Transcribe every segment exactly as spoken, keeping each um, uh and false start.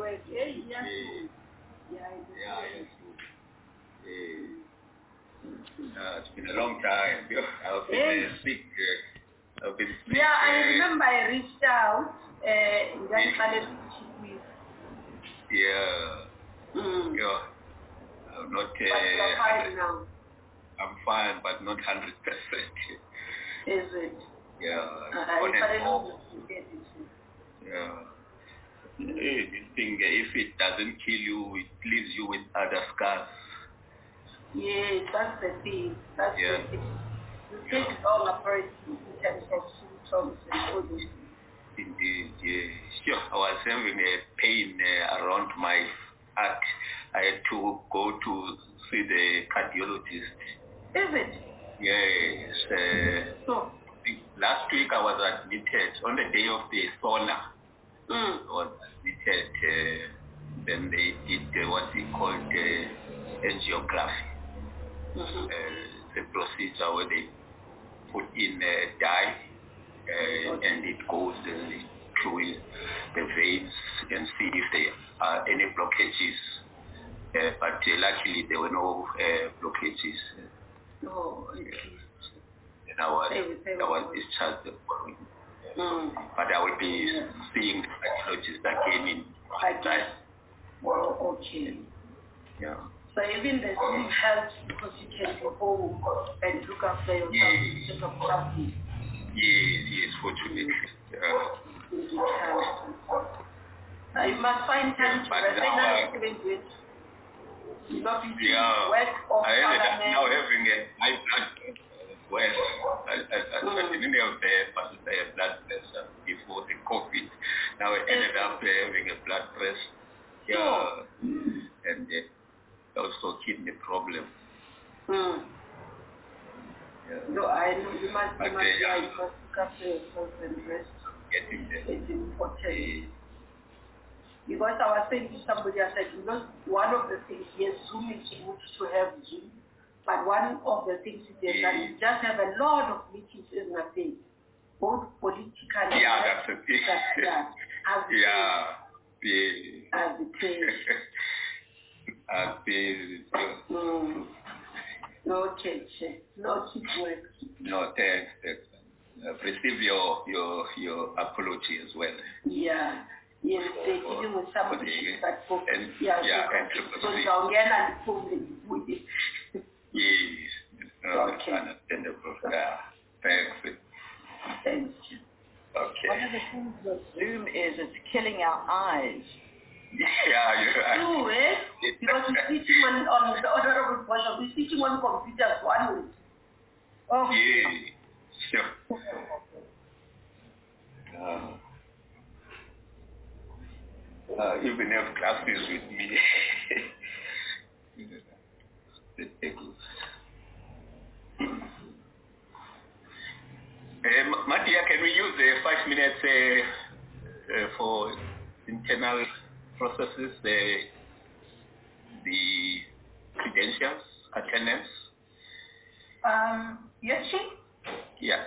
work. Hey, yeah. Yeah, yeah, yes. Yeah. Uh, it's been a long time. I've been Hey. uh, sick. Uh, I've been sick. Yeah, I uh, remember I reached out. Uh, in that Yeah. with. Yeah. Mm. Yeah. I'm not. But you're Uh, fine now. I'm fine, but not hundred percent. Is it? Yeah. Uh, On and off. it. Yeah. Hey, this thing, uh, if it doesn't kill you, it leaves you with other scars. Yes, that's the thing. That's Yeah. the thing. You Yeah. take all apart in terms of symptoms and all those things. Indeed, yeah. Sure. I was having a pain uh, around my heart. I had to go to see the cardiologist. Is it? Yes. Uh, So. last week I was admitted on the day of the sauna. Mm. I was admitted. Uh, then they did uh, what they called uh, angiography. Mm-hmm. Uh, the procedure where they put in a dye uh, Okay. and it goes uh, through the veins and see if there are any blockages. Uh, but uh, luckily there were no uh, blockages. Oh, okay. And I was, Same, same I was discharged the following. Mm. But I will be Yeah. seeing the cardiologist again in I time. Oh, okay. Yeah. So even the sleep helps because you can be home and look after yourself Yes, instead of traveling. yes, yes, fortunately. Yeah. It helps. Uh, you must find time Yeah, to but rest. now, Now uh, you couldn't do it. You know, between yeah, work or I ended up parliament. now having a high blood pressure as well. I, I, I, Mm. I didn't have the uh, blood pressure before the COVID. Now I ended up uh, having a blood pressure. Yeah, Sure. and uh, also kidney problem. Mm. Yeah. No, I know you must, But you must, uh, yeah, yeah, you must look after yourself and rest. getting there. It's important. Uh, Because I was saying to somebody, I said, you know, one of the things, yes, Zoom is good to have Zoom, but one of the things is that you just have a lot of meetings in a day, both political and yeah, that's the thing. yeah, as it yeah, is. yeah. As it is. As it is. Mm. Okay, che. No, keep work. No, thanks. thanks. Uh, receive your your your apology as well. Yeah. Yes, they're For, dealing with for some the, issues that for and, yeah, yeah, so and triple so C. Jongena and Pumli with it. Yes, uh, Okay. understandable. Yeah, thanks. Thank you. Okay. One of the things with Zoom is it's killing our eyes. Yeah, you're right. True, eh? Because we're sitting on, on the honorable portion, we're sitting on computers one way. Oh. Yeah, sure. Uh, uh, even have classes with me. Uh, Matia, can we use uh, five minutes uh, uh, for internal processes, the the credentials, attendance? Um, yes, she? Yeah.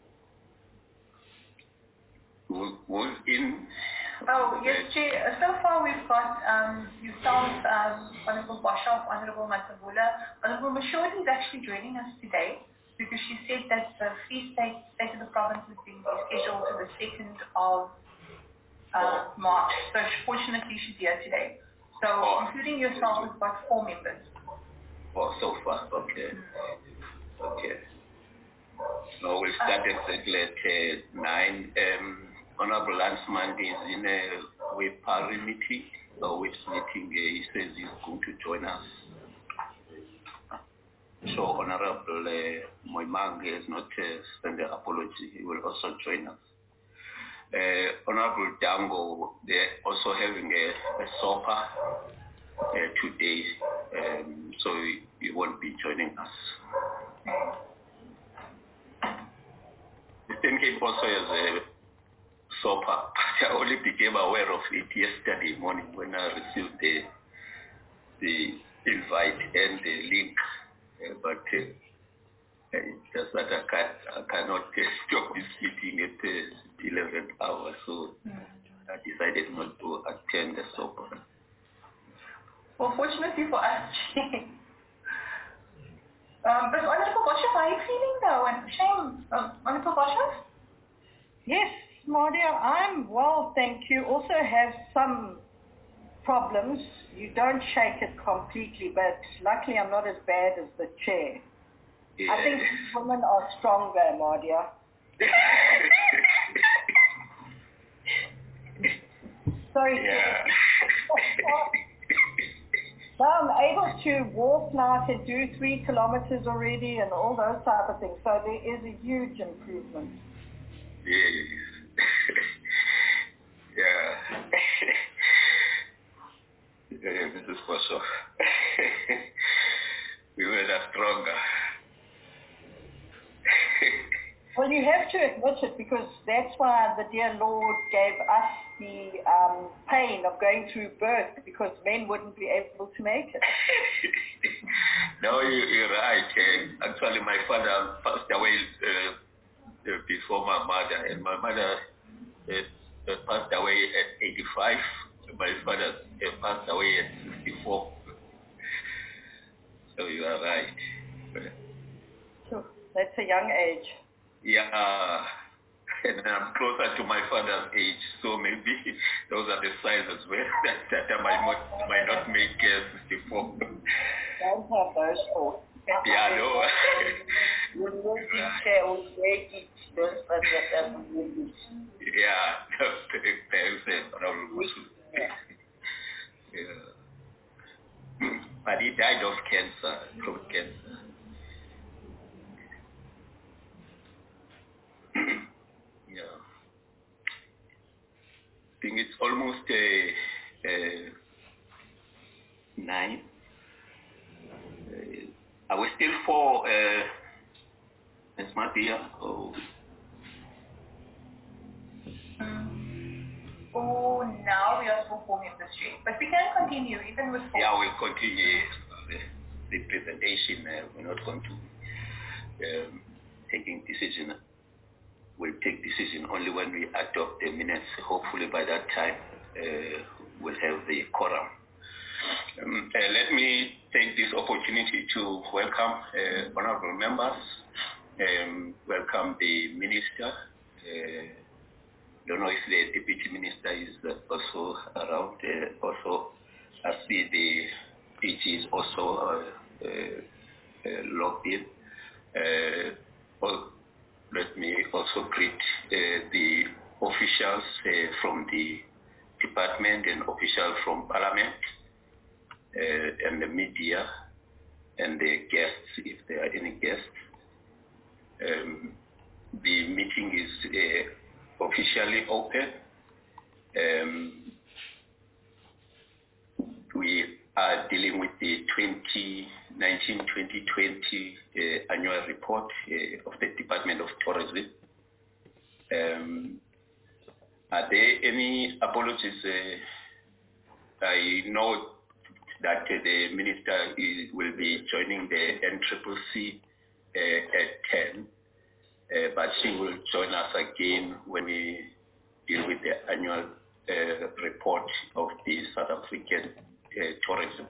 Move, move in. Oh, yes, Uh, Chair. So far we've got um, yourself, um, Honorable Boshoff, Honorable Matabula. Honorable Mashodi is actually joining us today because she said that the Free State, State of the Province is being rescheduled to the second of uh, March. So fortunately she's here today. So oh, including yourself, we've got four members. oh, so far, okay. Okay. So we'll start exactly at uh, nine. Um, Honorable Landsman is in a WEPARI meeting, uh, which meeting uh, he says he's going to join us. So Honorable uh, Moimang has not uh, sent the apology. He will also join us. Uh, Honorable Dango, they're also having a, a SOPA uh, today, um, so he, he won't be joining us. The Eastern Cape also has a SOPA, but I only became aware of it yesterday morning when I received the the invite and the link, uh, but uh, it's just that I, can't, I cannot uh, stop this meeting at uh, eleven hours, so I decided not to attend the soap opera. Well, fortunately for us, um, but Honorable Boshoff, how are you feeling though? And shame, um, Honorable Boshoff? Yes, Mardia, I'm well, thank you. Also have some problems. You don't shake it completely, but luckily I'm not as bad as the chair. Yeah. I think women are stronger, Mardia. Sorry. Yeah. So I'm able to walk now, to do three kilometers already and all those type of things. So there is a huge improvement. Yes. Yeah. Yeah, Missus Boshoff. Women are stronger. Well, you have to admit it, because that's why the dear Lord gave us the um, pain of going through birth, because men wouldn't be able to make it. No, you, you're right. Uh, actually, my father passed away uh, uh, before my mother, and my mother uh, uh, passed away at eighty-five. My father uh, passed away at sixty-four. So you are right. Sure. That's a young age. Yeah, and I'm closer to my father's age, so maybe those are the signs as well that, that I might not, might not make uh, sixty-four. Don't have those thoughts. Yeah, I know. You're moving chair, we eat this, but that doesn't mean it. Yeah, thanks, uh, Honorable Boshoff. Yeah. But he died of cancer, throat cancer. Yeah. I think it's almost uh, uh, nine. Uh, are we still for uh, Miz Matia? Oh. Oh, now we are still four members straight. But we can continue even with four. Yeah, we'll continue the, the presentation. Uh, we're not going to um, taking decision. We'll take decision only when we adopt the minutes. Hopefully by that time uh, we'll have the quorum. Um, uh, let me take this opportunity to welcome uh, honorable members. Um, welcome the minister. Uh, don't know if the deputy minister is also around. Uh, also, I see the P G is also uh, uh, uh, logged in. Uh, well, let me also greet uh, the officials uh, from the department and officials from Parliament uh, and the media and the guests, if there are any guests. Um, the meeting is uh, officially open. Um, we are dealing with the twenty nineteen twenty twenty uh, annual report uh, of the Department of Tourism. Um, are there any apologies? Uh, I know that uh, the minister is, will be joining the N C C C uh, at ten, uh, but she will join us again when we deal with the annual uh, report of the South African uh, tourism.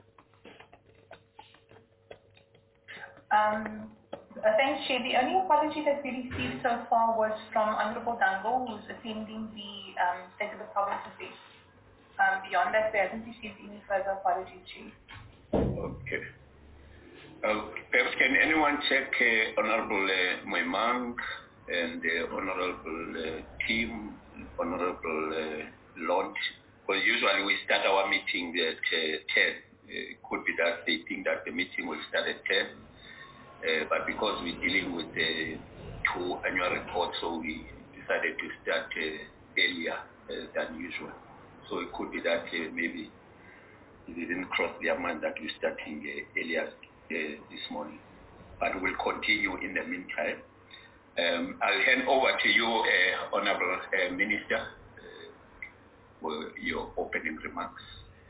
Um, uh, thanks, Shay. The only apology that we received so far was from Honorable Dango, who's attending the um, State of the Province event. Um, beyond that, we haven't received any further apologies, Shay. Okay. Uh, perhaps can anyone check uh, Honorable uh, Moimang and uh, Honorable uh, Tim, Honorable uh, Launch? Because usually we start our meeting at uh, ten. Uh, it could be that they think that the meeting will start at ten. Uh, but because we're dealing with uh, two annual reports, so we decided to start uh, earlier uh, than usual. So it could be that uh, maybe it didn't cross their mind that we're starting uh, earlier uh, this morning. But we'll continue in the meantime. Um, I'll hand over to you, uh, Honorable uh, Minister, uh, for your opening remarks.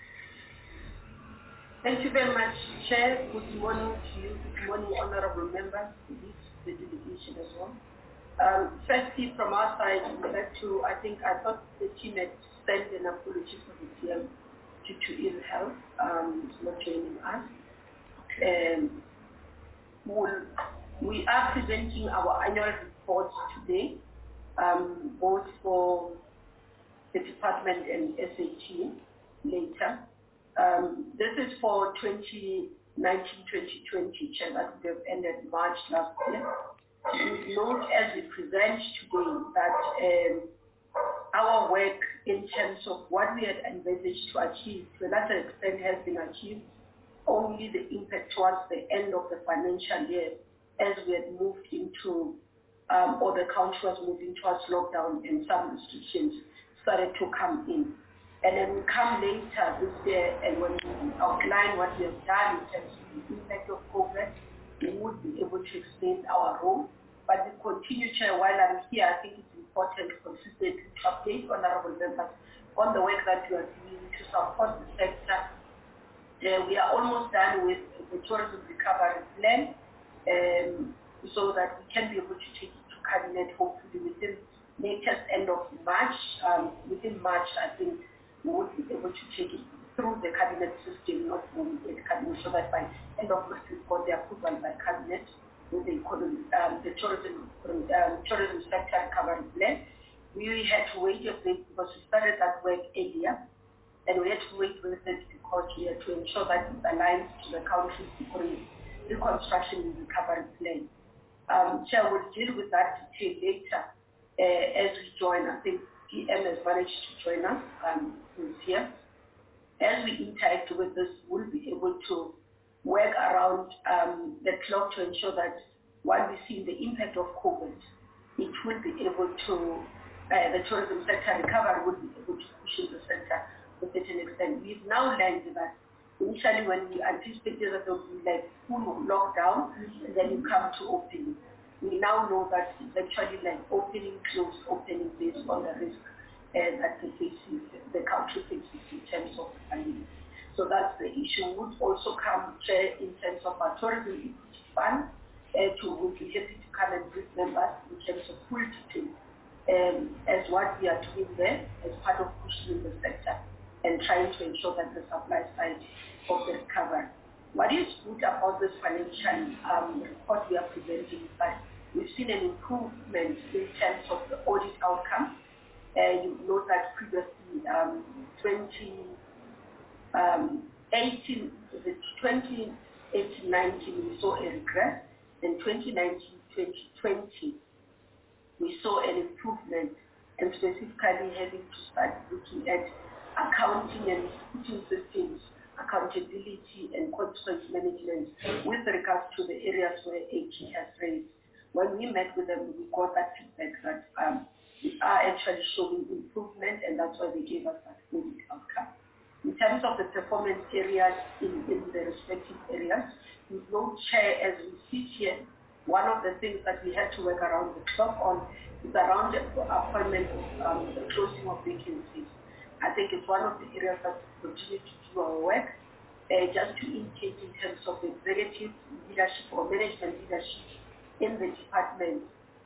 Thank you very much, Chair. Good morning to you. Good morning, honorable members. This is the delegation as well. Um, firstly, from our side, we'd like to, I think, I thought the team had sent an apology for the T M due to ill health. Um, it's not joining us. Um, we'll, we are presenting our annual reports today, um, both for the department and S A T later. Um, this is for twenty nineteen twenty twenty, Chair, that would have ended March last year. We note as we present today that um, our work in terms of what we had envisaged to achieve to a larger extent has been achieved, only the impact towards the end of the financial year as we had moved into, um, or the country was moving towards lockdown and some restrictions started to come in. And then we come later this year and when we outline what we have done in terms of the impact of COVID, we would be able to explain our role. But we continue, Chair, while I'm here, I think it's important consistently to update honorable members on the work that we are doing to support the sector. Uh, we are almost done with the tourism recovery plan um, so that we can be able to take it to cabinet hopefully within latest end of March. Um, within March, I think we would be able to take it through the cabinet system, not only the cabinet, so that by end of March we've got the approval by cabinet with the economy, um, the tourism, um, tourism sector recovery plan. We had to wait a bit because we started that work earlier, and we had to wait with it because we had to ensure that it aligns to the country's economy reconstruction and recovery plan. Um, Chair will deal with that detail later uh, as we join. I think P M has managed to join us, um, who's here. As we interact with this, we'll be able to work around um, the clock to ensure that while we see the impact of COVID, it will be able to, uh, the tourism sector recovery will be able to push in the sector to a certain extent. We've now learned that initially when we anticipated that there would be like full lockdown, and then you come to opening. We now know that it's actually like opening, close, opening based on the risk uh, that the, faces, the country faces in terms of funding. So that's the issue. Would also come, Chair, in terms of our tourism equity fund, uh, to would be happy to come and brief members in terms of full detail um, as what we are doing there as part of pushing the sector and trying to ensure that the supply side of the recovery. What is good about this financial um, report we are presenting is that we've seen an improvement in terms of the audit outcome. Uh, you know that previously um, twenty eighteen, the twenty eighteen nineteen we saw a regress, and twenty nineteen twenty twenty we saw an improvement, and specifically having to start looking at accounting and putting systems, accountability and consequence management with regards to the areas where A G has raised. When we met with them, we got that feedback that um, we are actually showing improvement, and that's why they gave us that good outcome. In terms of the performance areas in, in the respective areas, we know, Chair, as we sit here, one of the things that we had to work around the clock on is around the appointment of um, the closing of vacancies. I think it's one of the areas that we continue to do our work, uh, just to indicate in terms of the executive leadership or management leadership in the department.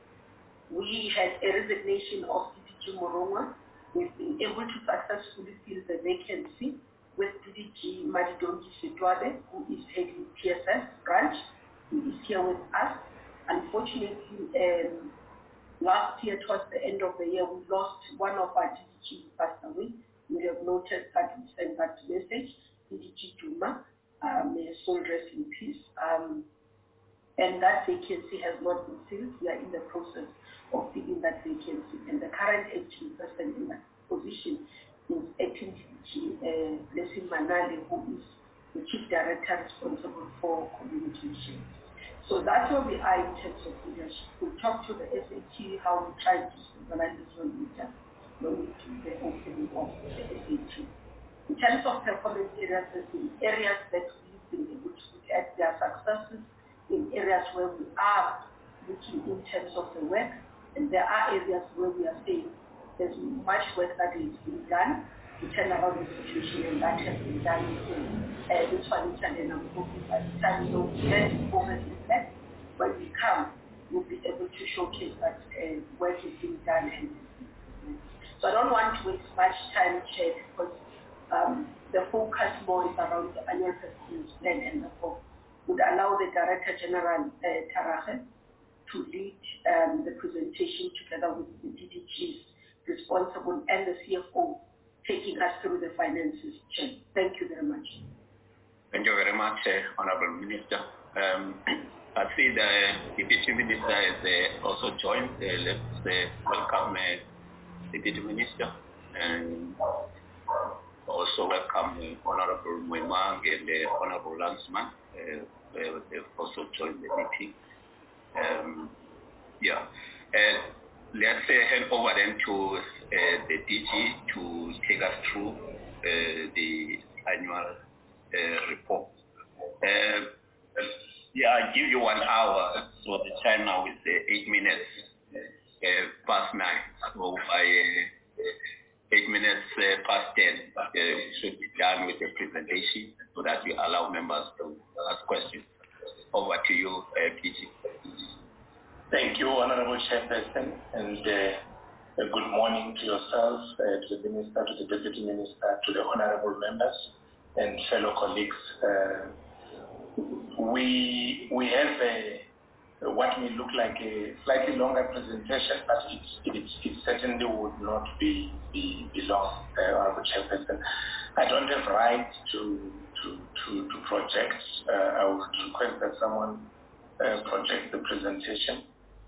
We had a resignation of D D G Moronga. We've been able to successfully fill the vacancy with D D G Madidongi Sitwabe, who is heading P S S branch, who is here with us. Unfortunately, um, last year towards the end of the year, we lost one of our D D G who passed away. You have noticed that we sent that message, D D G Duma, um, may his soul rest in peace. Um, and that vacancy has not been filled. We are in the process of filling that vacancy. And the current acting person in that position is acting D D G uh, Blessing Manale, who is the Chief Director responsible for communication. So that's where we are in terms of leadership. We talk to the S A T how we try to stabilize this one later when we do the opening of the S A T. In terms of performance areas, there's been areas that we've been able to look at their successes, in areas where we are looking in terms of the work, and there are areas where we are saying there's much work that is being done to turn around the situation, and that has been done in uh, this financial year. By the time you know we had COVID impact, when we come, will be able to showcase that uh, work is being done. And so I don't want to waste much time, Chair, because um, the focus more is around the annual performance plan, and therefore would allow the Director General uh, Tarache to lead um, the presentation together with the D D Gs responsible and the C F O taking us through the finances. Chair. Thank you very much. Thank you very much, uh, Honorable Minister. Um, I see the Deputy Minister has uh, also joined. Uh, let's uh, welcome uh, the Deputy Minister, and also welcome uh, Honorable Moimang and uh, Honorable Landsman. Uh, uh, they've also joined the meeting. Um, yeah. Uh, let's uh, hand over then to uh, the D G to take us through uh, the annual uh, report. Uh, yeah, I give you one hour, so the time now is uh, eight minutes uh, past nine. So by uh, eight minutes uh, past ten, uh, we should be done with the presentation so that we allow members to ask questions. Over to you, uh, P G. Thank you, Honorable Chairperson, and uh, a good morning to yourself, uh, to the Minister, to the Deputy Minister, to the Honorable members and fellow colleagues. Uh, we we have a, what may look like a slightly longer presentation, but it, it, it certainly would not be, be, be long, uh, Honorable Chairperson. I don't have right to, to, to, to project. Uh, I would request that someone uh, project the presentation.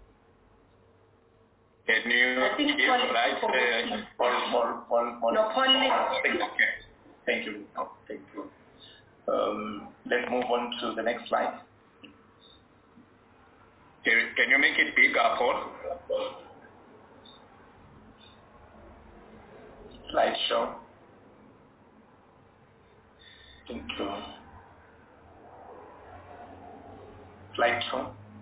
Can you I think give right? Uh, Paul, Paul, Paul, Paul. No, Paul. Okay. Thank you. Oh, thank you. Um, let's move on to the next slide. Can, can you make it bigger, Paul? Slideshow. Thank you. Slide two.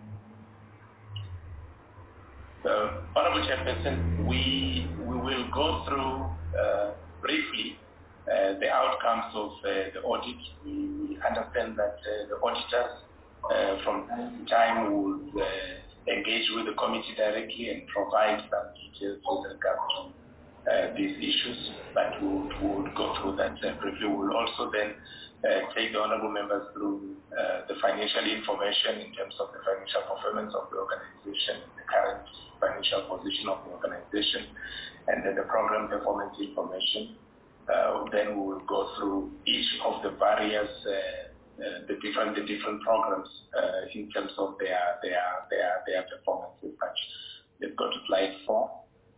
Uh, Honorable Chairperson, we, we will go through uh, briefly uh, the outcomes of uh, the audit. We, we understand that uh, the auditors uh, from time to time will uh, engage with the committee directly and provide some details with regard to uh, these issues, but we will we'll go through that uh, briefly. We will also then uh, take the honorable members through uh, the financial information in terms of the financial performance of the organization, the current financial position of the organization, and then the program performance information. Uh, then we will go through each of the various, uh, uh, the different, the different programs uh, in terms of their, their, their, their performances. Let's go to slide four.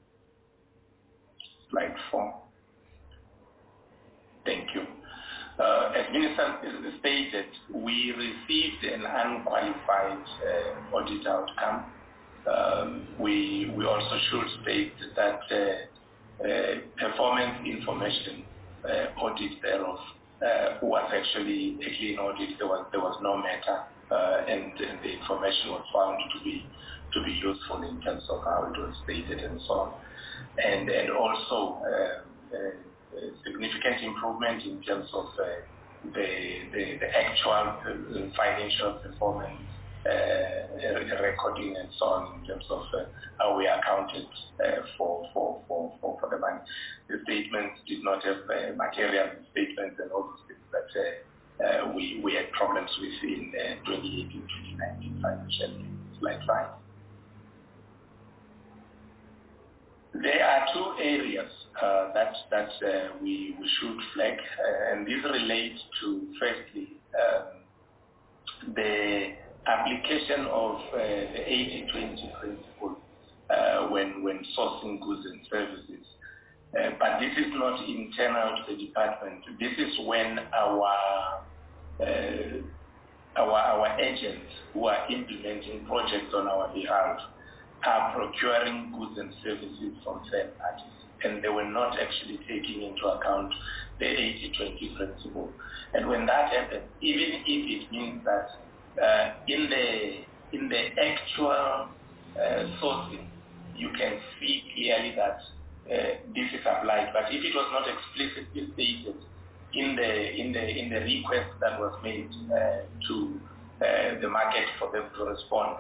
Slide four. Thank you. Uh, as Minister stated, we received an unqualified uh, audit outcome. Um, we, we also should state that uh, uh, performance information uh, audit thereof uh, was actually a clean audit. There was, there was no matter, uh, and, and the information was found to be to be useful in terms of how it was stated and so on. And, and also uh, uh, significant improvement in terms of uh, the, the, the actual uh, financial performance uh, recording and so on in terms of uh, how we accounted uh, for, for, for, for, for the money. The statements did not have uh, material statements and all those things that uh, uh, we, we had problems with in uh, twenty eighteen twenty nineteen financial year. Slide five. There are two areas uh, that that uh, we, we should flag, uh, and these relate to, firstly, um, the application of uh, the eighty twenty principle uh, when, when sourcing goods and services. Uh, but this is not internal to the department. This is when our, uh, our, our agents who are implementing projects on our behalf are procuring goods and services from third parties, and they were not actually taking into account the eighty twenty principle. And when that happens, even if it means that uh, in the in the actual uh, sourcing, you can see clearly that uh, this is applied, but if it was not explicitly stated in the in the in the request that was made uh, to uh, the market for them to respond,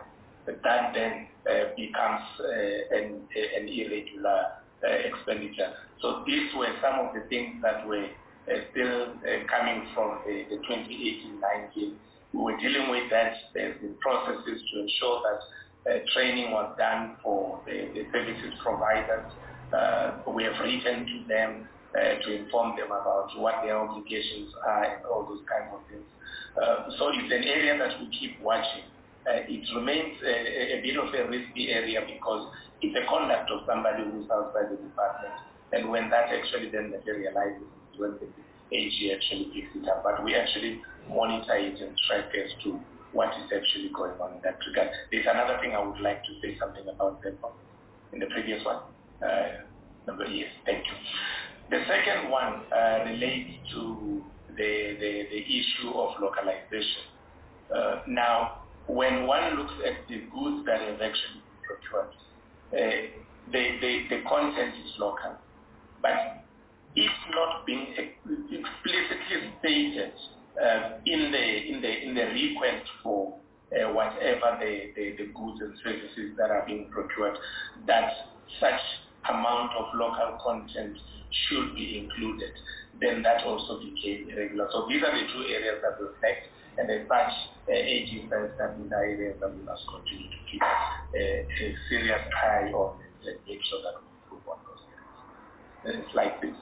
that then uh, becomes uh, an, an irregular uh, expenditure. So these were some of the things that were uh, still uh, coming from the, the twenty eighteen nineteen. We were dealing with that, the, the processes to ensure that uh, training was done for the, the services providers. Uh, we have written to them uh, to inform them about what their obligations are and all those kinds of things. Uh, so it's an area that we keep watching. Uh, it remains a, a bit of a risky area because it's a conduct of somebody who's outside the department. And when that actually then materializes, when the A G actually picks it up. But we actually monitor it and track as to what is actually going on in that regard. There's another thing I would like to say something about them in the previous one. Uh, number yes, thank you. The second one uh, relates to the, the, the issue of localization. Uh, now, when one looks at the goods that have actually been procured, uh, the, the, the content is local. But it's not being explicitly stated uh, in the in the in the request for uh, whatever the, the, the goods and services that are being procured, that such amount of local content should be included. Then that also became irregular. So these are the two areas that reflect, and as such, uh, A G says that these are areas that we must continue to keep uh, a serious eye on and make sure that we improve on those areas. It's like this.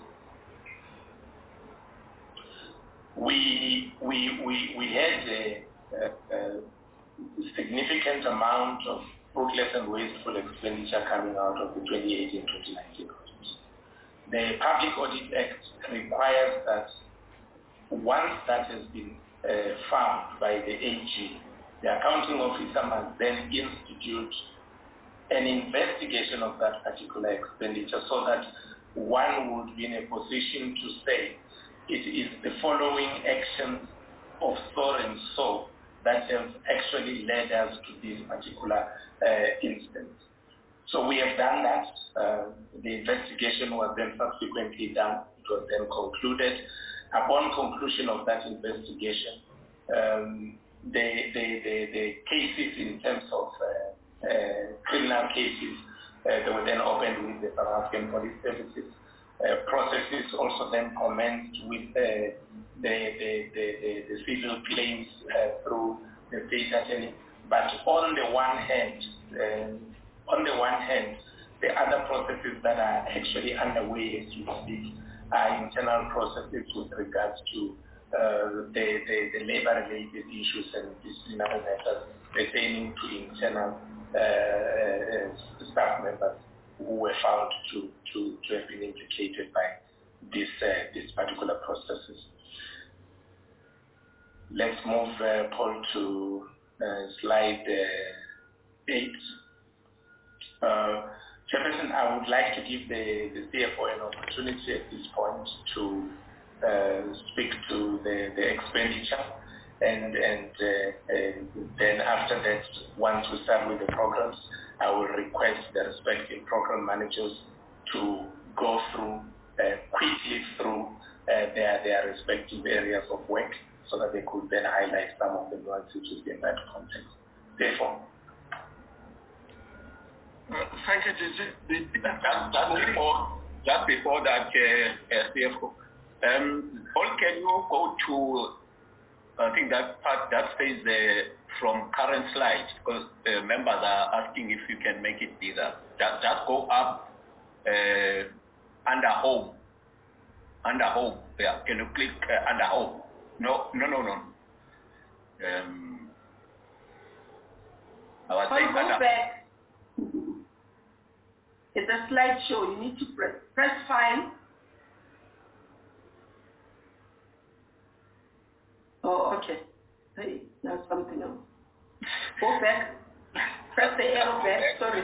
We we we we had a, a, a significant amount of fruitless and wasteful expenditure coming out of the twenty eighteen twenty nineteen audit. The Public Audit Act requires that once that has been uh, found by the A G, the accounting officer must then institute an investigation of that particular expenditure so that one would be in a position to say it is the following actions of so and so that have actually led us to this particular uh, instance. So we have done that. Uh, the investigation was then subsequently done. It was then concluded. Upon conclusion of that investigation, um, the, the, the, the cases in terms of uh, uh, criminal cases, uh, they were then opened with the South African Police Services. Uh, processes also then commenced with uh, the, the, the, the, the civil claims uh, through the state attorney. But on the one hand, uh, on the one hand, the other processes that are actually underway as we speak are internal processes with regards to uh, the, the, the labor-related issues and disciplinary matters pertaining to internal uh, uh, staff members who were found to, to, to have been implicated by this, uh, this particular processes. Let's move, uh, Paul, to uh, slide uh, eight. Uh, Chairperson, I would like to give the, the C F O an opportunity at this point to uh, speak to the, the expenditure, and, and, uh, and then after that, once we start with the programs, I will request the respective program managers to go through, uh, quickly through uh, their, their respective areas of work so that they could then highlight some of the nuances in that context. Therefore, Uh, thank you, Gigi. Just, just, before, just before that, uh, uh, C F O, um, Paul, can you go to, I think that part that says uh, from current slides, because uh, members are asking if you can make it bigger. Just, just go up uh, under home. Under home, yeah. Can you click uh, under home? No, no, no, no. Um, I was saying go under back. It's a slideshow. You need to press, press file. Oh, okay. Hey, that's something else. Go back. Press the arrow back. Sorry.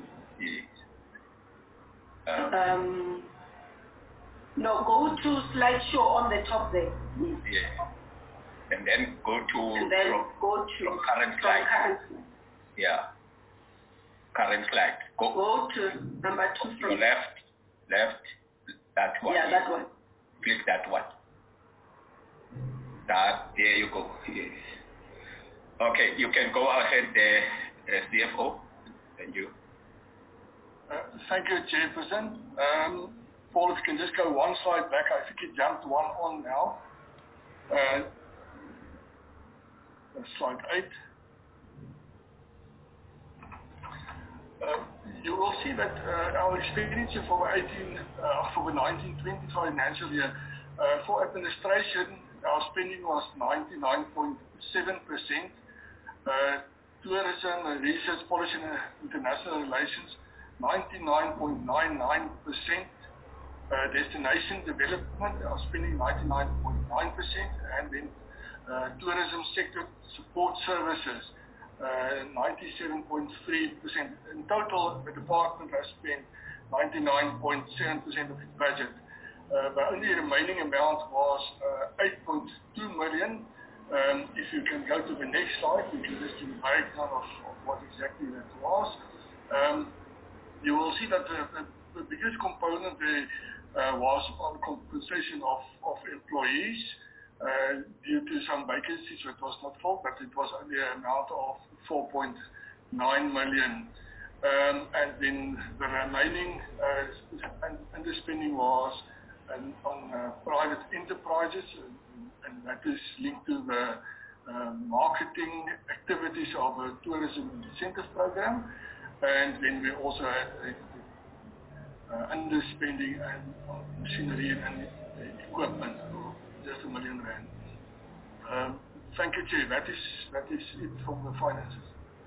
Um, um, no, go to slideshow on the top there. Yes. Yeah. And then go to and then from, go to from current from slide. Current slide. Yeah. Current slide. Go, go to number two from your left, left, that one. Yeah, that one. Click that one. That, there you go. Yes. Okay, you can go ahead there, C F O. Thank you. Uh, thank you, Chairperson. Um, Paul, if you can just go one slide back. I think you jumped one on now. Uh, slide eight. Uh, you will see that uh, our expenditure for eighteen, uh, for the nineteen twenty financial year uh, for administration, our spending was ninety-nine point seven percent. Uh, tourism, research, policy and international relations, ninety-nine point nine nine percent. Uh, destination development, our spending ninety-nine point nine percent, and then uh, tourism sector support services, uh, ninety-seven point three percent. In total, the department has spent ninety-nine point seven percent of its budget. Uh, the only remaining amount was uh, eight point two million. Um, if you can go to the next slide, we can just do a breakdown of, of what exactly that was. Um, you will see that the, the, the biggest component there uh, was on compensation of, of employees uh, due to some vacancies that was not full, but it was only an amount of four point nine million. Um, and then the remaining uh, underspending was an, on uh, private enterprises, and, and that is linked to the uh, marketing activities of a tourism incentive program. And then we also had a, uh, underspending and on machinery and, and equipment, just a million rand. Um, thank you, Chair. That is that is it from the finances.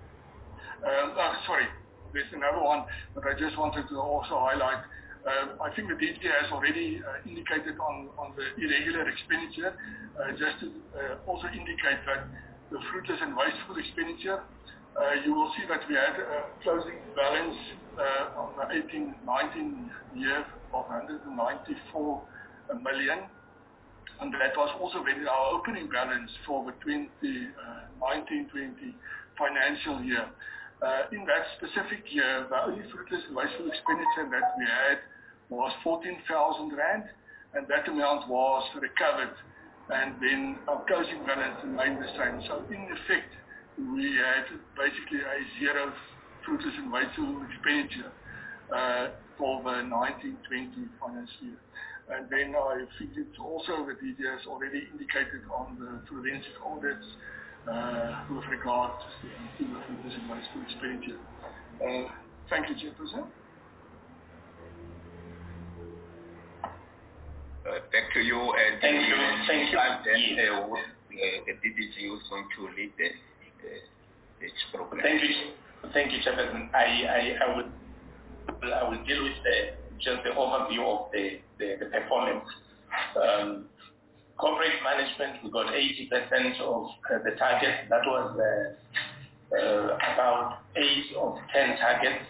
Um, oh, sorry, there's another one that I just wanted to also highlight. Um, I think the D G has already uh, indicated on, on the irregular expenditure, uh, just to uh, also indicate that the fruitless and wasteful expenditure, Uh, you will see that we had a closing balance uh, on the eighteen nineteen year of one hundred ninety-four million, and that was also when our opening balance for the twenty nineteen twenty financial year. Uh, in that specific year, the only fruitless and wasteful expenditure that we had was fourteen thousand rand, and that amount was recovered, and then our closing balance remained the same. So in effect, we had basically a zero fruitless and wasteful expenditure uh, for the nineteen twenty financial year. And then I think it's also the D G has already indicated on the forensic audits uh, with regard to the fruitless and wasteful expenditure. Uh, thank you, Chairperson. Uh, back to you. And thank you. Thank you. Then, uh, the D D G is going to lead the each program. Thank you, thank you, Chairperson. I, I, I will I will deal with the, just the overview of the, the, the performance. Um, corporate management, we got eighty percent of uh, the target. That was uh, uh, about eight of ten targets.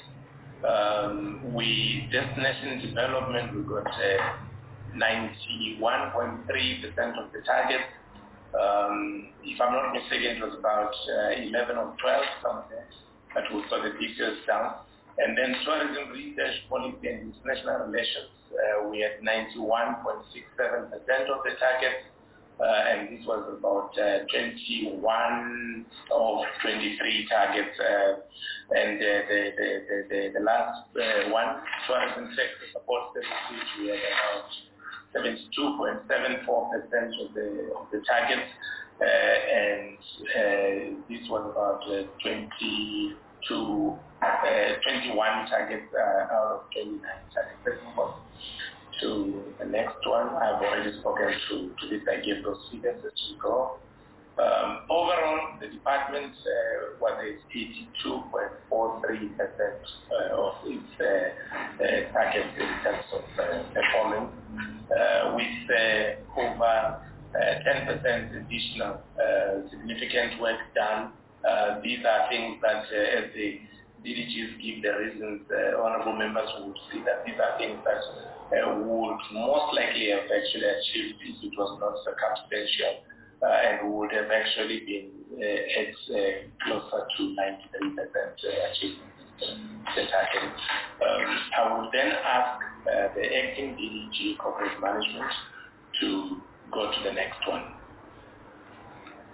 Um, we destination development, we got uh, ninety-one point three percent of the target. Um, if I'm not mistaken, it was about uh, eleven or twelve, something, but we'll got the details down. And then tourism research, policy and international relations, uh, we had ninety-one point six seven percent of the target, uh, and this was about uh, twenty-one of twenty-three targets. Uh, and uh, the, the, the, the, the last uh, one, tourism sector support services, we had about seventy-two point seven four percent of the of the target, uh, and uh, this was about uh, twenty-two, uh, twenty-one targets uh, out of twenty-nine targets. Let's move on to the next one. I've already spoken to, to this. I gave those figures as we go. Um, overall, the department uh, was at eighty-two point four three percent uh, of its uh, uh, target in terms of uh, performance, uh, with uh, over ten percent uh, additional uh, significant work done. Uh, these are things that, uh, as the D D Gs give the reasons, uh, honorable members would see that these are things that uh, would most likely have actually achieved if it was not circumstantial. Uh, and would have actually been uh, at uh, closer to ninety-three percent uh, achievement of the target. Um, I would then ask uh, the acting D D G corporate management to go to the next one.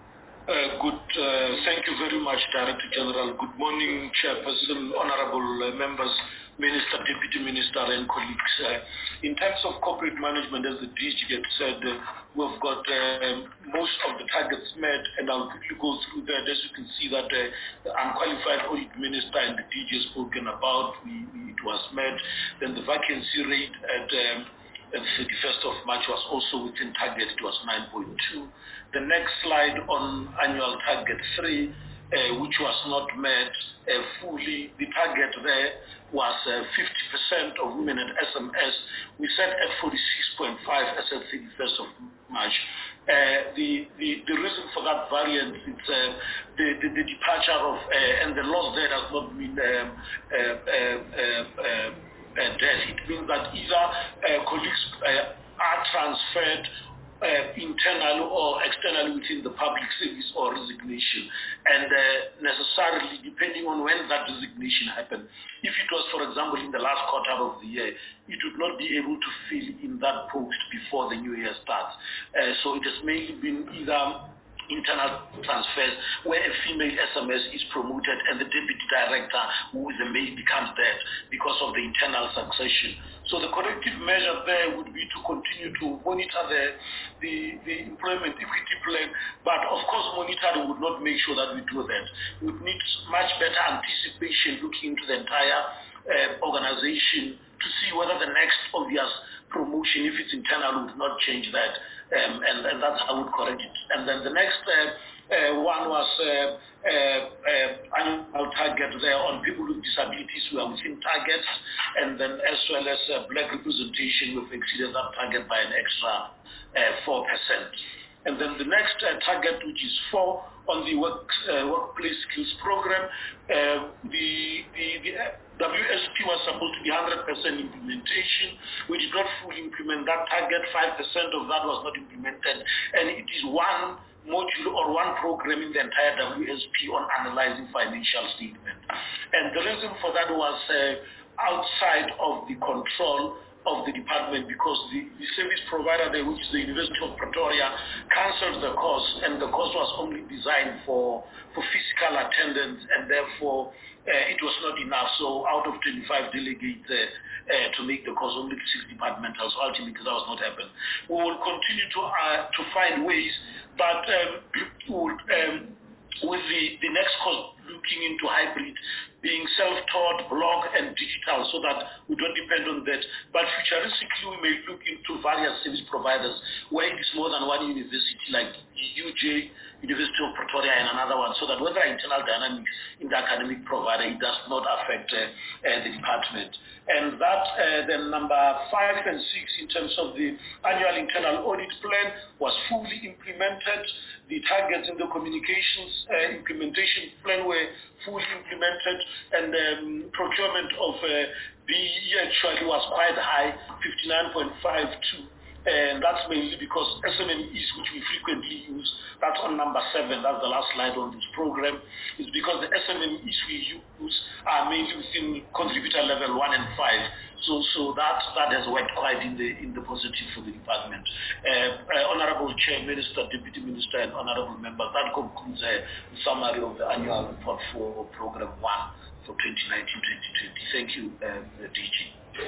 Uh, good, uh, thank you very much, Director General. Good morning, Chairperson, honorable uh, members, Minister, Deputy Minister, and colleagues. Uh, in terms of corporate management, as the D G had said, uh, we've got uh, most of the targets met, and I'll quickly go through that. As you can see that uh, the unqualified audit minister and the D G has spoken about, we, we, it was met. Then the vacancy rate at um, the thirty-first of March was also within target, it was nine point two. The next slide on annual target three, uh, which was not met uh, fully, the target there was uh, fifty percent of women at S M S. We set at forty-six point five as at thirty-first of March. Uh, the, the, the reason for that variance is uh, the, the, the departure of, uh, and the loss there does not mean um, uh, uh, uh, uh, uh, death. It means that either uh, colleagues uh, are transferred Uh, internal or external within the public service or resignation, and uh, necessarily depending on when that resignation happened. If it was, for example, in the last quarter of the year, it would not be able to fill in that post before the new year starts. Uh, so it has mainly been either internal transfers where a female S M S is promoted and the deputy director, who is a male, becomes dead because of the internal succession. So the corrective measure there would be to continue to monitor the, the, the employment equity plan, but of course monitoring would not make sure that we do that. We would need much better anticipation, looking into the entire uh, organization to see whether the next obvious promotion, if it's internal, would not change that. Um, and, and that's how we correct it. And then the next uh, uh, one was uh, uh, uh, annual target there on people with disabilities who are within targets, and then as well as uh, black representation, we've exceeded that target by an extra uh, four percent. And then the next uh, target, which is four, on the work, uh, workplace skills program, uh, the, the, the W S P was supposed to be one hundred percent implementation. We did not fully implement that target. five percent of that was not implemented, and it is one module or one program in the entire W S P on analyzing financial statement. And the reason for that was uh, outside of the control of the department, because the, the service provider there, which is the University of Pretoria, cancelled the course, and the course was only designed for, for physical attendance, and therefore uh, it was not enough. So out of twenty-five delegates uh, uh, to make the course, only six departmentals. Ultimately, that was not happen. We will continue to uh, to find ways, but um, we'll, um, with the, the next course looking into hybrid, being self-taught, blog, and digital, so that we don't depend on that. But futuristically, we may look into various service providers where it is more than one university, like U J, University of Pretoria, and another one, so that when there are internal dynamics in the academic provider, it does not affect uh, uh, the department. And that, uh, then number five and six, in terms of the annual internal audit plan, was fully implemented. The targets in the communications uh, implementation plan were fully implemented, and um, procurement of uh, B E E actually was quite high, fifty-nine point five two. And that's mainly because S M M Es, which we frequently use, that's on number seven, that's the last slide on this program, is because the S M M Es we use are mainly within contributor level one and five. So, so that that has worked quite in the in the positive for the department. Uh, uh, Honorable Chair, Minister, Deputy Minister, and Honorable Members, that concludes uh, the summary of the annual report for Program One for twenty nineteen twenty twenty. Thank you, uh, D G.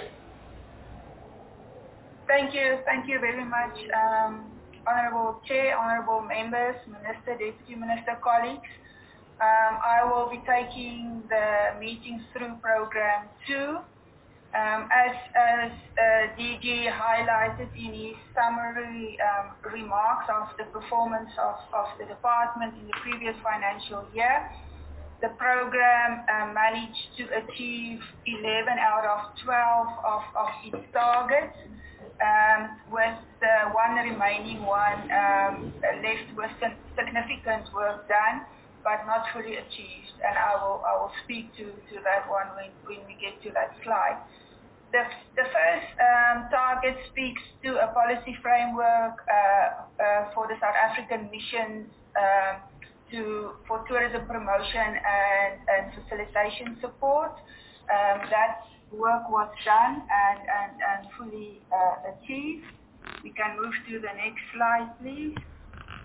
Thank you. Thank you very much, um, Honorable Chair, Honorable Members, Minister, Deputy Minister, colleagues. Um, I will be taking the meetings through Program two. Um, as as uh, D G highlighted in his summary um, remarks of the performance of, of the department in the previous financial year, the program uh, managed to achieve eleven out of twelve of, of its targets. Um, with the one remaining one um, left with significant work done, but not fully achieved. And I will I will speak to, to that one when, when we get to that slide. The, the first um, target speaks to a policy framework uh, uh, for the South African missions uh, to for tourism promotion and, and facilitation support. Um, that work was done and, and, and fully uh, achieved. We can move to the next slide, please.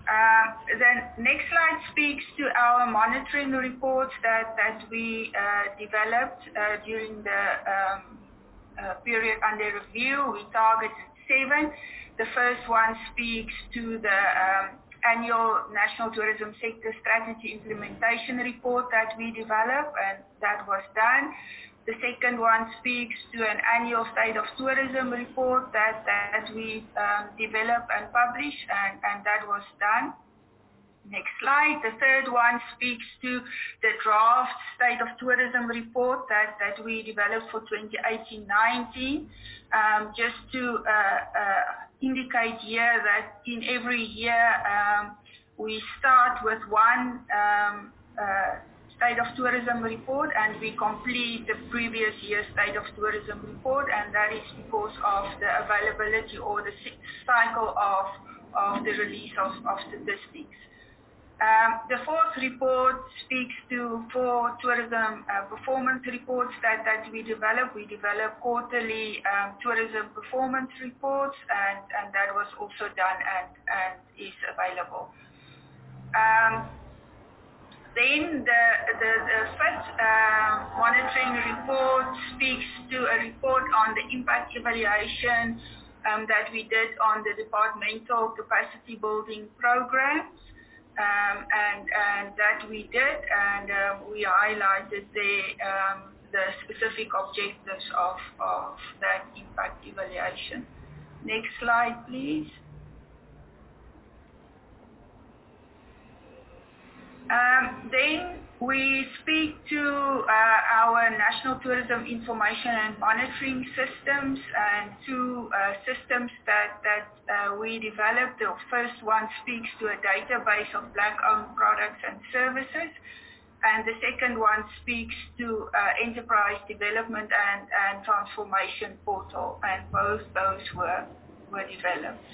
Uh, the next slide speaks to our monitoring reports that, that we uh, developed uh, during the um, uh, period under review. We targeted seven. The first one speaks to the um, annual National Tourism Sector Strategy Implementation Report that we developed, and that was done. The second one speaks to an annual State of Tourism report that, that we um, developed and published, and, and that was done. Next slide. The third one speaks to the draft State of Tourism report that, that we developed for twenty eighteen nineteen. Um, just to uh, uh, indicate here that in every year um, we start with one um, uh, State of Tourism report and we complete the previous year's State of Tourism report, and that is because of the availability or the cycle of, of the release of, of statistics. Um, the fourth report speaks to four tourism uh, performance reports that, that we develop. We develop quarterly um, tourism performance reports, and, and that was also done and, and is available. Um, then the, the, the fifth uh, monitoring report speaks to a report on the impact evaluation um, that we did on the departmental capacity building programs. Um, and, and that we did, and um, we highlighted the, um, the specific objectives of, of that impact evaluation. Next slide, please. Um, then we speak to uh, our National Tourism Information and Monitoring Systems, and two uh, systems that, that uh, we developed. The first one speaks to a database of Black-owned products and services, and the second one speaks to uh, Enterprise Development and, and Transformation Portal, and both those were, were developed.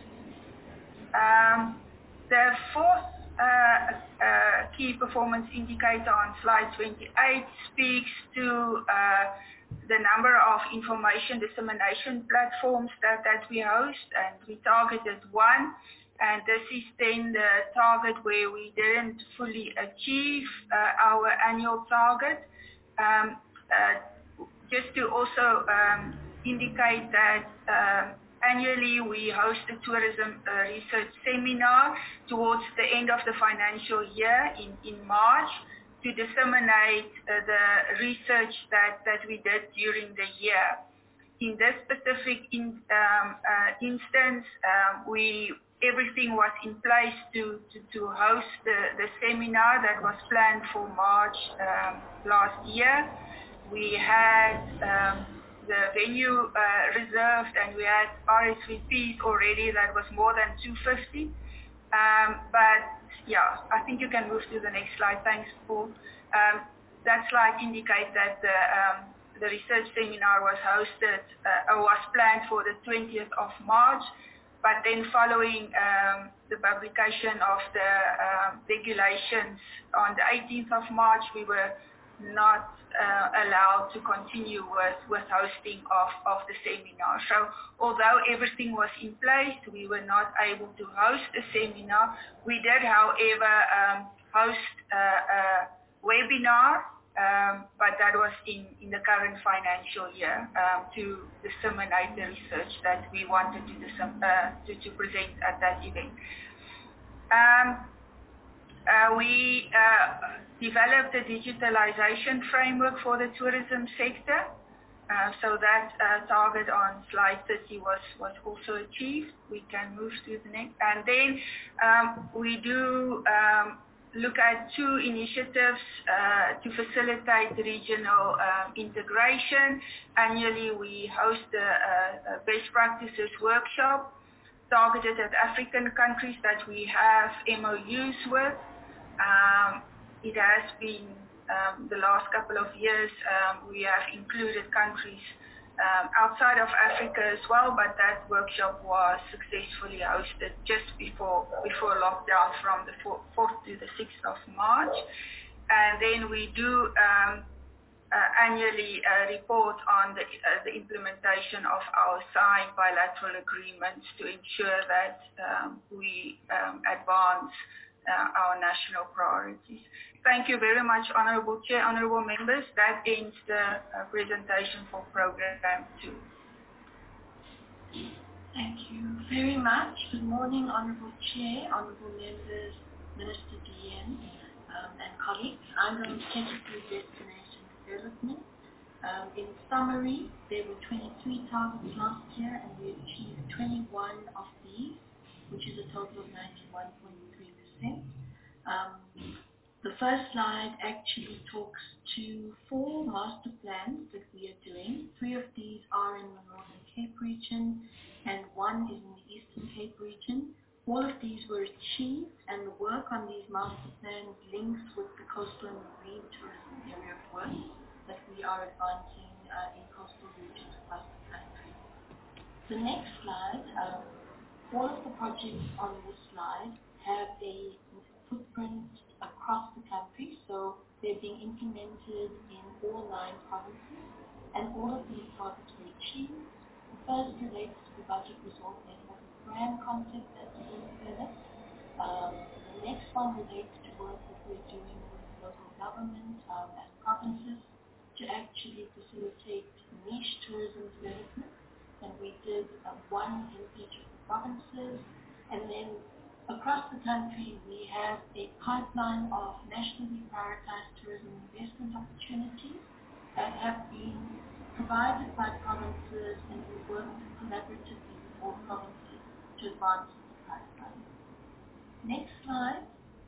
Um, the fourth Uh, uh, key performance indicator on slide twenty-eight speaks to uh, the number of information dissemination platforms that, that we host, and we targeted one, and this is then the target where we didn't fully achieve uh, our annual target. Um, uh, just to also um, indicate that um, annually, we host a tourism uh, research seminar towards the end of the financial year in, in March to disseminate uh, the research that, that we did during the year. In this specific in, um, uh, instance, um, we everything was in place to, to, to host the, the seminar that was planned for March um, last year. We had um, the venue uh, reserved, and we had R S V Ps already that was more than two hundred fifty. Um, but yeah, I think you can move to the next slide. Thanks, Paul. Um, that slide indicates that the, um, the research seminar was hosted, uh, or was planned for the twentieth of March, but then following um, the publication of the um, regulations on the eighteenth of March, we were not uh, allowed to continue with, with hosting of, of the seminar. So although everything was in place, we were not able to host a seminar. We did, however, um, host a, a webinar, um, but that was in, in the current financial year um, to disseminate the research that we wanted to, uh, to, to present at that event. Um, Uh, we uh, developed a digitalization framework for the tourism sector. Uh, so that uh, target on slide thirty was, was also achieved. We can move to the next. And then um, we do um, look at two initiatives uh, to facilitate regional um, integration. Annually, we host a, a best practices workshop targeted at African countries that we have M O Us with. Um, it has been um, the last couple of years, um, we have included countries um, outside of Africa as well, but that workshop was successfully hosted just before before lockdown from the fourth to the sixth of March. And then we do um, uh, annually uh, report on the, uh, the implementation of our signed bilateral agreements to ensure that um, we um, advance uh, our national priorities. Thank you very much, Honourable Chair, Honourable Members. That ends the uh, presentation for Programme two. Thank you very much. Good morning, Honourable Chair, Honourable Members, Minister D N, um, and colleagues. I'm going to take you through destination development. Um, in summary, there were twenty-three targets last year and we achieved twenty-one of these, which is a total of ninety-one point three percent. Um, the first slide actually talks to four master plans that we are doing. Three of these are in the Northern Cape region and one is in the Eastern Cape region. All of these were achieved, and the work on these master plans links with the coastal and marine tourism area of work that we are advancing uh, in coastal regions across the country. The next slide, um, all of the projects on this slide have a footprint across the country, so they're being implemented in all nine provinces, and all of these targets were achieved. The first relates to the budget resort network brand concept that's being developed. Um, the next one relates to work that we're doing with local government um, and provinces to actually facilitate niche tourism development, and we did uh, one in each of the provinces. And then across the country, we have a pipeline of nationally prioritized tourism investment opportunities that have been provided by provinces, and we work collaboratively with all provinces to advance the pipeline. Next slide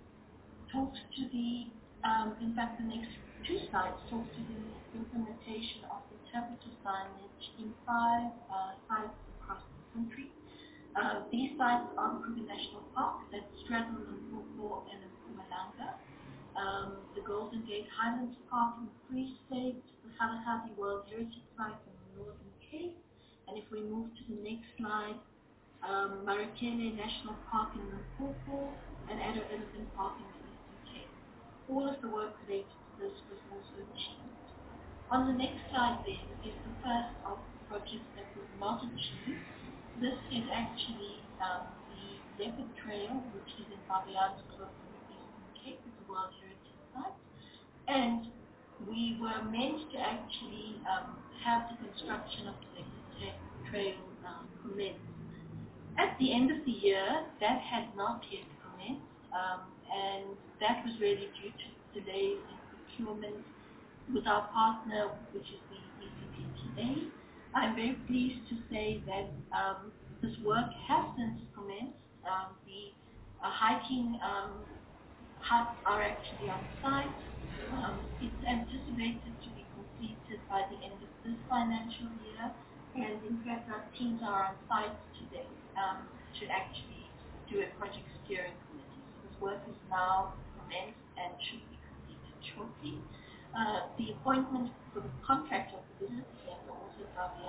talks to the, um, in fact the next two slides talk to the implementation of interpretive signage in five uh, sites across the country. Uh, these sites are the Kruger National Park, that's Stratham, Limpopo, and Mpumalanga. Um, the Golden Gate Highlands Park in the Free State, the Galagadi World Heritage Site in the Northern Cape, and if we move to the next slide, um, Marikele National Park in Limpopo, and Addo Elephant Park in the Eastern Cape. All of the work related to this was also achieved. On the next slide then is the first of the projects that was not achieved. This is actually um, the Leopard Trail, which is in Babianskloof in the Eastern Cape, it's a World Heritage Site. And we were meant to actually um, have the construction of the Leopard Trail um, commence. At the end of the year, that had not yet commenced, um, and that was really due to delays in procurement with our partner, which is the E C P T A. I'm very pleased to say that um, this work has since commenced. Um, the uh, hiking um, huts are actually on site. Um, it's anticipated to be completed by the end of this financial year, and in fact our teams are on site today um, to actually do a project steering committee. So this work is now commenced and should be completed shortly. Uh, the appointment for the contract of the visitor center also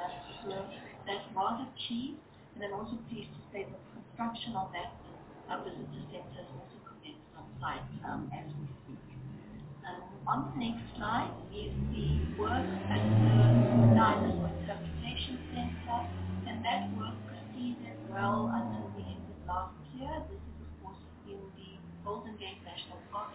that was achieved, and I'm also pleased to say that the construction of that uh, visitor center is also commenced on site um, as we speak. Um, on the next slide is the work at the Dinosaur Interpretation Center, and that work proceeded well until the end of last year. This is of course in the Golden Gate National Park.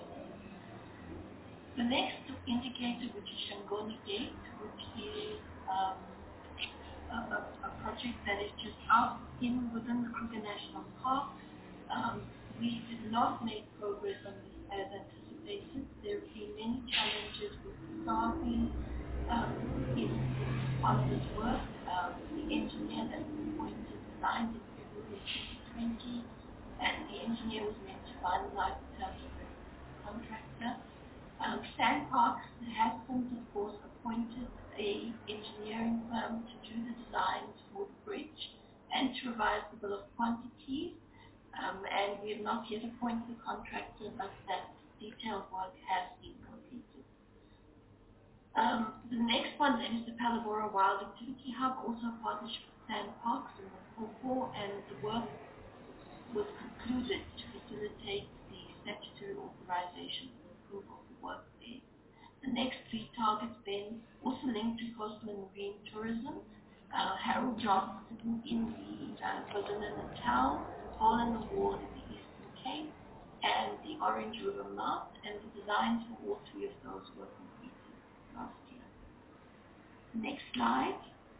The next indicator, which is Shangoni Gate, which is um, a, a project that is just out in within the Kruger National Park. Um, we did not make progress on this as anticipated. There have been many challenges with staffing um, in, on this work. Um, the engineer that was appointed resigned in February twenty twenty, and the engineer was meant to finalize the terms of reference with the contractor. Um, Sandparks has since, of course, appointed a engineering firm to do the designs for the bridge and to revise the bill of quantities. Um, and we have not yet appointed a contractor, but that detailed work has been completed. Um, the next one then is the Palabora Wild Activity Hub, also a partnership with Sandparks and Limpopo, and the work was concluded to facilitate the statutory authorization for approval of the work there. The next three targets then also linked to coastal and marine tourism. Uh, Harold Johnson in the uh, KwaZulu-Natal, Hole in the Wall in the Eastern Cape, and the Orange River Mouth, and the designs for all three of those were completed last year. Next slide.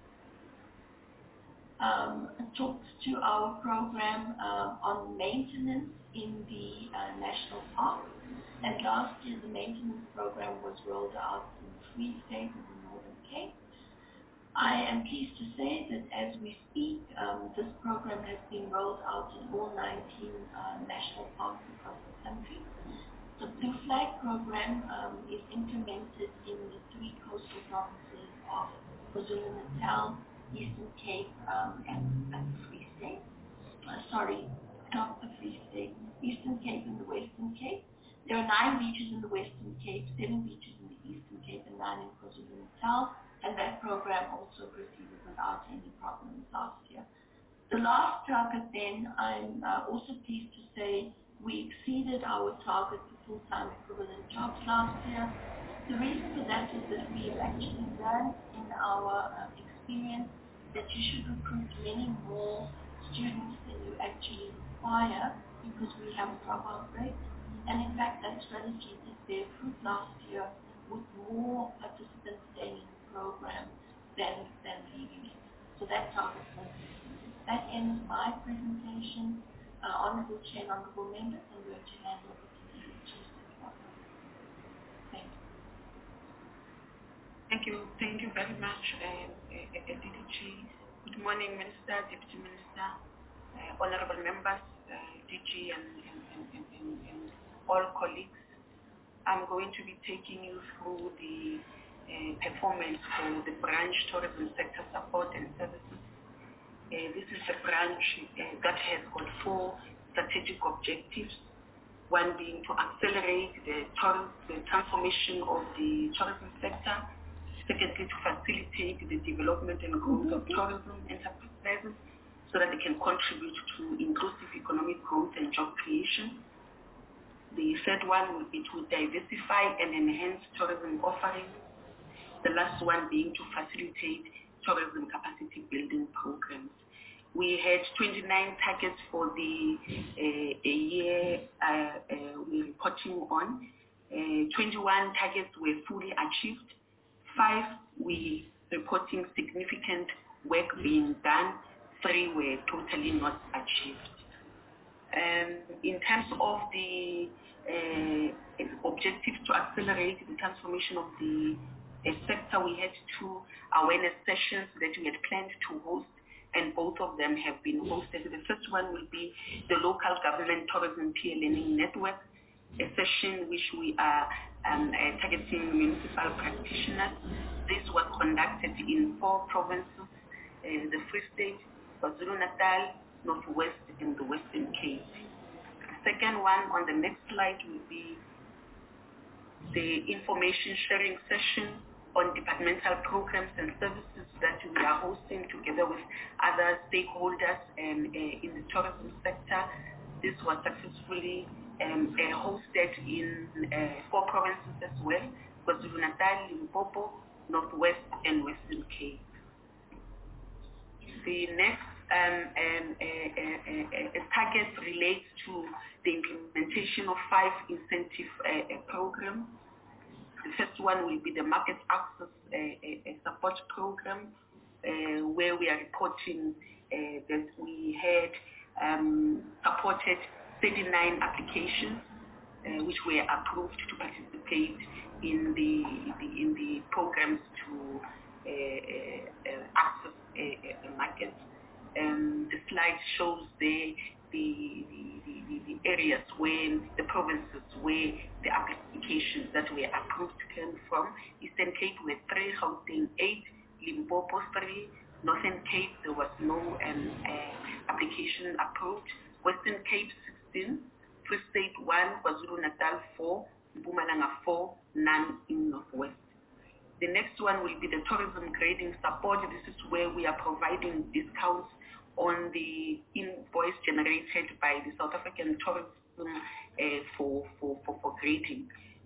Um, talks to our program uh, on maintenance in the uh, national park. And last year the maintenance program was rolled out in the Free State of the Northern Cape. I am pleased to say that as we speak, um, this program has been rolled out in all nineteen uh, national parks across the country. The Blue Flag program um, is implemented in the three coastal provinces of KwaZulu-Natal, Eastern Cape, um, and, and the Free State. Uh, sorry, not the Free State, Eastern Cape and the Western Cape. There are nine beaches in the Western Cape, seven beaches in the Eastern Cape, and nine in KwaZulu-Natal. And that program also proceeded without any problems last year. The last target then, I'm uh, also pleased to say we exceeded our target for full-time equivalent jobs last year. The reason for that is that we have actually learned in our uh, experience that you should recruit many more students than you actually require because we have a dropout rate. And in fact, that strategy did bear fruit last year with more participants staying in the program than, than leaving it. So that target was exceeded. That ends my presentation. Uh, Honourable Chair and Honourable Members, I'm going to hand over to D D G. Thank you. Thank you. Thank you very much, uh, uh, D D G. Good morning, Minister, Deputy Minister, uh, Honourable Members, uh, D G, and, and, and, and, and all colleagues. I'm going to be taking you through the uh, performance for the branch tourism sector support and services. Uh, this is a branch uh, that has got four strategic objectives. One being to accelerate the, tour- the transformation of the tourism sector. Secondly, to facilitate the development and growth of tourism enterprises so that they can contribute to inclusive economic growth and job creation. The third one will be to diversify and enhance tourism offerings. The last one being to facilitate tourism capacity building programs. We had twenty-nine targets for the uh, a year uh, uh, we're reporting on. Uh, twenty-one targets were fully achieved. Five, we reporting significant work being done. Three were totally not achieved. Um, in terms of the uh, objectives to accelerate the transformation of the uh, sector, we had two awareness sessions that we had planned to host, and both of them have been hosted. The first one will be the local government tourism peer learning network, a session which we are um, uh, targeting municipal practitioners. This was conducted in four provinces, uh, the Free State, KwaZulu-Natal, Northwest, and the Western Cape. The second one on the next slide will be the information sharing session on departmental programs and services that we are hosting together with other stakeholders um, uh, in the tourism sector. This was successfully um, uh, hosted in uh, four provinces as well, KwaZulu-Natal, Limpopo, Northwest, and Western Cape. The next um, um, uh, uh, uh, target relates to the implementation of five incentive uh, uh, programs. The first one will be the market access uh, uh, support program, uh, where we are reporting uh, that we had um, supported thirty-nine applications uh, which were approved to participate in the, the in the programs to uh, uh, access a, a market. Um, the slide shows the the, the, the, the areas where the provinces where the applications that were approved came from. Eastern Cape were three, Gauteng eight, Limpopo three, Northern Cape there was no um, uh, application approved, Western Cape sixteen, Free State one, KwaZulu-Natal four, Mpumalanga four, none in Northwest. The next one will be the tourism grading support. This is where we are providing discounts on the invoice generated by the South African tourism uh, for, for, for, for grading.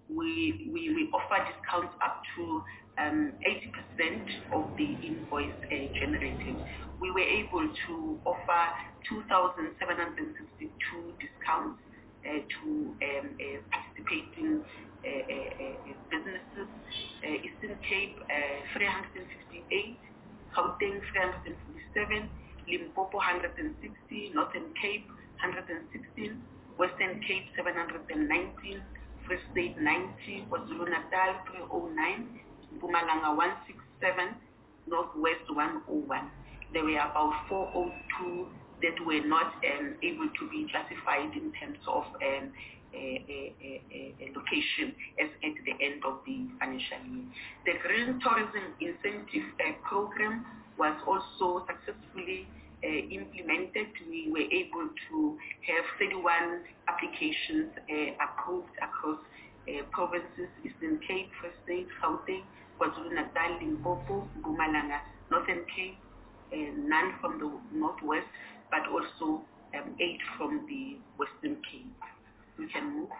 we, we, we offer discounts up to um, eighty percent of the invoice uh, generated. We were able to offer two thousand seven hundred sixty-two discounts uh, to um, uh, participating uh, uh, uh, businesses. Uh, Eastern Cape, uh, three hundred fifty-eight, Gauteng, three hundred forty-seven, Limpopo, one hundred sixty, Northern Cape, one hundred sixteen, Western Cape, seven hundred nineteen, Free State, ninety, KwaZulu-Natal, three oh nine, Mpumalanga, one sixty-seven, Northwest, one oh one. There were about four oh two that were not um, able to be classified in terms of um, a, a, a, a location as at the end of the financial year. The Green Tourism Incentive uh, Program was also successfully uh, implemented. We were able to have thirty-one applications uh, approved across uh, provinces: Eastern Cape, Free State, Gauteng, KwaZulu-Natal, Limpopo, Mpumalanga, Northern Cape, uh, none from the Northwest, but also um, eight from the Western Cape. We can move.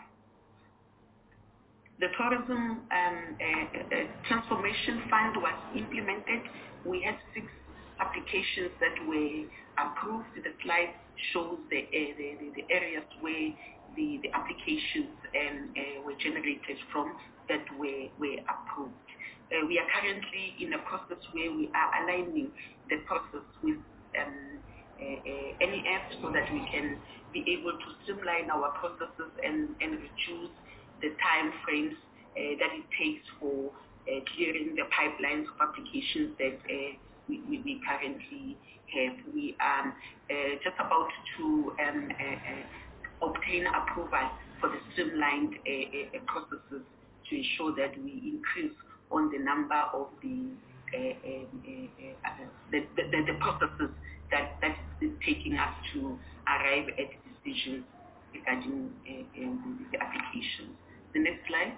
The Tourism um, uh, uh, Transformation Fund was implemented. We had six applications that were approved. The slide shows the, uh, the, the, the areas where the, the applications um, uh, were generated from that were, were approved. Uh, we are currently in a process where we are aligning the process with um, uh, uh, N E F so that we can be able to streamline our processes and, and reduce the time frames uh, that it takes for uh, clearing the pipelines of applications that uh, we, we, we currently have. We are uh, just about to um, uh, uh, obtain approval for the streamlined uh, uh, processes to ensure that we increase on the number of the uh, uh, uh, uh, the, the, the processes that, that is taking us to arrive at decisions regarding uh, uh, the applications. The next slide.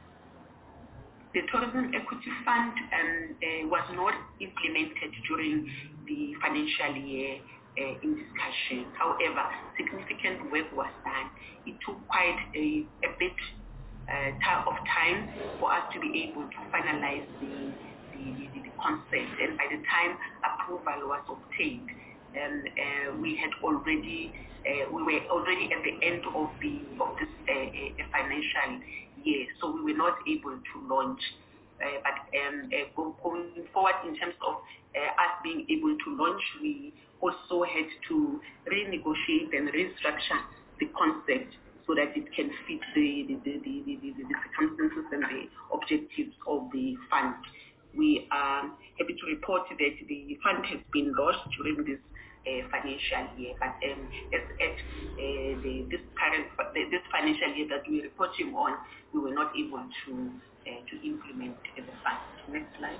The Tourism Equity Fund um, uh, was not implemented during the financial year uh, in discussion. However, significant work was done. It took quite a, a bit uh, of time for us to be able to finalize the, the, the, the concept, and by the time approval was obtained, um, uh, we had already uh, we were already at the end of the of this uh, uh, financial year, so we were not able to launch. Uh, but um, uh, going forward, in terms of uh, us being able to launch, we also had to renegotiate and restructure the concept so that it can fit the the, the, the, the, the circumstances and the objectives of the fund. We are happy to report that the fund has been launched during this uh, financial year, but um, as at uh, the, this current this financial year that we're reporting on, we were not able to uh, to implement the fund. Next slide.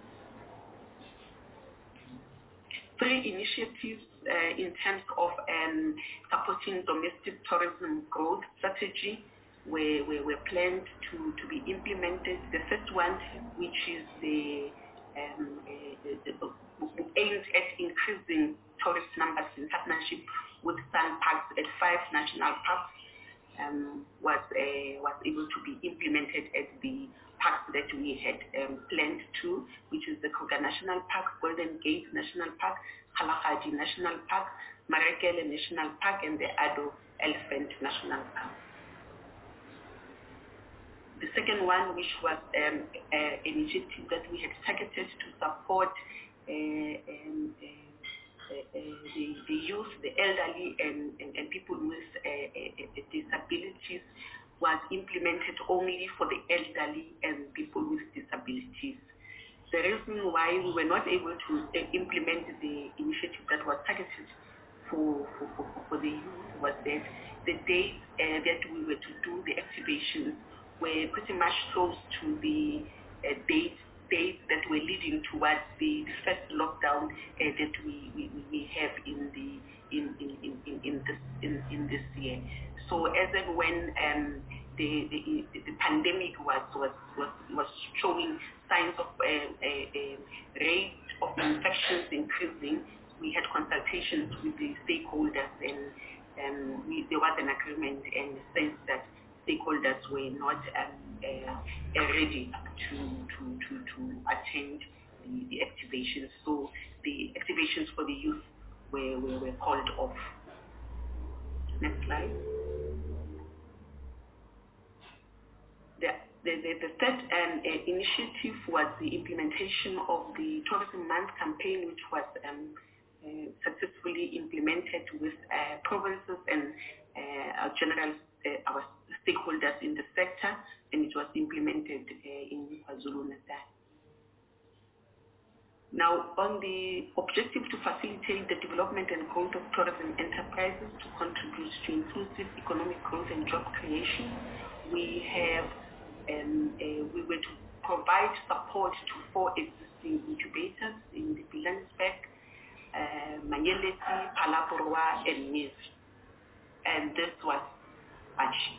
Three initiatives uh, in terms of um, supporting domestic tourism growth strategy were, were, were planned to, to be implemented. The first one, which is the, um, uh, the, the, the aimed at increasing tourist numbers in partnership with Sun Parks at five national parks, um, was, uh, was able to be implemented at the parks that we had um, planned to, which is the Kruger National Park, Golden Gate National Park, Kalahari National Park, Marekele National Park, and the Addo Elephant National Park. The second one, which was um, an initiative that we had targeted to support uh, um, uh, uh, the, the youth, the elderly, and, and, and people with uh, uh, disabilities, was implemented only for the elderly and people with disabilities. The reason why we were not able to uh, implement the initiative that was targeted for, for, for, for the youth was that the days uh, that we were to do the activations were pretty much close to the uh, dates, dates that were leading towards the, the first lockdown uh, that we, we, we have in the in, in, in, in, this in, in this year. So as and when um, the, the the pandemic was was was, was showing signs of a, a, a rate of infections increasing, we had consultations with the stakeholders, and um, we, there was an agreement and sense that stakeholders were not um, uh, ready to, to, to, to attend the, the activations. So the activations for the youth were, were, were called off. Next slide. The, the, the, the third um, uh, initiative was the implementation of the Tourism Month campaign, which was um, uh, successfully implemented with uh, provinces and uh, our general uh, our stakeholders in the sector, and it was implemented uh, in KwaZulu-Natal. Now, on the objective to facilitate the development and growth of tourism enterprises to contribute to inclusive economic growth and job creation, we have um, uh, we were to provide support to four existing incubators in the Pilanesberg, uh, Manyeleti, Palapurwa, and Miz. And this was achieved.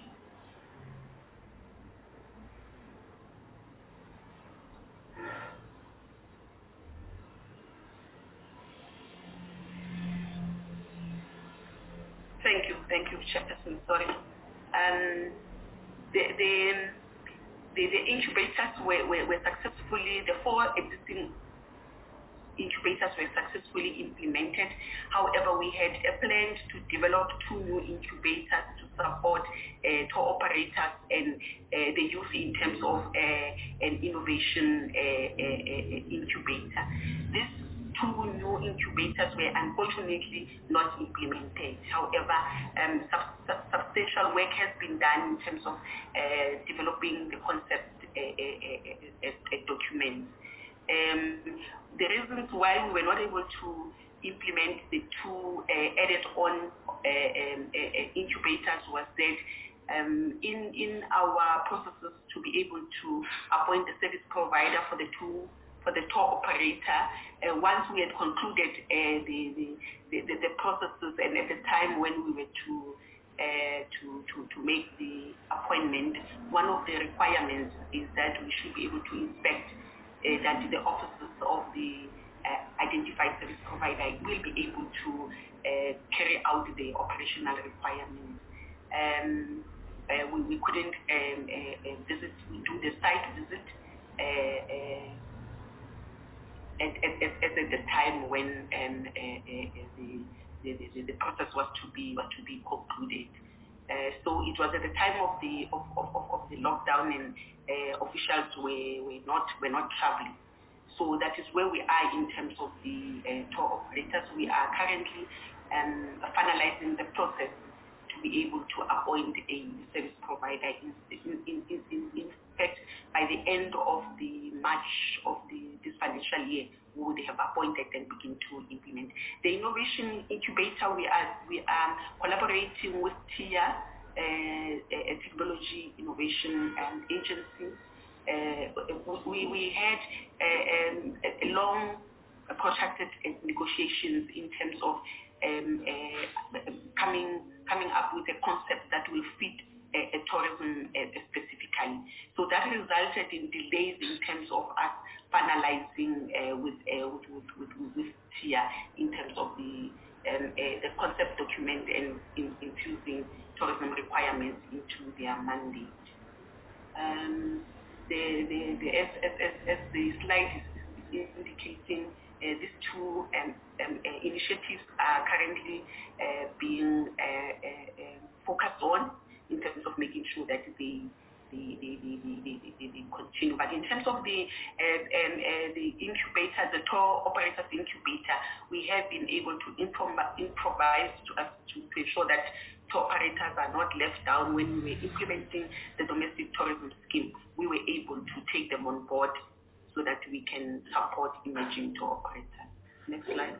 Thank you, thank you, Chairperson. Sorry. Um, the, the, the, the incubators were, were, were successfully, the four existing incubators were successfully implemented. However, we had a plan to develop two new incubators to support uh, tour operators and uh, the youth in terms of uh, an innovation uh, uh, uh, incubator. This two new incubators were unfortunately not implemented. However, um, sub sub substantial work has been done in terms of uh, developing the concept uh, uh, uh, uh, uh, documents. Um, the reasons why we were not able to implement the two uh, added-on uh, um, uh, incubators was that um, in, in our processes to be able to appoint a service provider for the two for the tour operator, uh, once we had concluded uh, the, the, the, the processes and at the time when we were to, uh, to, to, to make the appointment, one of the requirements is that we should be able to inspect uh, that the officers of the uh, identified service provider will be able to uh, carry out the operational requirements. Um, uh, we, we couldn't um, uh, uh, visit, we do the site visit uh, uh, At, at, at, at the time when um, uh, uh, the, the, the, the process was to be was to be concluded. Uh, so it was at the time of the of, of, of the lockdown, and uh, officials were, were not were not traveling. So that is where we are in terms of the uh, tour operators. We are currently um, finalizing the process to be able to appoint a service provider. In, in, in, in, in fact, by the end of the March of the, this financial year, we would have appointed and begin to implement. The innovation incubator, we are we are collaborating with T I A, uh, a technology innovation um, agency. Uh, we we had uh, um, a long, uh, protracted uh, negotiations in terms of um, uh, coming coming up with a concept that will fit uh, uh, tourism uh, specifically. So that resulted in delays in terms of us finalizing uh, with, uh, with, with, with, with T I A in terms of the, um, uh, the concept document and in, infusing tourism requirements into their mandate. Um, the, the, the, as, as, as the slide is indicating, Uh, these two um, um, uh, initiatives are currently uh, being uh, uh, uh, focused on in terms of making sure that they, they, they, they, they, they, they continue. But in terms of the, uh, um, uh, the incubator, the tour operators incubator, we have been able to improvise to, uh, to, to ensure that tour operators are not left down. When we were implementing the domestic tourism scheme, we were able to take them on board so that we can support emerging tour operators. Next slide.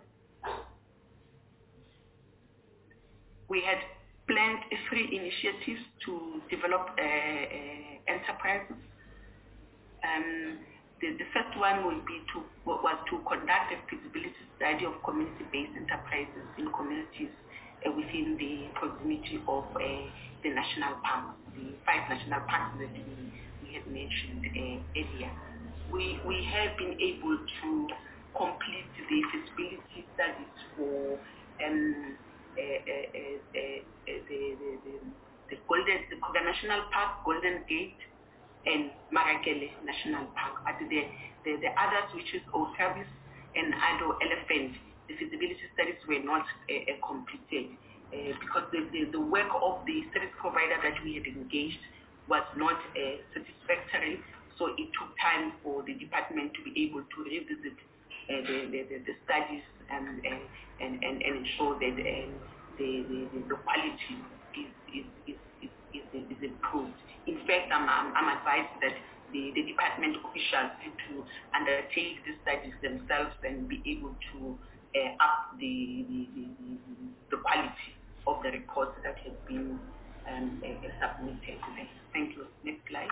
We had planned three initiatives to develop uh, uh, enterprises. Um, the, the first one will be to, was to conduct a feasibility study of community-based enterprises in communities uh, within the proximity of uh, the national parks, the five national parks that we, we had mentioned uh, earlier. We, we have been able to complete the feasibility studies for um, uh, uh, uh, uh, the, the, the, the, Golden, the Kruger National Park, Golden Gate, and Maragele National Park. But the, the, the others, which is Otabis and Ado Elephant, the feasibility studies were not uh, uh, completed uh, because the, the, the work of the service provider that we had engaged was not uh, satisfactory, so it took time for the department to be able to revisit uh, the, the, the, the studies and, and, and, and ensure that um, the, the, the quality is, is, is, is, is, is improved. In fact, I'm, I'm, I'm advised that the, the department officials had to undertake the studies themselves and be able to uh, up the, the, the, the quality of the reports that have been um, uh, submitted. Thank you. Next slide.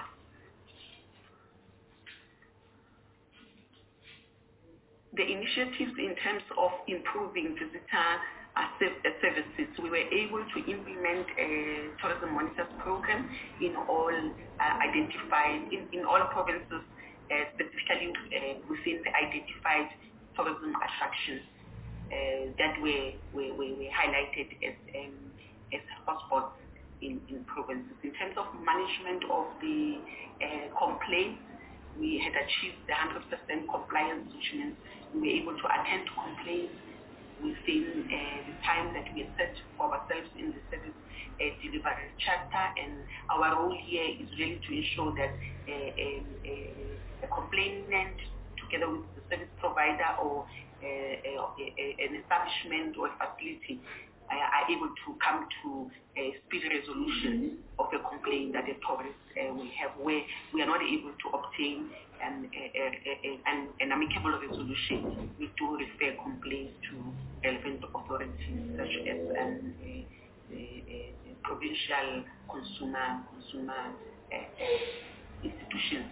The initiatives in terms of improving visitor uh, services, we were able to implement a tourism monitors program in all uh, identified, in, in all provinces, uh, specifically uh, within the identified tourism attractions uh, that were, were, were, were highlighted as, um, as hotspots in, in provinces. In terms of management of the uh, complaints, we had achieved the one hundred percent compliance, which means we were able to attend to complaints within uh, the time that we had set for ourselves in the service uh, delivery chapter. And our role here is really to ensure that uh, a, a, a complainant, together with the service provider or uh, a, a, an establishment or a facility, uh, are able to come to a speedy resolution of a complaint that a tourist uh, will have, where we are not able to obtain an, a, a, a, an, an amicable resolution. We do refer complaints to relevant authorities such as um, a, a, a provincial consumer consumer uh, uh, institutions.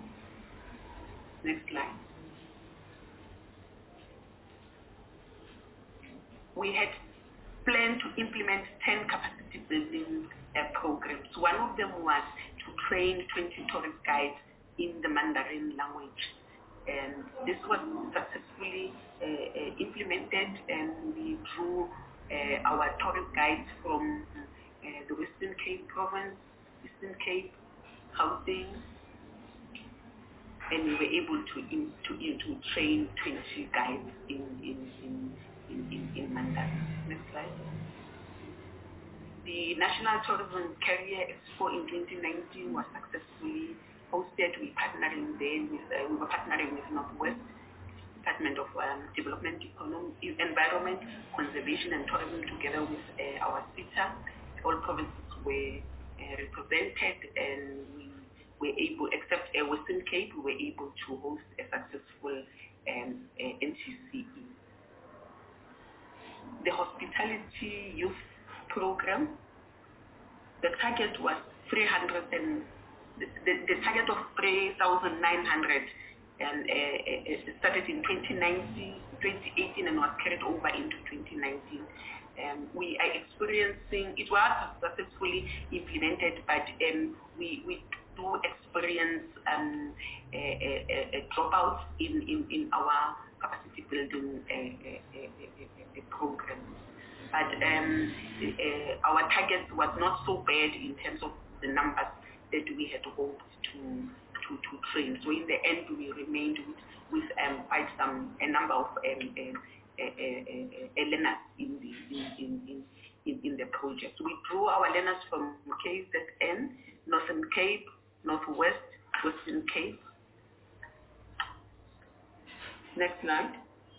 Next slide. We had planned to implement ten capacity building uh, programs. One of them was to train twenty tourist guides in the Mandarin language. And this was successfully uh, uh, implemented, and we drew uh, our tourist guides from uh, the Western Cape province, Eastern Cape, Gauteng, and we were able to in, to, in, to train twenty guides in, in, in In, in, in Mandarin. Next slide. The National Tourism Career Expo in twenty nineteen was successfully hosted. We partnering there with uh, we were partnering with Northwest Department of um, Development, Economy, Environment, Conservation, and Tourism, together with uh, our SPITA. All provinces were uh, represented, and we were able, except uh, Western Cape, we were able to host a successful um, uh, N T C E. The hospitality youth program, the target was three hundred and the, the, the target of three thousand nine hundred and uh, uh, started in twenty nineteen, twenty eighteen, and was carried over into twenty nineteen. Um, we are experiencing, it was successfully implemented, but um, we, we do experience um, a, a, a dropout in, in, in our capacity building uh, uh, uh, uh, program. But um, uh, our target was not so bad in terms of the numbers that we had hoped to to, to train. So in the end, we remained with, with um, quite some a number of um, uh, uh, uh, uh, learners in the in, in, in, in the project. We drew our learners from K Z N, Northern Cape, Northwest, Western Cape. Next slide.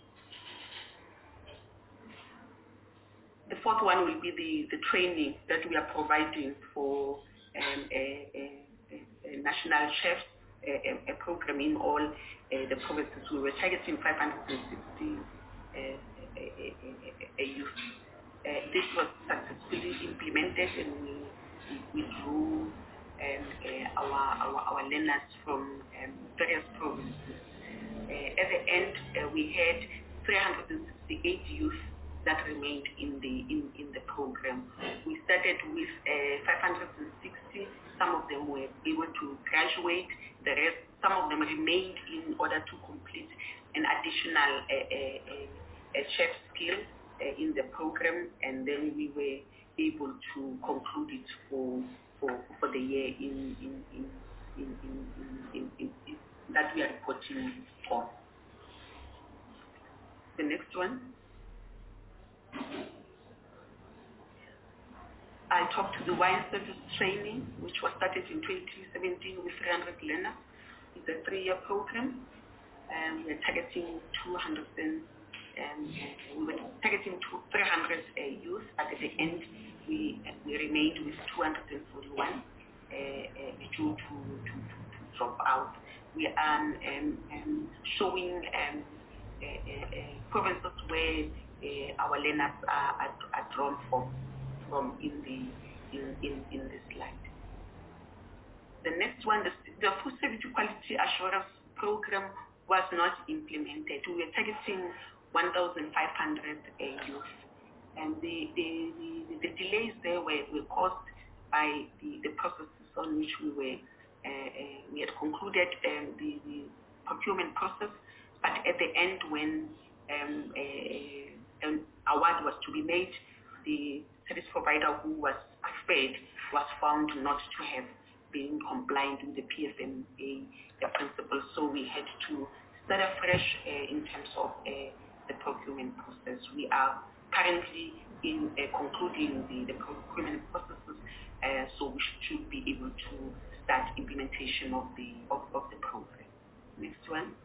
The fourth one will be the, the training that we are providing for um, a, a, a national chefs, a, a program in all uh, the provinces. We were targeting five hundred sixty uh, a, a, a, a youth. Uh, this was successfully implemented, and we, we drew um, uh, our, our, our learners from um, various provinces. Uh, at the end, uh, we had three hundred sixty-eight youth that remained in the in, in the program. We started with uh, five hundred sixty. Some of them were able to graduate. The rest, some of them remained in order to complete an additional uh, uh, uh, chef skill uh, in the program, and then we were able to conclude it for for, for the year in in, in in, in, in, in, in, that we are reporting on. The next one. I talked to the wine service training, which was started in twenty seventeen with three hundred learners. It's a three-year program, and we're targeting two hundred and um, we were targeting two, three hundred uh, youth, but at the end we we remained with two hundred forty-one uh, uh, due to, to, to, to drop out. We are um, um, showing um, uh, uh, provinces where uh, our learners are, are, are drawn from. From in the in, in, in the slide. The next one, the, the food safety quality assurance program was not implemented. We were targeting one thousand five hundred uh, youth, and the the, the, the delays there were, were caused by the, the processes on which we were uh, uh, we had concluded um, the, the procurement process, but at the end when um, a, an award was to be made, the service provider who was preferred was found not to have been compliant with the P F M A principles, so we had to start afresh uh, in terms of uh, the procurement process. We are currently in uh, concluding the, the procurement processes, uh, so we should be able to start implementation of the of, of the program. Next one.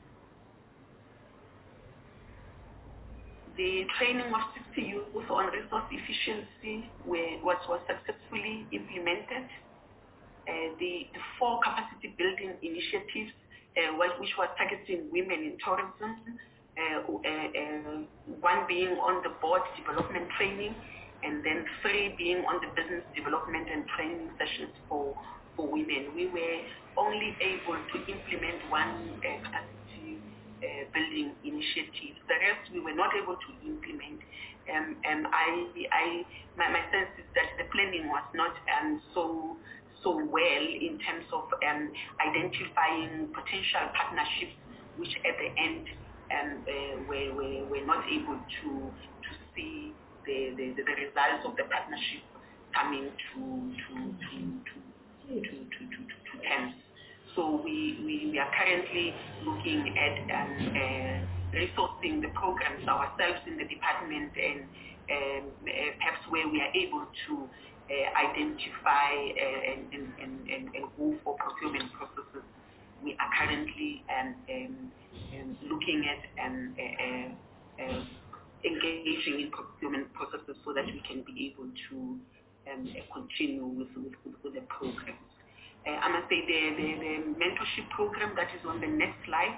The training of sixty youth on resource efficiency were, was, was successfully implemented. Uh, the, the four capacity building initiatives, uh, which was targeting women in tourism, uh, uh, uh, one being on the board development training, and then three being on the business development and training sessions for, for women. We were only able to implement one uh, capacity Uh, building initiatives. The rest we were not able to implement. Um, um, I, I, my, my sense is that the planning was not um, so so well in terms of um, identifying potential partnerships, which at the end um, uh, were, were, were not able to to see the, the, the results of the partnership coming to to to to to to, to, to, to terms. So we, we, we are currently looking at um, uh, resourcing the programs ourselves in the department, and um, uh, perhaps where we are able to uh, identify uh, and, and, and, and, and go for procurement processes. We are currently um, um, um, looking at um, uh, uh, uh, engaging in procurement processes so that we can be able to um, uh, continue with, with, with the programs. Uh, I must say the, the, the mentorship program that is on the next slide.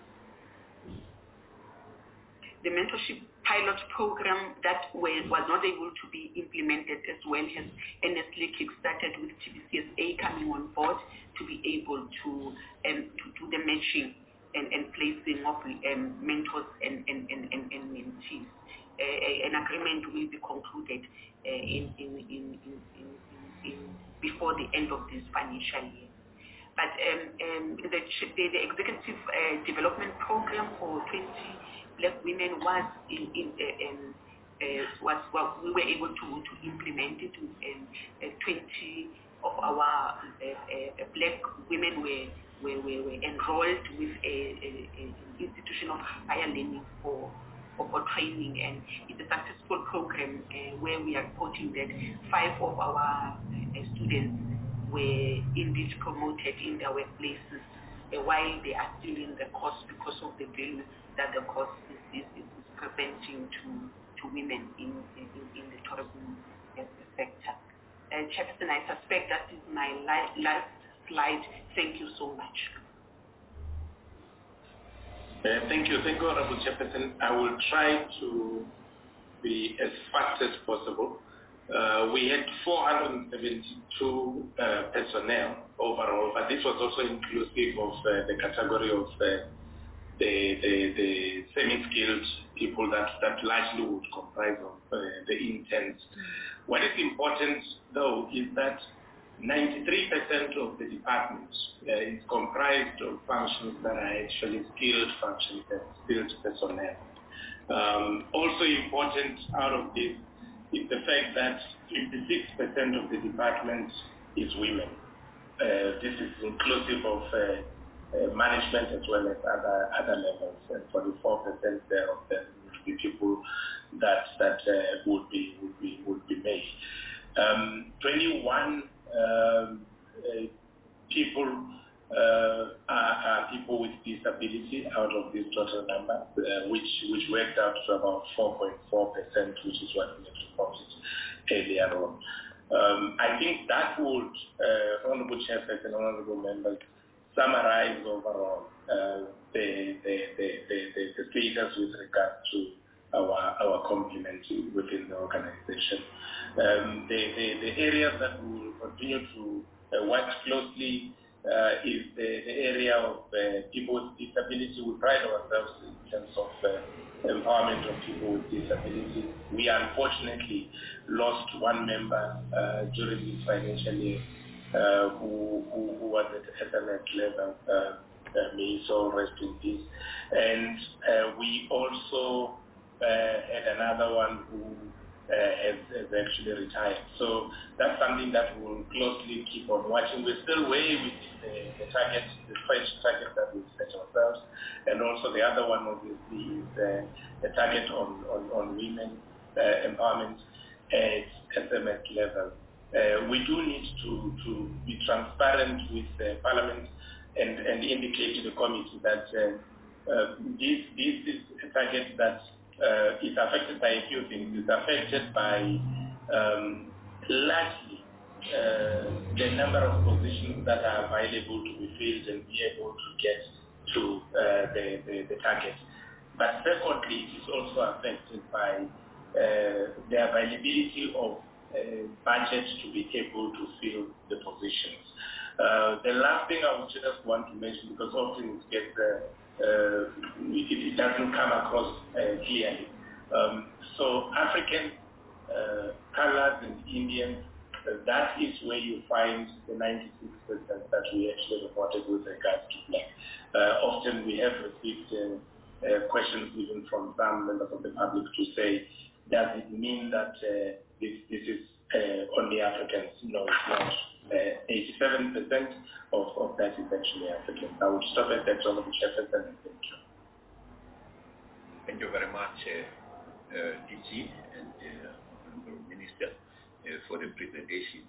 The mentorship pilot program that was, was not able to be implemented as well has honestly kick-started with T B C S A coming on board to be able to, um, to do the matching and, and placing of um, mentors and, and, and, and, and mentees. Uh, an agreement will be concluded uh, in, in, in, in, in, in before the end of this financial year. But um, um, the, the, the executive uh, development program for twenty black women was in, in uh, um, uh, was well, we were able to, to implement it. And uh, twenty of our uh, uh, black women were were, were, were enrolled with a, a, a, an institution of higher learning for. for training, and it's a successful program uh, where we are reporting that five of our uh, students were indeed promoted in their workplaces uh, while they are still in the course because of the value that the course is, is, is presenting to, to women in, in, in the tourism uh, sector. Uh, Chairperson, I suspect that is my la- last slide. Thank you so much. Uh, thank you. Thank you, Honorable Chairperson. I will try to be as fast as possible. Uh, we had four hundred seventy-two uh, personnel overall, but this was also inclusive of uh, the category of uh, the, the, the semi-skilled people that, that largely would comprise of uh, the interns. What is important, though, is that ninety-three percent of the department uh, is comprised of functions that are actually skilled functions and skilled personnel. Um, also important out of this is the fact that fifty-six percent of the department is women. uh, this is inclusive of uh, uh, management as well as other other levels. And forty-four percent there of them would be people that that uh, would be would be would be made. Um, twenty-one um, uh, people uh, are, are people with disability out of this total number, uh, which which worked out to about four point four percent, which is what we had reported earlier on. Um, I think that would, uh, Honourable Chairperson and Honourable Members, summarize overall uh, the, the, the, the, the, the status with regard to our our complement within the organization. Um, the, the, the areas that we will continue to uh, work closely uh, is the, the area of uh, people with disability. We pride ourselves in terms of uh, empowerment of people with disability. We unfortunately lost one member uh, during this financial year uh, who, who, who was at S M S level. Uh, uh, may his soul rest in peace. And uh, we also uh, had another one who uh, has, has actually retired. So that's something that we'll closely keep on watching. We're still way within the, the target, the stretch target that we've set ourselves. And also the other one obviously is uh, the target on, on, on women uh, empowerment at S M S level. Uh, we do need to, to be transparent with uh, Parliament and, and indicate to the committee that uh, uh, this, this is a target that uh, is affected by a few things. It's affected by um, largely uh, the number of positions that are available to be filled and be able to get to uh, the, the, the target. But secondly, it is also affected by uh, the availability of uh, budget to be able to fill the positions. Uh, the last thing I would just want to mention, because often it gets, uh, uh, it, it doesn't come across uh, clearly. Um, so African, uh, colors and Indians, uh, that is where you find the ninety-six percent that we actually reported with regards to black. Uh, often we have received uh, uh, questions even from some members of the public to say, does it mean that uh, this, this is uh, only Africans? No, it's not. Uh, eighty-seven percent of, of that is actually African. I would stop at that, Honourable Chairperson, and thank you. Thank you very much, uh, uh, D G and uh, Honourable Minister, uh, for the presentation.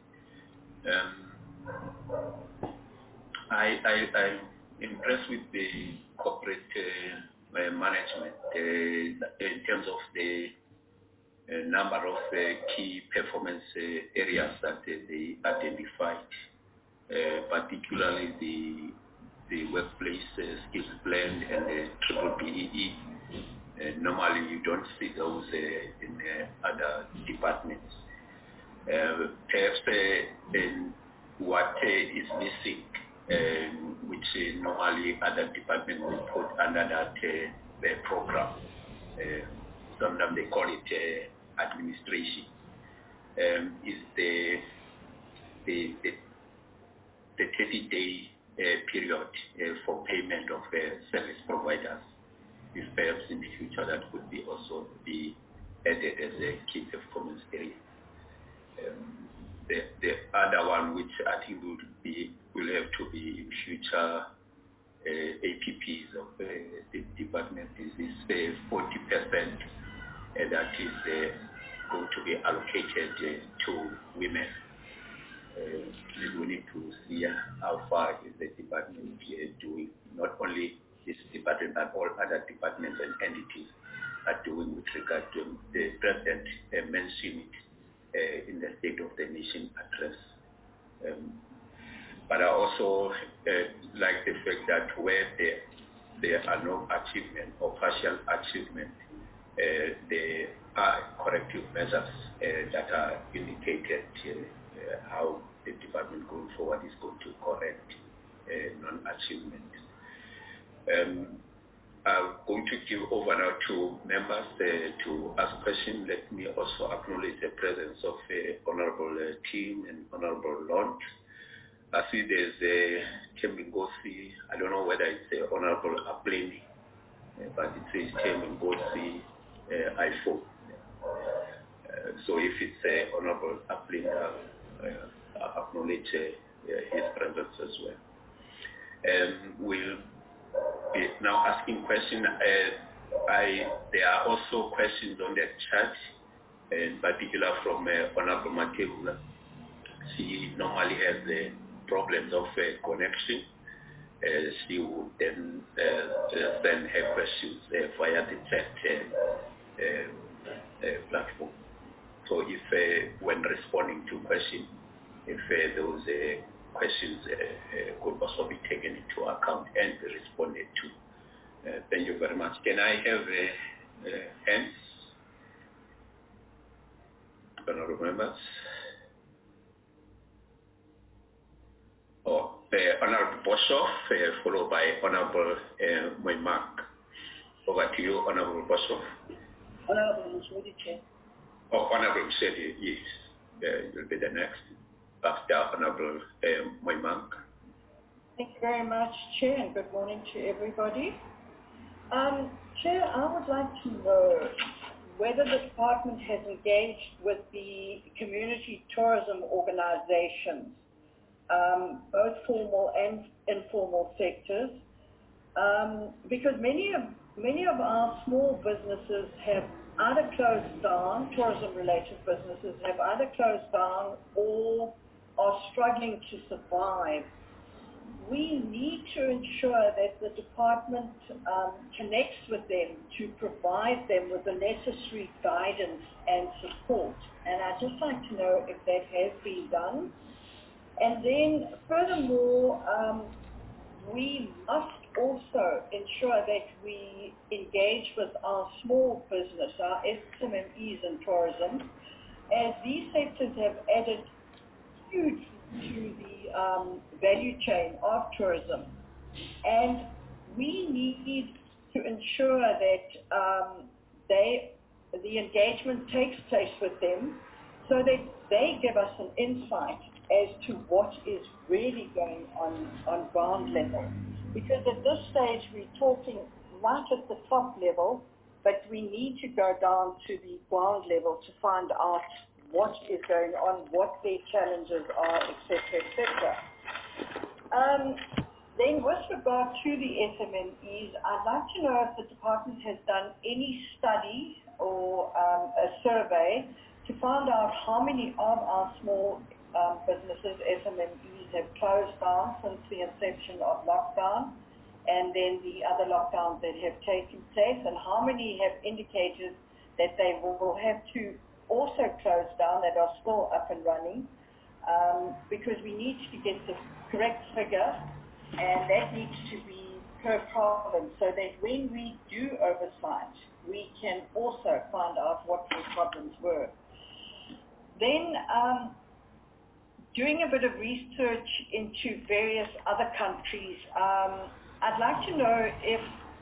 Um, I, I, I'm impressed with the corporate uh, uh, management uh, in terms of the a number of uh, key performance uh, areas that uh, they identified, uh, particularly the the workplace uh, skills blend and the triple B E E. Uh, normally you don't see those uh, in uh, other departments. Uh, perhaps uh, in what uh, is missing, um, which uh, normally other departments will put under that uh, program. Uh, sometimes they call it uh, administration, um, is the the the, the thirty-day uh, period uh, for payment of uh, service providers. If perhaps in the future that could be also be added as a key performance area. Um, the the other one, which I think would be will have to be in future uh, A P Ps of uh, the department, is this uh, forty percent. Uh, that is uh, going to be allocated uh, to women. Uh, we need to see how far is the department uh, doing, not only this department but all other departments and entities are doing with regard to the President uh, mentioned it uh, in the State of the Nation address. Um, but I also uh, like the fact that where there, there are no achievement or partial achievement, Uh, there are corrective measures uh, that are indicated uh, uh, how the department going forward is going to correct uh, non-achievement. Um, I'm going to give over now to members uh, to ask questions. Let me also acknowledge the presence of uh, Honourable uh, Team and Honourable Lund. I see there's a Temingosi. I don't know whether it's uh, Honourable Apleni, uh, but it says Temingosi. Uh, iPhone. Uh, so if it's uh, Honourable Appling, uh, uh, acknowledge uh, uh, his presence as well. Um, we'll be now asking questions. Uh, I, there are also questions on the chat, in particular from uh, Honorable Matebula. She normally has the problems of uh, connection. Uh, she will then uh, uh, send her questions uh, via the chat uh, uh, uh, platform. So if uh, when responding to questions, if uh, those uh, questions uh, uh, could also be taken into account and be responded to. Uh, thank you very much. Can I have uh, uh, hands? Honorable members. Oh, uh, Honorable Boshoff, uh, followed by Honorable uh, Moimak. Over to you, Honorable Boshoff. Honorable Mshwedi, Chair. Oh, Honorable Mshwedi, yes. Uh, you'll be the next. After Honorable uh, Moimak. Thank you very much, Chair, and good morning to everybody. Um, Chair, I would like to know whether the department has engaged with the community tourism organizations, um, both formal and informal sectors, um, because many of many of our small businesses have either closed down, tourism-related businesses have either closed down or are struggling to survive. We need to ensure that the department um, connects with them to provide them with the necessary guidance and support. And I'd just like to know if that has been done. And then furthermore, um, we must also ensure that we engage with our small business, our S M E Es in tourism, as these sectors have added huge to the um, value chain of tourism. And we need to ensure that um, they, the engagement takes place with them so that they give us an insight as to what is really going on on ground level. Because at this stage we're talking right at the top level, but we need to go down to the ground level to find out what is going on, what their challenges are, et cetera, et cetera. Um, then with regard to the S M E Es, I'd like to know if the department has done any study or um, a survey to find out how many of our small um, businesses, S M E Es, have closed down since the inception of lockdown, and then the other lockdowns that have taken place, and how many have indicated that they will have to also closed down that are still up and running, um, because we need to get the correct figure, and that needs to be per province, so that when we do oversight, we can also find out what the problems were. Then, um, doing a bit of research into various other countries, um, I'd like to know if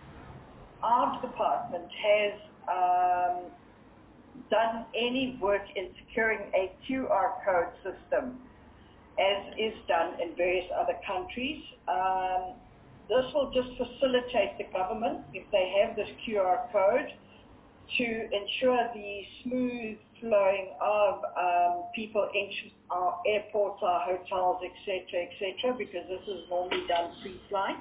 our department has um, done any work in securing a Q R code system, as is done in various other countries. Um, this will just facilitate the government, if they have this Q R code, to ensure the smooth flowing of um, people into our airports, our hotels, et cetera, et cetera, because this is normally done pre-flight.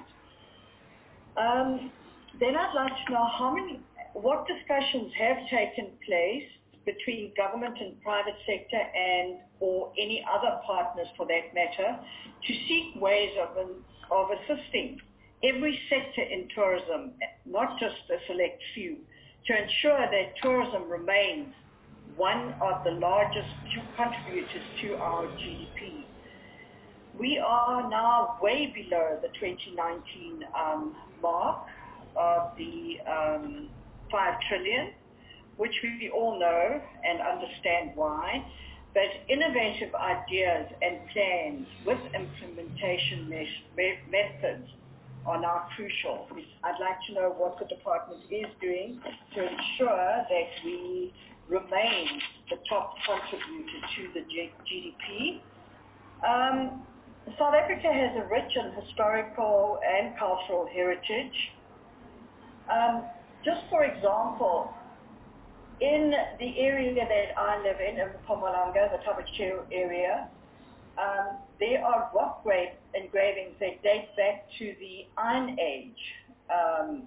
Um, then I'd like to know how many, what discussions have taken place between government and private sector and or any other partners for that matter to seek ways of, of assisting every sector in tourism, not just a select few, to ensure that tourism remains one of the largest contributors to our G D P. We are now way below the twenty nineteen um, mark of the um, five trillion, which we all know and understand why, but innovative ideas and plans with implementation me- methods are now crucial. I'd like to know what the department is doing to ensure that we remain the top contributor to the G D P. Um, South Africa has a rich and historical and cultural heritage. Um, just for example, in the area that I live in, in Mpumalanga, the Tabachel area, um, there are rock grave engravings that date back to the Iron Age um,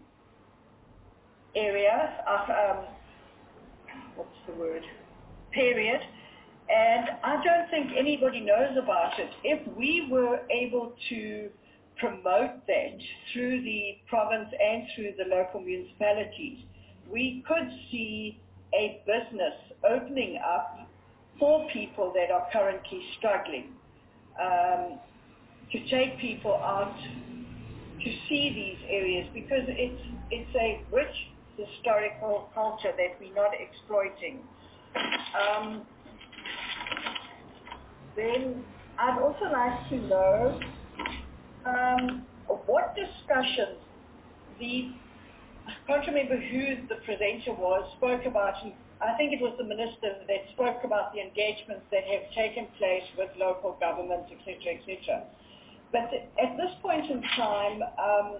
area, of, um, what's the word, period, and I don't think anybody knows about it. If we were able to promote that through the province and through the local municipalities, we could see a business opening up for people that are currently struggling, um, to take people out to see these areas, because it's it's a rich historical culture that we're not exploiting. Um, then I'd also like to know um, what discussions the, I can't remember who the presenter was, spoke about, and I think it was the minister that spoke about the engagements that have taken place with local governments, et cetera, et cetera. But at this point in time, um,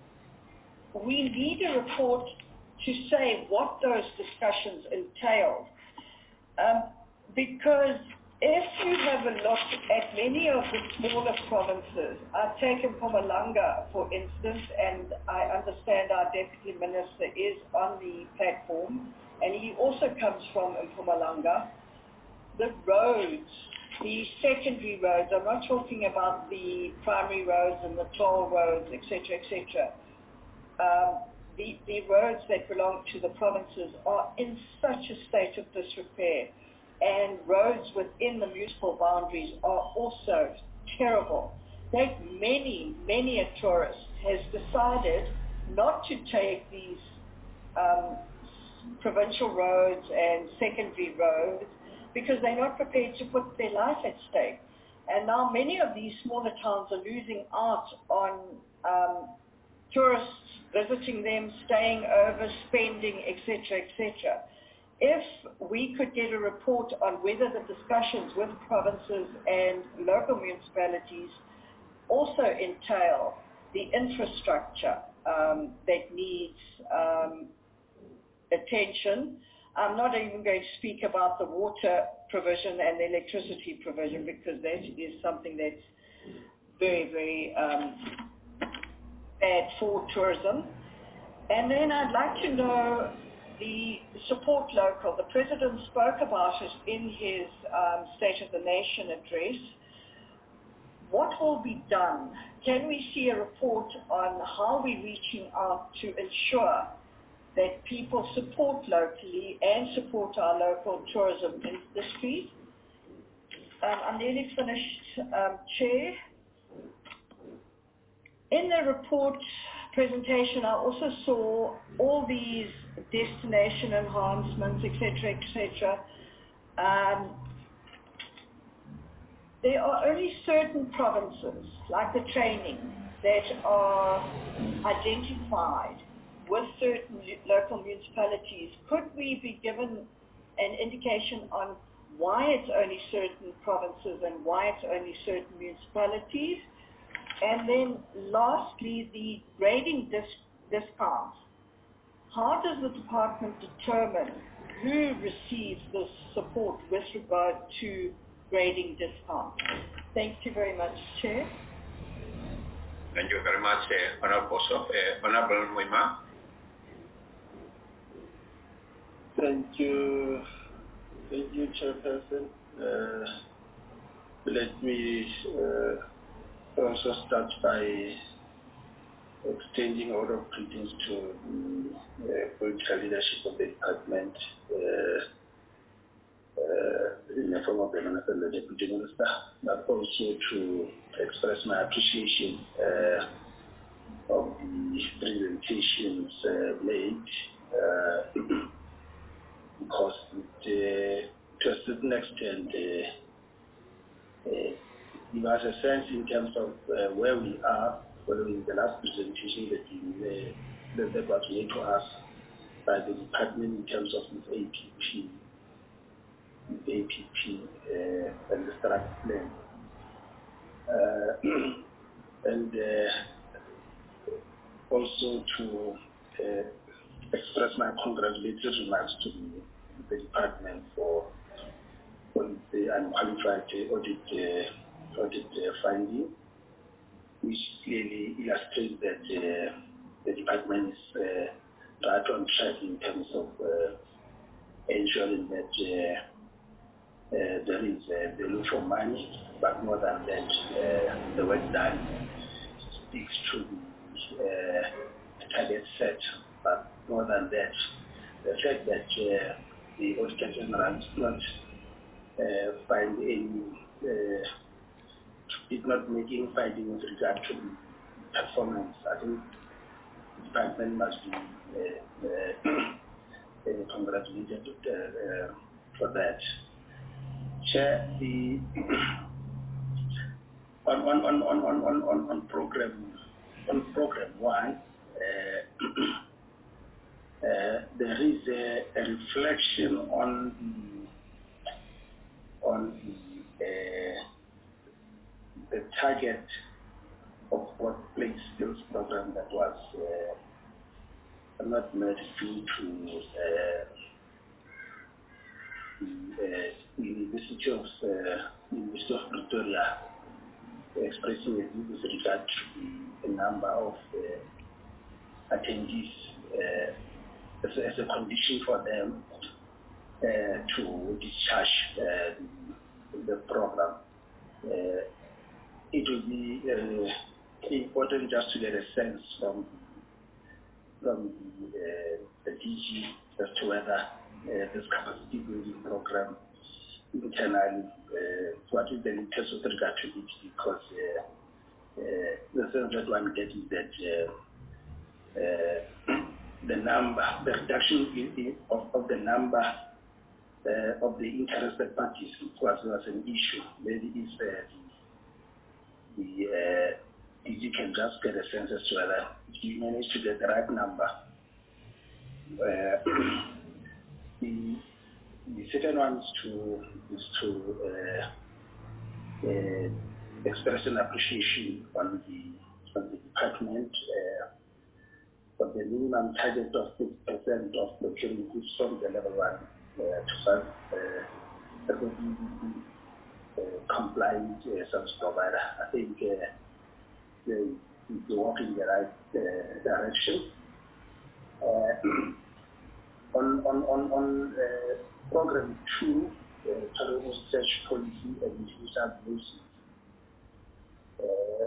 we need a report to say what those discussions entailed. Um, because if you have a look at many of the smaller provinces, I've taken Mpumalanga, for instance, and I understand our Deputy Minister is on the platform, and he also comes from Mpumalanga. The roads, the secondary roads, I'm not talking about the primary roads and the toll roads, et cetera, et cetera. Um, the, the roads that belong to the provinces are in such a state of disrepair, and roads within the municipal boundaries are also terrible. That many, many a tourist has decided not to take these um, provincial roads and secondary roads because they're not prepared to put their life at stake. And now many of these smaller towns are losing out on um, tourists visiting them, staying over, spending, et cetera, et cetera. If we could get a report on whether the discussions with provinces and local municipalities also entail the infrastructure um, that needs um, attention. I'm not even going to speak about the water provision and the electricity provision, because that is something that's very, very um, bad for tourism. And then I'd like to know the support local. The President spoke about it in his um, State of the Nation address. What will be done? Can we see a report on how we're reaching out to ensure that people support locally and support our local tourism industries? Um, I'm nearly finished, um, Chair. In the report presentation, I also saw all these destination enhancements, et cetera, et cetera. Um, there are only certain provinces, like the training, that are identified with certain local municipalities. Could we be given an indication on why it's only certain provinces and why it's only certain municipalities? And then lastly, the grading dis discounts. How does the department determine who receives this support with regard to grading discounts? Thank you very much, Chair. Thank you very much, uh, Honorable Boshoff. Uh, Honorable Mwima. Thank you. Thank you, Chairperson. Uh, let me uh, also start by extending all of greetings to the uh, political leadership of the department, uh, uh, in the form of the Minister and the Deputy Minister, but also to express my appreciation uh, of the presentations uh, made, uh, because it, uh, to a certain extent, uh, uh, give us a sense in terms of uh, where we are following the last presentation that, we, uh, that was made to us by the department in terms of this A P P, the A P P uh, and the strat plan. Uh, and uh, also to uh, express my congratulatory remarks to the, the department for, for the unqualified audit uh, audit uh, finding, which clearly illustrates that uh, the department is uh, right on track in terms of uh, ensuring that uh, uh, there is uh, value for money, but more than that, uh, the work done speaks to the uh, target set. But more than that, the fact that uh, the Auditor General did not uh, find any, uh, did not make any finding with regard to the performance, I think the department must be uh, uh, uh, congratulated uh, uh, for that. Chair, the on on on on on on on program on program one, uh, uh, there is a, a reflection on the on the uh, the target of workplace skills program that was uh, not met due to uh, the uh, University of uh, University of Pretoria expressing a view with regard to the number of uh, attendees uh, as, a, as a condition for them uh, to discharge uh, the, the program. Uh, it will be uh, important just to get a sense from from the, uh, the D G as to whether uh, this capacity building program internally, uh, what is the latest with regard to it, because uh, uh, the sense that one gets is that uh, uh, the number, the reduction in, in, of, of the number uh, of the interested parties was, was an issue. Maybe if uh, the, the uh, D G can just get a sense as to whether you managed to get the right number. Uh, the The second one is to is to uh, uh, express an appreciation on the on the department uh, for the minimum target of six percent of procuring goods from the level one uh, to five uh, uh, compliant uh, service provider. I think uh, they they walk in the right uh, direction. Uh, on on on on. Uh, Program two, uh, Tourism Research Policy and Digital Solutions. Uh,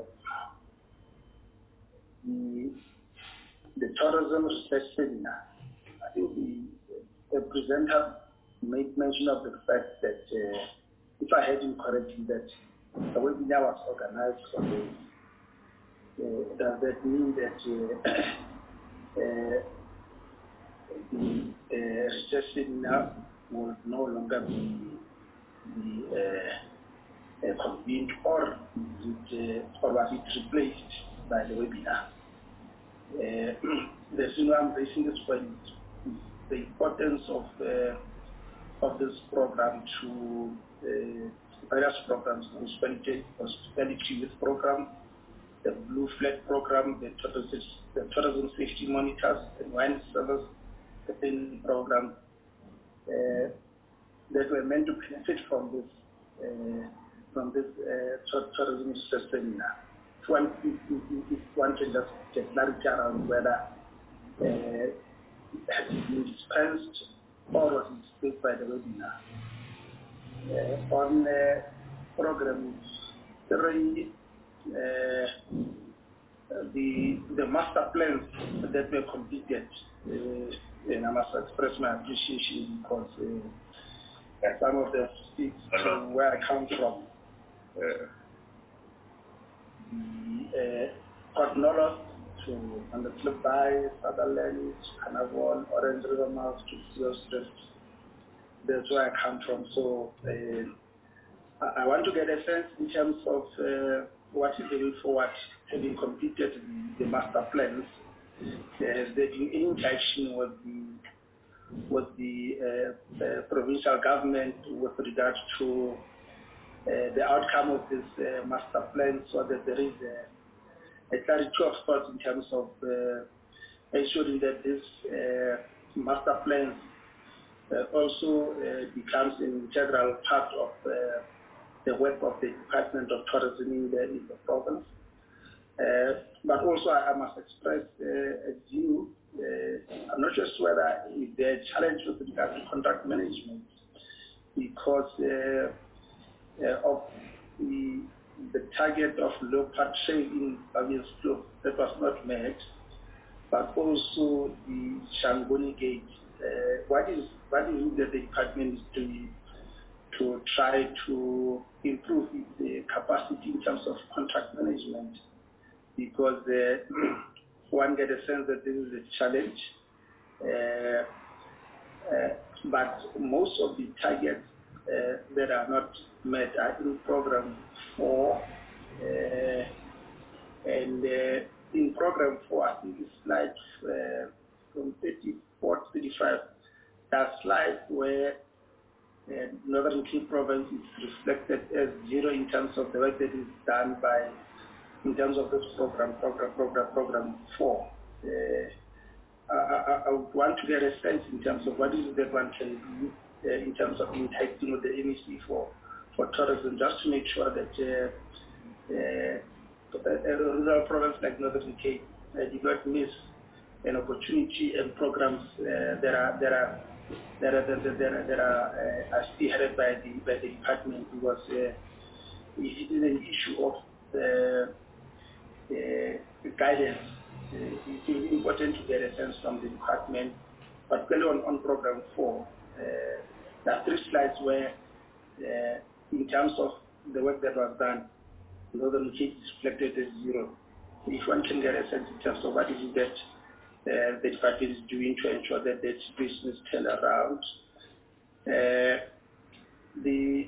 the, the Tourism Research Seminar, I think the, the presenter made mention of the fact that, uh, if I heard him correctly, that the webinar was organized for this. Uh, does that mean that uh, uh, the uh, research seminar will no longer be, be uh, uh, convened, or it, uh, or was it replaced by the webinar? Uh, the reason I'm raising this point is the importance of uh, of this program to uh, various programs, the hospitality, hospitality youth program, the Blue Flag program, the tourism, the tourism safety monitors, the wine service, the training program. Uh, that were meant to benefit from this uh, from this uh, tourism seminar. If one, if, if, if one can just get clarity around whether uh, it has been dispensed or was dispensed by the webinar. Uh, on uh, program three, uh, the the master plans that were completed. Uh, And I must express my appreciation because uh, some of them speak to where I come from. Uh, the Port Nolos to on the Flipai, Sutherland, Carnival, Orange River Mouth to Seal Drift. That's where I come from. So uh, I, I want to get a sense in terms of uh, what is the way forward, having completed the, the master plans. Has there been any interaction with the with the uh, uh, provincial government with regard to uh, the outcome of this uh, master plan, so that there is a, a clarity of thought in terms of uh, ensuring that this uh, master plan uh, also uh, becomes an integral part of uh, the work of the Department of Tourism in the, in the province. Uh, but also I, I must express uh, a view, uh, I'm not just whether there are challenges with regard to contract management, because uh, uh, of the, the target of low-part trade in Bavia's Club that was not met, but also the Shangoni Gate. Uh, what is what is it that the department is doing to try to improve its uh, capacity in terms of contract management? Because uh, one gets a sense that this is a challenge, uh, uh, but most of the targets uh, that are not met are in program four, uh, and uh, in program four, I think it's slides uh, from thirty-four to thirty-five, there are slides where uh, Northern Cape Province is reflected as zero in terms of the work that is done by, in terms of this program, program, program, program four. Uh, I, I, I would want to get a sense in terms of what is it that one can do uh, in terms of interacting with the M E C for, for tourism, just to make sure that uh, uh, a rural province like Northern Cape uh, did not miss an opportunity and programs uh, that are that are that are that are, that are, that are, uh, are spearheaded by the by the department, because uh, it is an issue of uh, uh, guidance. Uh, it is important to get a sense from the department, particularly on, on program four. Uh, there are three slides where, uh, in terms of the work that was done, Northern Cape is reflected as zero. If one can get a sense in terms of what is it that uh, the department is doing to ensure that that business turn around. Uh, the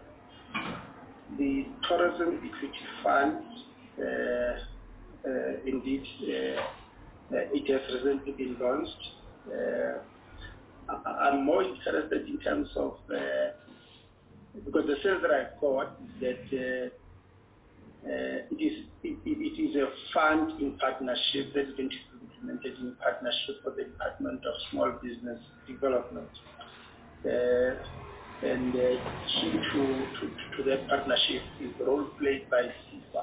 the tourism equity fund, uh, uh, indeed, uh, uh, it has recently been launched. Uh, I, I'm more interested in terms of, uh, because the sense that I've got is that uh, Uh, it is it, it is a fund in partnership that is going to be implemented in partnership with the Department of Small Business Development, uh, and uh, key to, to to that partnership is the role played by SIFA.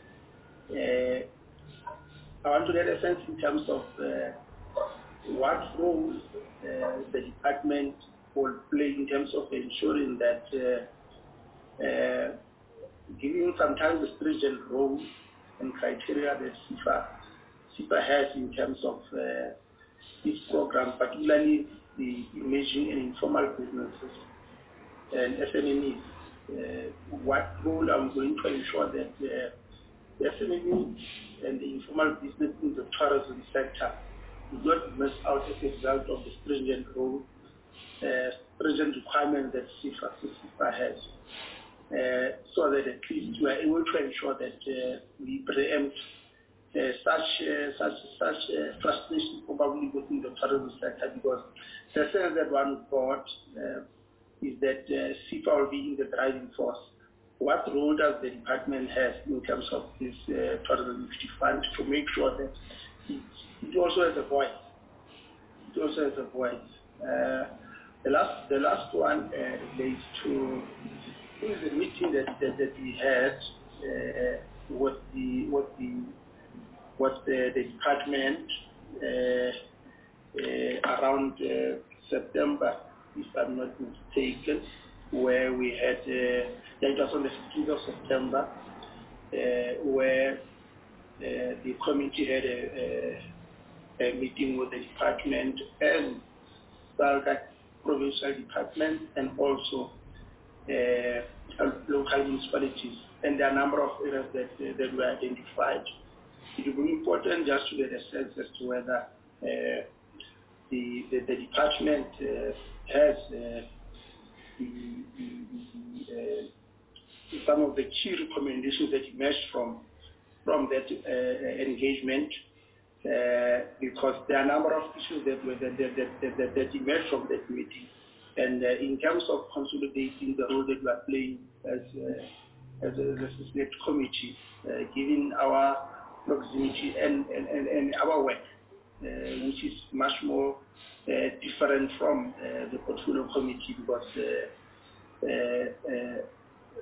Uh, I want to get a sense in terms of uh, what role uh, the department will play in terms of ensuring that. Uh, uh, Giving sometimes the stringent role and criteria that SIFA, SIFA has in terms of uh, this program, particularly the emerging and informal businesses and S M Es. Uh, what role are we going to ensure that uh, the S M Es and the informal business in the tourism sector do not miss out as a result of the stringent role, uh, stringent requirements that SIFA, SIFA has. Uh, so that at least we are able to ensure that uh, we preempt uh, such uh, such such uh, frustration probably within the tourism sector, because the sense that one got uh, is that uh, SIFA will be in the driving force. What role does the department have in terms of this uh, tourism equity fund to make sure that it, it also has a voice? It also has a voice. Uh, the last the last one uh, relates to. It was a meeting that, that, that we had uh, with the with the with the, the department uh, uh, around uh, September, if I'm not mistaken, where we had uh, it was on the fifteenth of September, uh, where uh, the committee had a, a, a meeting with the department and Salga provincial department and also Uh, local municipalities, and there are a number of areas that uh, that were identified. It will be important just to get a sense as to whether uh, the, the the department uh, has uh, the, the, the, uh, some of the key recommendations that emerged from from that uh, engagement, uh, because there are a number of issues that were that that, that, that, that emerged from that meeting. And uh, in terms of consolidating the role that we are playing as, uh, as a, as a select committee, uh, given our proximity and, and, and, and our work, uh, which is much more uh, different from uh, the portfolio committee, because uh, uh, uh,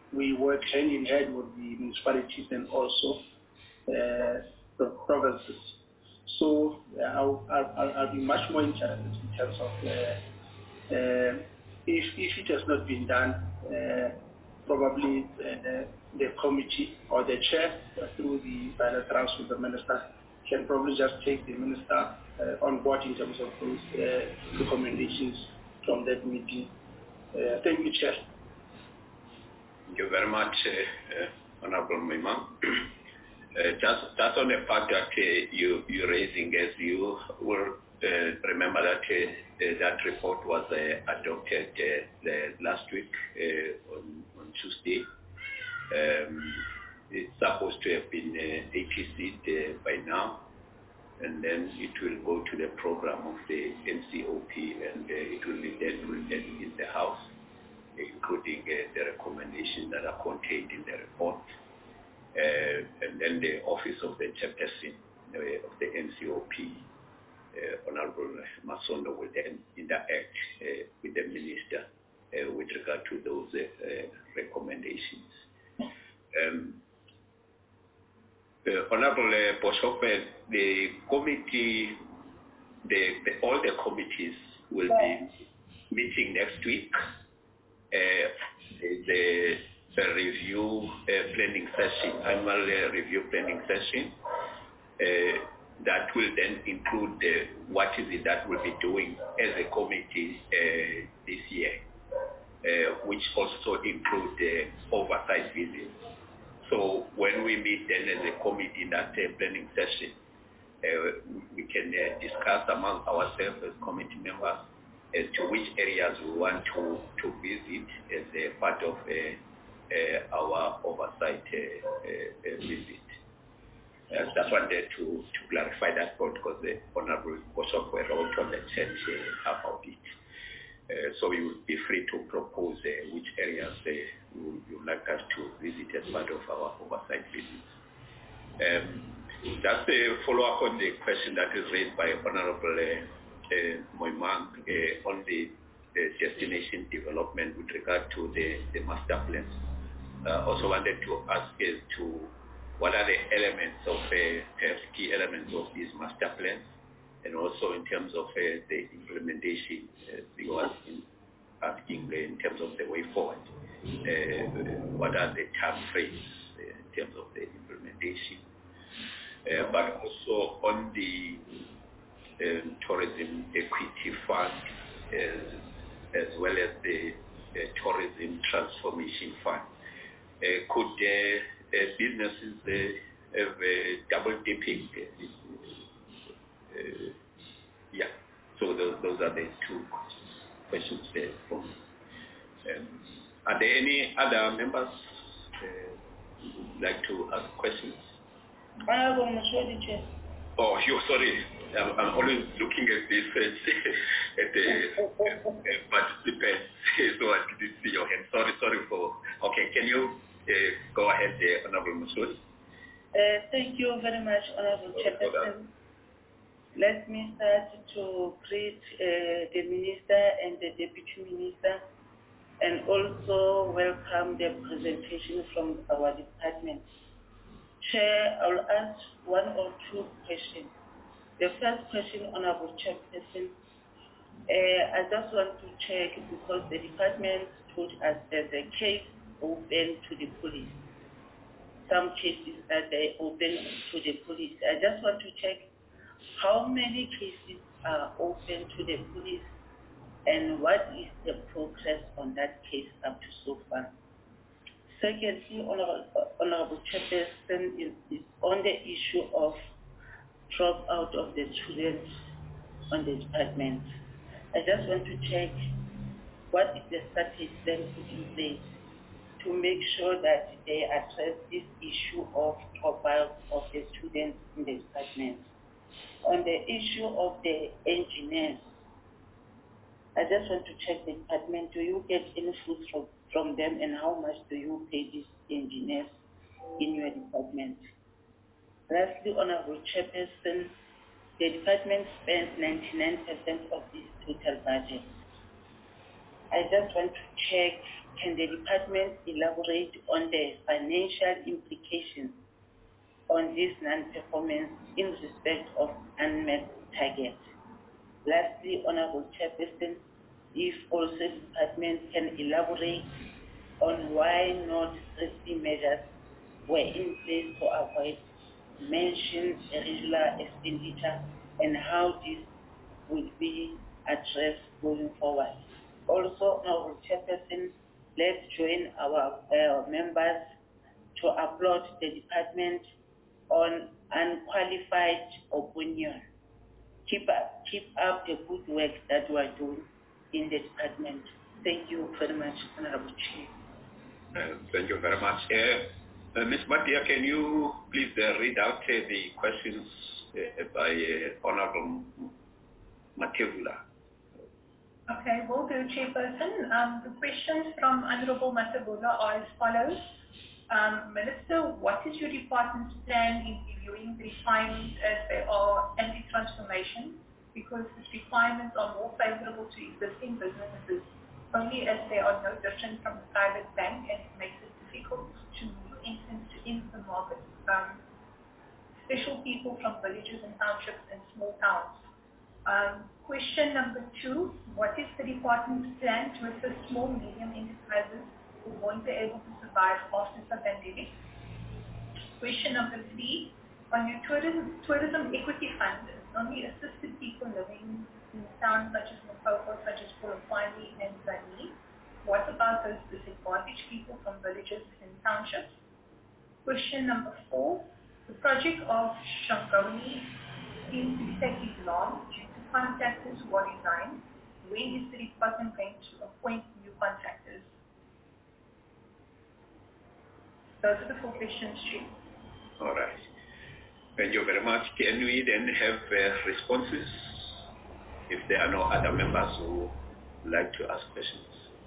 we work hand in hand with the municipalities and also uh, the provinces. So uh, I'll, I'll, I'll be much more interested in terms of uh, uh, if, if it has not been done, uh, probably uh, the committee or the chair uh, through the bilaterals with the minister can probably just take the minister uh, on board in terms of those uh, recommendations from that meeting. Uh, thank you, Chair. Thank you very much, uh, uh, Honorable Moimang. Uh, just, just on the fact that uh, you, you're raising, as you will uh, remember that uh, uh, that report was uh, adopted uh, the last week uh, on, on Tuesday. Um, it's supposed to have been uh, A T C'd uh, by now, and then it will go to the program of the N C O P, and uh, it will be then written in the House, including uh, the recommendations that are contained in the report. Uh, and then the office of the chairperson uh, of the N C O P, uh, Honorable Masondo, will then interact uh, with the minister uh, with regard to those uh, uh, recommendations. Um, uh, Honorable uh, Boshope, the committee, the, the, all the committees will be meeting next week. Uh, the a review uh, planning session, annual uh, review planning session, uh, that will then include uh, what is it that we'll be doing as a committee uh, this year, uh, which also include the uh, oversight visits. So when we meet then as a committee in that uh, planning session, uh, we can uh, discuss among ourselves as committee members as to which areas we want to, to visit as a part of uh, Uh, our oversight uh, uh, uh, visit. I uh, just wanted to, to clarify that point because the Honorable Bishop wrote on the chat uh, about it. Uh, so you will be free to propose uh, which areas uh, you would like us to visit as part of our oversight visits. Um, just a follow-up on the question that is raised by Honorable uh, uh, Moimang uh, on the, the destination development with regard to the, the master plans. Uh, also wanted to ask as to what are the elements of, uh, perhaps key elements of these master plans, and also in terms of uh, the implementation, uh, you were asking uh, in terms of the way forward. Uh, what are the time frames uh, in terms of the implementation? Uh, but also on the um, tourism equity fund, as, as well as the uh, tourism transformation fund. Uh, could uh, uh, businesses uh, have uh, double dipping? Uh, uh, yeah, so those, those are the two questions there from me. Um, are there any other members uh, who would like to ask questions? Oh, you sorry. I'm, I'm always looking at this uh, at the uh, participants, so I didn't see your hand. Sorry, sorry for. Okay, can you uh, go ahead, uh, Honorable Musudi? Uh, thank you very much, Honorable oh, Chairperson. Let me start to greet uh, the Minister and the Deputy Minister, and also welcome the presentation from our department. Chair, I will ask one or two questions. The first question, Honorable Chairperson, uh, I just want to check because the department told us there's a case open to the police. Some cases that they open to the police. I just want to check how many cases are open to the police and what is the progress on that case up to so far. Secondly, Honorable, Honorable Chairperson, is, is on the issue of dropout of the students on the department. I just want to check what is the strategy then put in place to make sure that they address this issue of dropout of the students in the department. On the issue of the engineers, I just want to check the department, do you get any food from, from them and how much do you pay these engineers in your department? Lastly, Honorable Chairperson, the department spends ninety-nine percent of this total budget. I just want to check can the department elaborate on the financial implications on this non-performance in respect of unmet targets? Lastly, Honorable Chairperson, if also the department can elaborate on why not safety measures were in place to avoid mentioned irregular expenditure and how this will be addressed going forward. Also, Honorable Chairperson, let's join our uh, members to applaud the department on unqualified opinion. Keep up, keep up the good work that you are doing in the department. Thank you very much, Honorable Chair. Uh, thank you very much. Uh, uh, Miz Matia, can you please uh, read out uh, the questions uh, by uh, Honorable Matebula? Okay, will do, Chairperson. Um, the questions from Honorable Matebula are as follows. Um, Minister, what is your department's plan in reviewing the requirements as they are anti-transformation? Because these requirements are more favorable to existing businesses only as they are no different from a private bank, and it makes it difficult to move entrants to enter the market. Um, special people from villages and townships and small towns. Um, question number two, what is the department's plan to assist small medium enterprises who won't be able to survive after the pandemic? Question number three, on your tourism, tourism equity fund, it's only assisted people living in towns such as Limpopo, such as Polokwane and Zani. What about those disadvantaged people from villages and townships? Question number four, the project of Shangoni seems to be taking long due to contractors who are resigned. When is the department going to appoint new contractors? Those are the four questions, Chief. All right. Thank you very much. Can we then have uh, responses if there are no other members who would like to ask questions?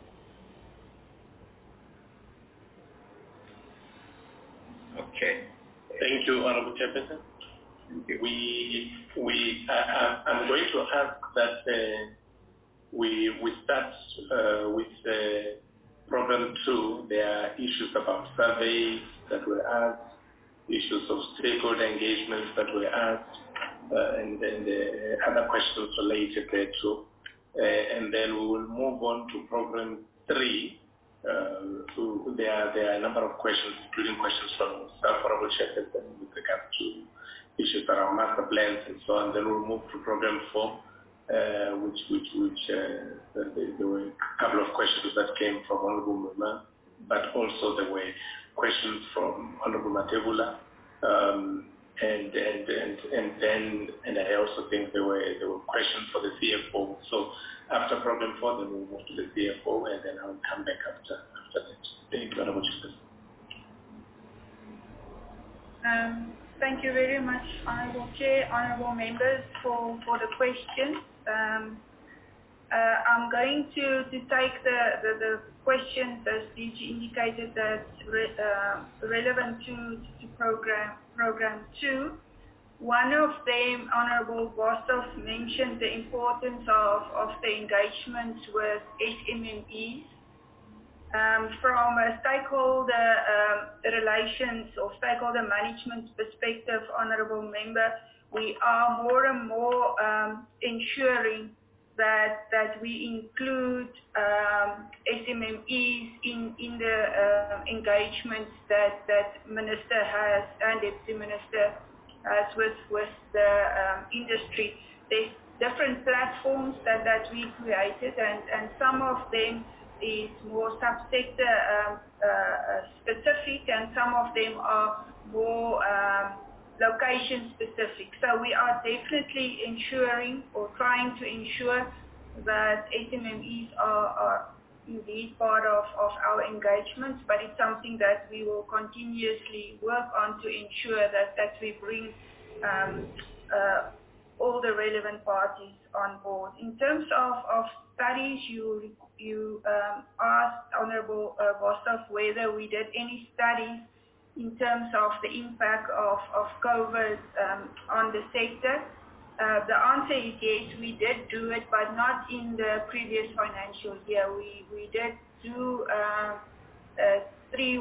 Okay. Thank you, Honorable Chairperson. We, we, uh, I'm going to ask that uh, we, we start uh, with uh, program two. There are issues about surveys that were asked, issues of stakeholder engagements that were asked, uh, and then the other questions related thereto. Uh, and then we will move on to program three. Uh, so there are, there are a number of questions, including questions from Honorable Chairperson with regard to issues around master plans and so on. Then we'll move to program four, uh, which, which, which uh, there were a couple of questions that came from Honorable Muma, but also there were questions from Honorable Matebula, um, and, and, and, and then, and I also think there were, there were questions for the C F O. So after program four, then we'll move to the C F O, and then I'll come back after, after that. Thank you, Honorable Chairperson. Um, thank you very much, Honorable Chair, Honorable members, for, for the questions. Um, uh, I'm going to, to take the, the, the questions, as D G indicated, that re, uh, relevant to, to program, program two. One of them, Honorable Boshoff, mentioned the importance of, of the engagement with S M M Es. Um, from a stakeholder um, relations or stakeholder management perspective, Honourable Member, we are more and more um, ensuring that that we include um, S M M Es in in the uh, engagements that that Minister has and Deputy Minister has with with the um, industry. There's different platforms that that we created, and and some of them is more subsector um, uh, specific, and some of them are more um, location specific. So we are definitely ensuring or trying to ensure that S M M Es are, are indeed part of, of our engagements, but it's something that we will continuously work on to ensure that, that we bring um, uh, all the relevant parties on board. In terms of, of studies, you you um, asked Honourable uh, Boshoff whether we did any studies in terms of the impact of, of COVID um, on the sector. Uh, the answer is yes, we did do it, but not in the previous financial year. We, we did do um,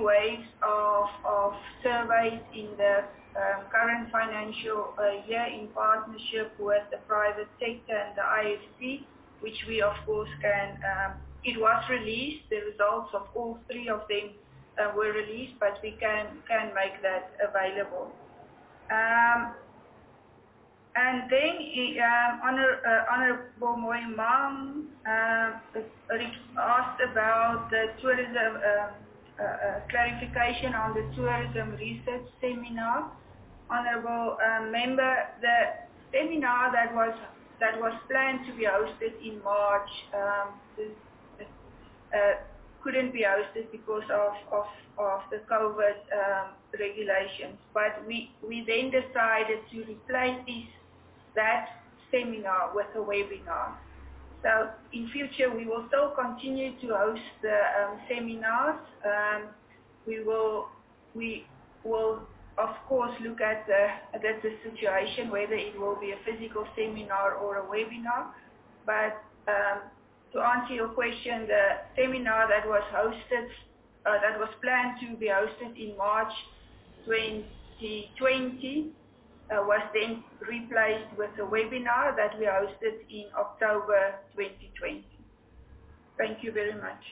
waves of, of surveys in the um, current financial uh, year in partnership with the private sector and the I F C, which we of course can, um, it was released, the results of all three of them uh, were released, but we can, can make that available. Um, and then um, Honor, uh, Honorable Moimang uh, asked about the tourism, uh, uh, uh, clarification on the tourism research seminar. Honorable uh, Member, the seminar that was that was planned to be hosted in March um, uh, couldn't be hosted because of, of, of the COVID um, regulations. But we, we then decided to replace this, that seminar with a webinar. So in future, we will still continue to host the um, seminars. Um, we will, we will of course look at the, at the situation, whether it will be a physical seminar or a webinar. But um, to answer your question, the seminar that was hosted, uh, that was planned to be hosted in March twenty twenty, uh, was then replaced with a webinar that we hosted in October twenty twenty. Thank you very much.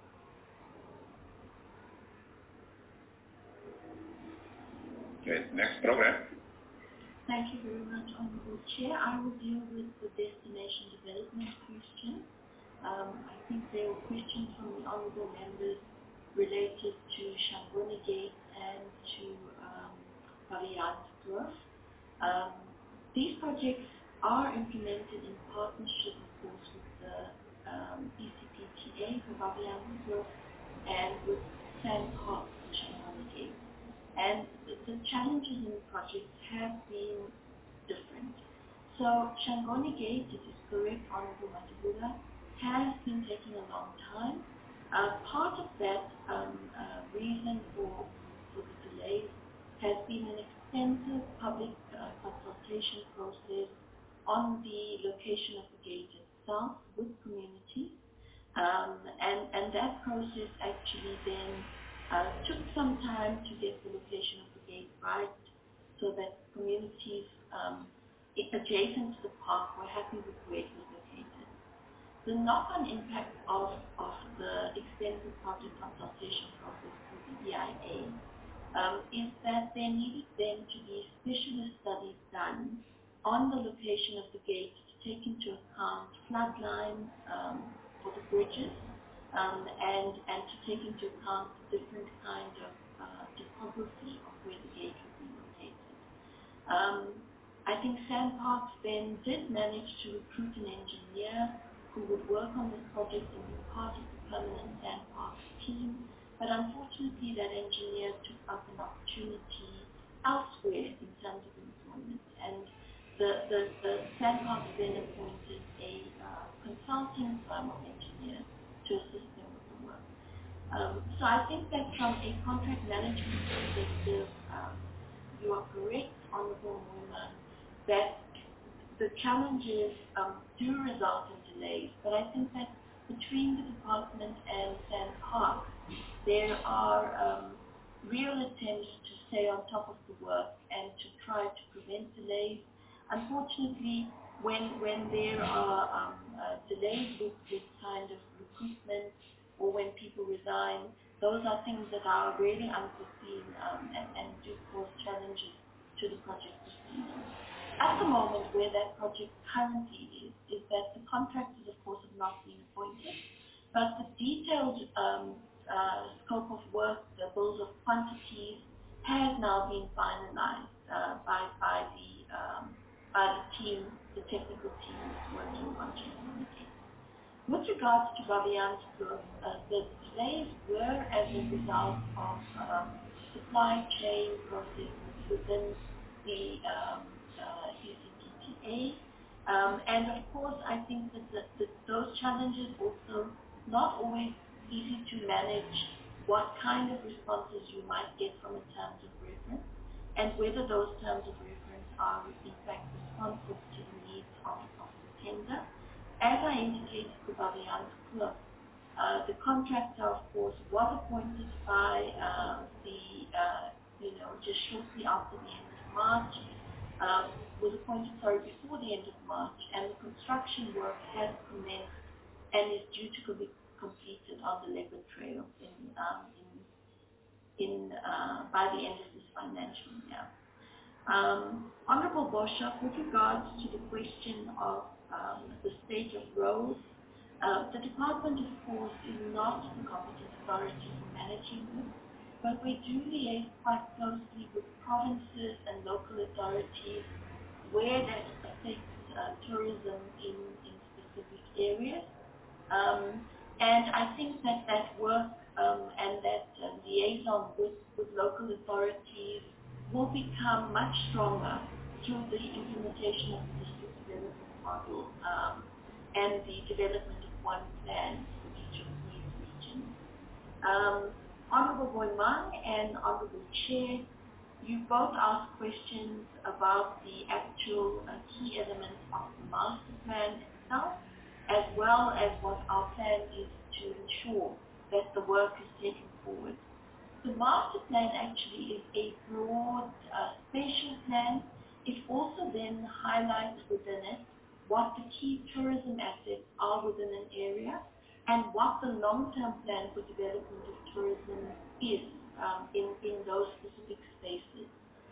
Okay, next program. Thank you very much, Honourable Chair. I will deal with the destination development question. Um, I think there were questions from the Honourable members related to Shangoni Gate and to um, Variantskloof. Um, these projects are implemented in partnership, of course, with the um, E C P T A for Variantskloof and with SANParks for Shangoni Gate. And the challenges in the projects have been different. So Shangoni Gate, it is correct, Honourable Matabula, has been taking a long time. Uh, part of that um, uh, reason for, for the delays has been an extensive public uh, consultation process on the location of the gate itself with communities. Um, and, and that process actually then Uh, took some time to get the location of the gate right so that communities um, adjacent to the park were happy with where it was located. The knock-on impact of, of the extensive public consultation process through the E I A um, is that there needed then to be specialist studies done on the location of the gate to take into account flood lines um, for the bridges, Um, and, and to take into account the different kind of uh, topography of where the gate would be located. Um, I think SANParks then did manage to recruit an engineer who would work on this project and be part of the permanent SANParks team, but unfortunately that engineer took up an opportunity elsewhere in terms of employment, and the, the, the SANParks then appointed a uh, consulting firm of engineers to assist them with the work. Um, so I think that from a contract management perspective, um, you are correct, Honourable Moima, that the challenges um, do result in delays, but I think that between the department and SANParks, there are um, real attempts to stay on top of the work and to try to prevent delays. Unfortunately, when when there are um, uh, delays with, with kind of recruitment or when people resign, those are things that are really unforeseen um, and, and do cause challenges to the project proceeding. At the moment, where that project currently is, is that the contractors, of course, have not been appointed, but the detailed um, uh, scope of work, the bills of quantities, has now been finalized uh, by, by the um, by the team, the technical team that's working on Shangoni Gate. With regards to Variantskloof, uh, the delays were as a result of um, supply chain processes within the um, uh, E C P T A. Um, and of course, I think that, the, that those challenges also not always easy to manage what kind of responses you might get from a terms of reference and whether those terms of reference are in fact responsive to the needs of, of the tender. As I indicated for Variantskloof, Uh, the contractor, of course, was appointed by uh, the, uh, you know, just shortly after the end of March, uh, was appointed, sorry, before the end of March, and the construction work has commenced and is due to be completed on the Leopard Trail in, um, in, in uh, by the end of this financial year. Um, Honorable Boshoff, with regards to the question of um, the state of roads, uh, the department, of course, is not the competent authority for managing this, but we do liaise quite closely with provinces and local authorities where that affects uh, tourism in, in specific areas. Um, and I think that that work um, and that uh, liaison with, with local authorities will become much stronger through the implementation of the district development model um, and the development of one plan for each of these regions. Um, Honorable Moimang and Honorable Chair, you both asked questions about the actual uh, key elements of the master plan itself, as well as what our plan is to ensure that the work is taken forward. The master plan actually is a broad uh, spatial plan. It also then highlights within it what the key tourism assets are within an area and what the long-term plan for development of tourism is um, in, in those specific spaces.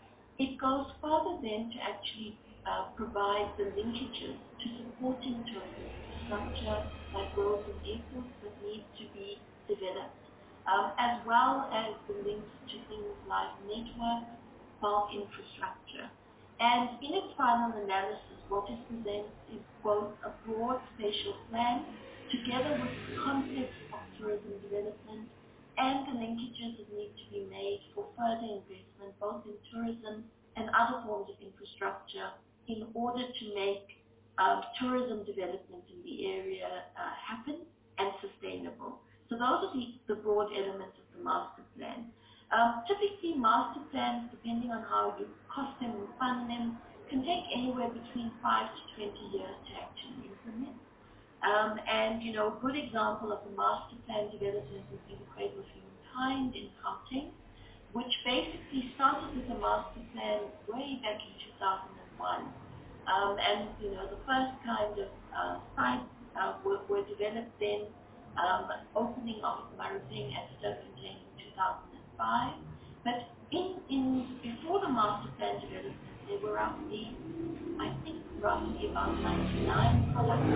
It goes further then to actually uh, provide the linkages to supporting tourism infrastructure like roads and airports that need to be developed, um, as well as the links to things like network, bulk infrastructure. And in its final analysis, what is presented is both a broad spatial plan together with the context of tourism development and the linkages that need to be made for further investment both in tourism and other forms of infrastructure in order to make um, tourism development in the area uh, happen and sustainable. So those are the, the broad elements of the master plan. Um, typically, master plans, depending on how you cost them and fund them, can take anywhere between five to twenty years to actually implement. Um, and, you know, a good example of a master plan development would be the Cradle of Humankind in Gauteng, which basically started with a master plan way back in two thousand one. Um, and, you know, the first kind of uh, sites uh, were, were developed then, um, opening of Maruping at Sturgeon in two thousand five. But in, in before the master plan development, there were roughly, I think, roughly about ninety-nine products.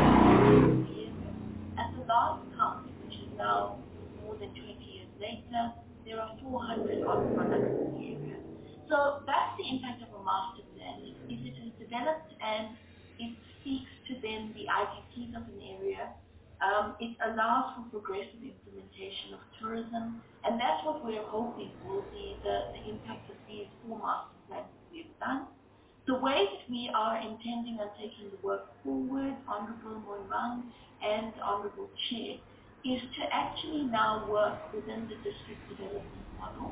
At the last count, which is now more than twenty years later, there are four hundred odd products in the area. So that's the impact of a master plan. If it is developed and it speaks to then the I D Ps of an area, um, it allows for progressive implementation of tourism, and that's what we're hoping will be the, the impact of these four master plans that we've done. The way that we are intending on taking the work forward, Honorable Moimang and Honorable Chair, is to actually now work within the district development model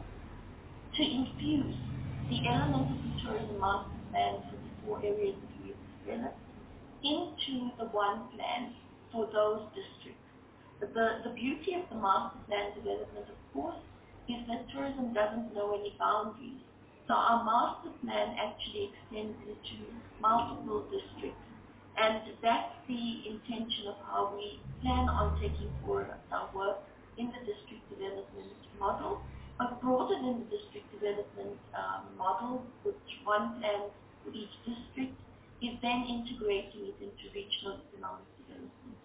to infuse the elements of the tourism master plan for the four areas that we've developed into the one plan for those districts. The, the beauty of the master plan development, of course, is that tourism doesn't know any boundaries. So our master plan actually extends into multiple districts. And that's the intention of how we plan on taking forward our work in the district development model, but broader than the district development um, model, which one plan for each district, is then integrating it into regional economic development.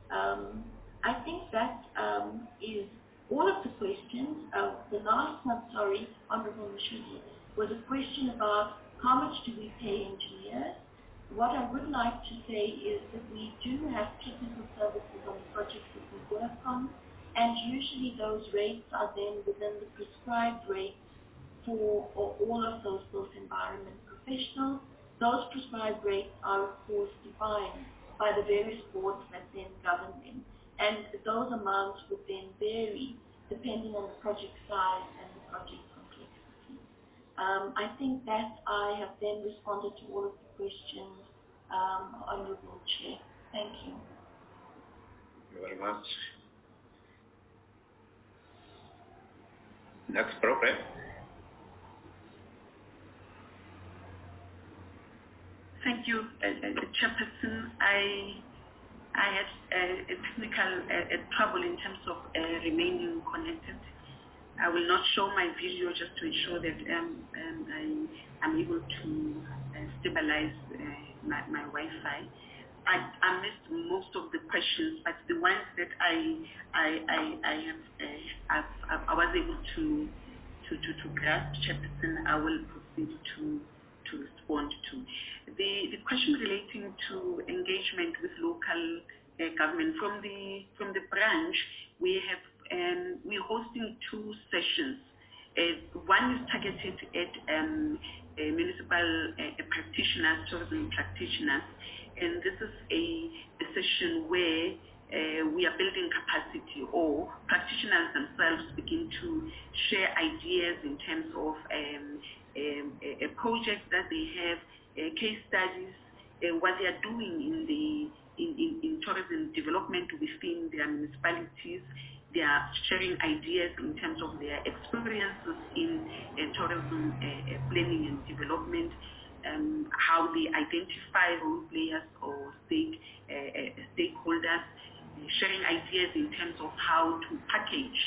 Um, I think that um, is all of the questions. Uh, the last one, sorry, Honorable Mashudi, was a question about how much do we pay engineers. What I would like to say is that we do have technical services on the projects that we work on, and usually those rates are then within the prescribed rates for all of those built environment professionals. Those prescribed rates are, of course, defined by the various boards that then govern them, and those amounts would then vary depending on the project size and the project complexity. Um, I think that I have then responded to all of the questions, um, Honourable Chair. Thank you. Thank you very much. Next program. Thank you, uh, uh, Chairperson. I I had uh, a technical uh, trouble in terms of uh, remaining connected. I will not show my video just to ensure that um, um, I am able to uh, stabilize uh, my, my Wi-Fi. I, I missed most of the questions, but the ones that I I I, I have uh, I've, I was able to to to, to grasp, Chairperson, I will proceed to to respond to. The the question relating to engagement with local uh, government from the from the branch, we have um, we're hosting two sessions. Uh, one is targeted at um, uh, municipal uh, practitioners, tourism practitioners, and this is a, a session where uh, we are building capacity, or practitioners themselves begin to share ideas in terms of um, um, a, a project that they have, uh, case studies, uh, what they are doing in the in, in, in tourism development within their municipalities. They are sharing ideas in terms of their experiences in uh, tourism uh, uh, planning and development, um, how they identify role players or stake, uh, uh, stakeholders, uh, sharing ideas in terms of how to package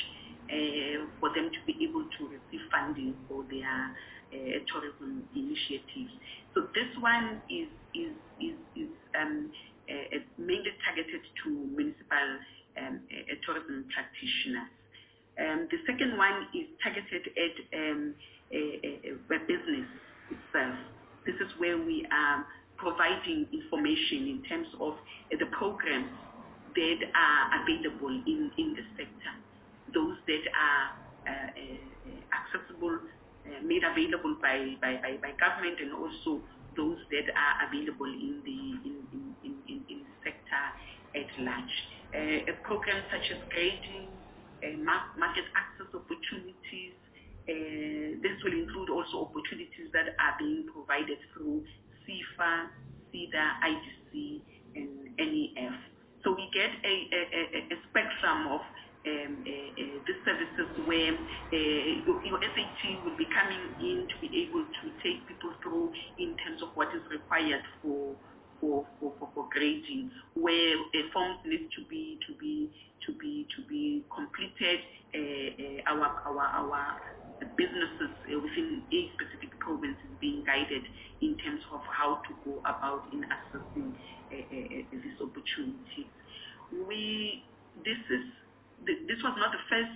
uh, for them to be able to receive funding for their uh, tourism initiatives. So this one is, is, is, is um, uh, mainly targeted to municipal Um, a, a tourism practitioners. Um, the second one is targeted at um, a, a, a business itself. This is where we are providing information in terms of uh, the programs that are available in, in the sector, those that are uh, uh, accessible, uh, made available by, by, by, by government, and also those that are available in the, in, in, in, in, in the sector at large. Uh, a program such as grading, uh, market access opportunities. Uh, this will include also opportunities that are being provided through C I F A, SEDA, I D C, and N E F. So we get a, a, a, a spectrum of um, uh, uh, these services where uh, your, your S A T will be coming in to be able to take people through in terms of what is required for For, for, for, for grading, where uh, forms need to be to be to be to be completed. Uh, uh, our our our businesses uh, within a specific province is being guided in terms of how to go about in accessing uh, uh, uh, these opportunities. We this is this was not the first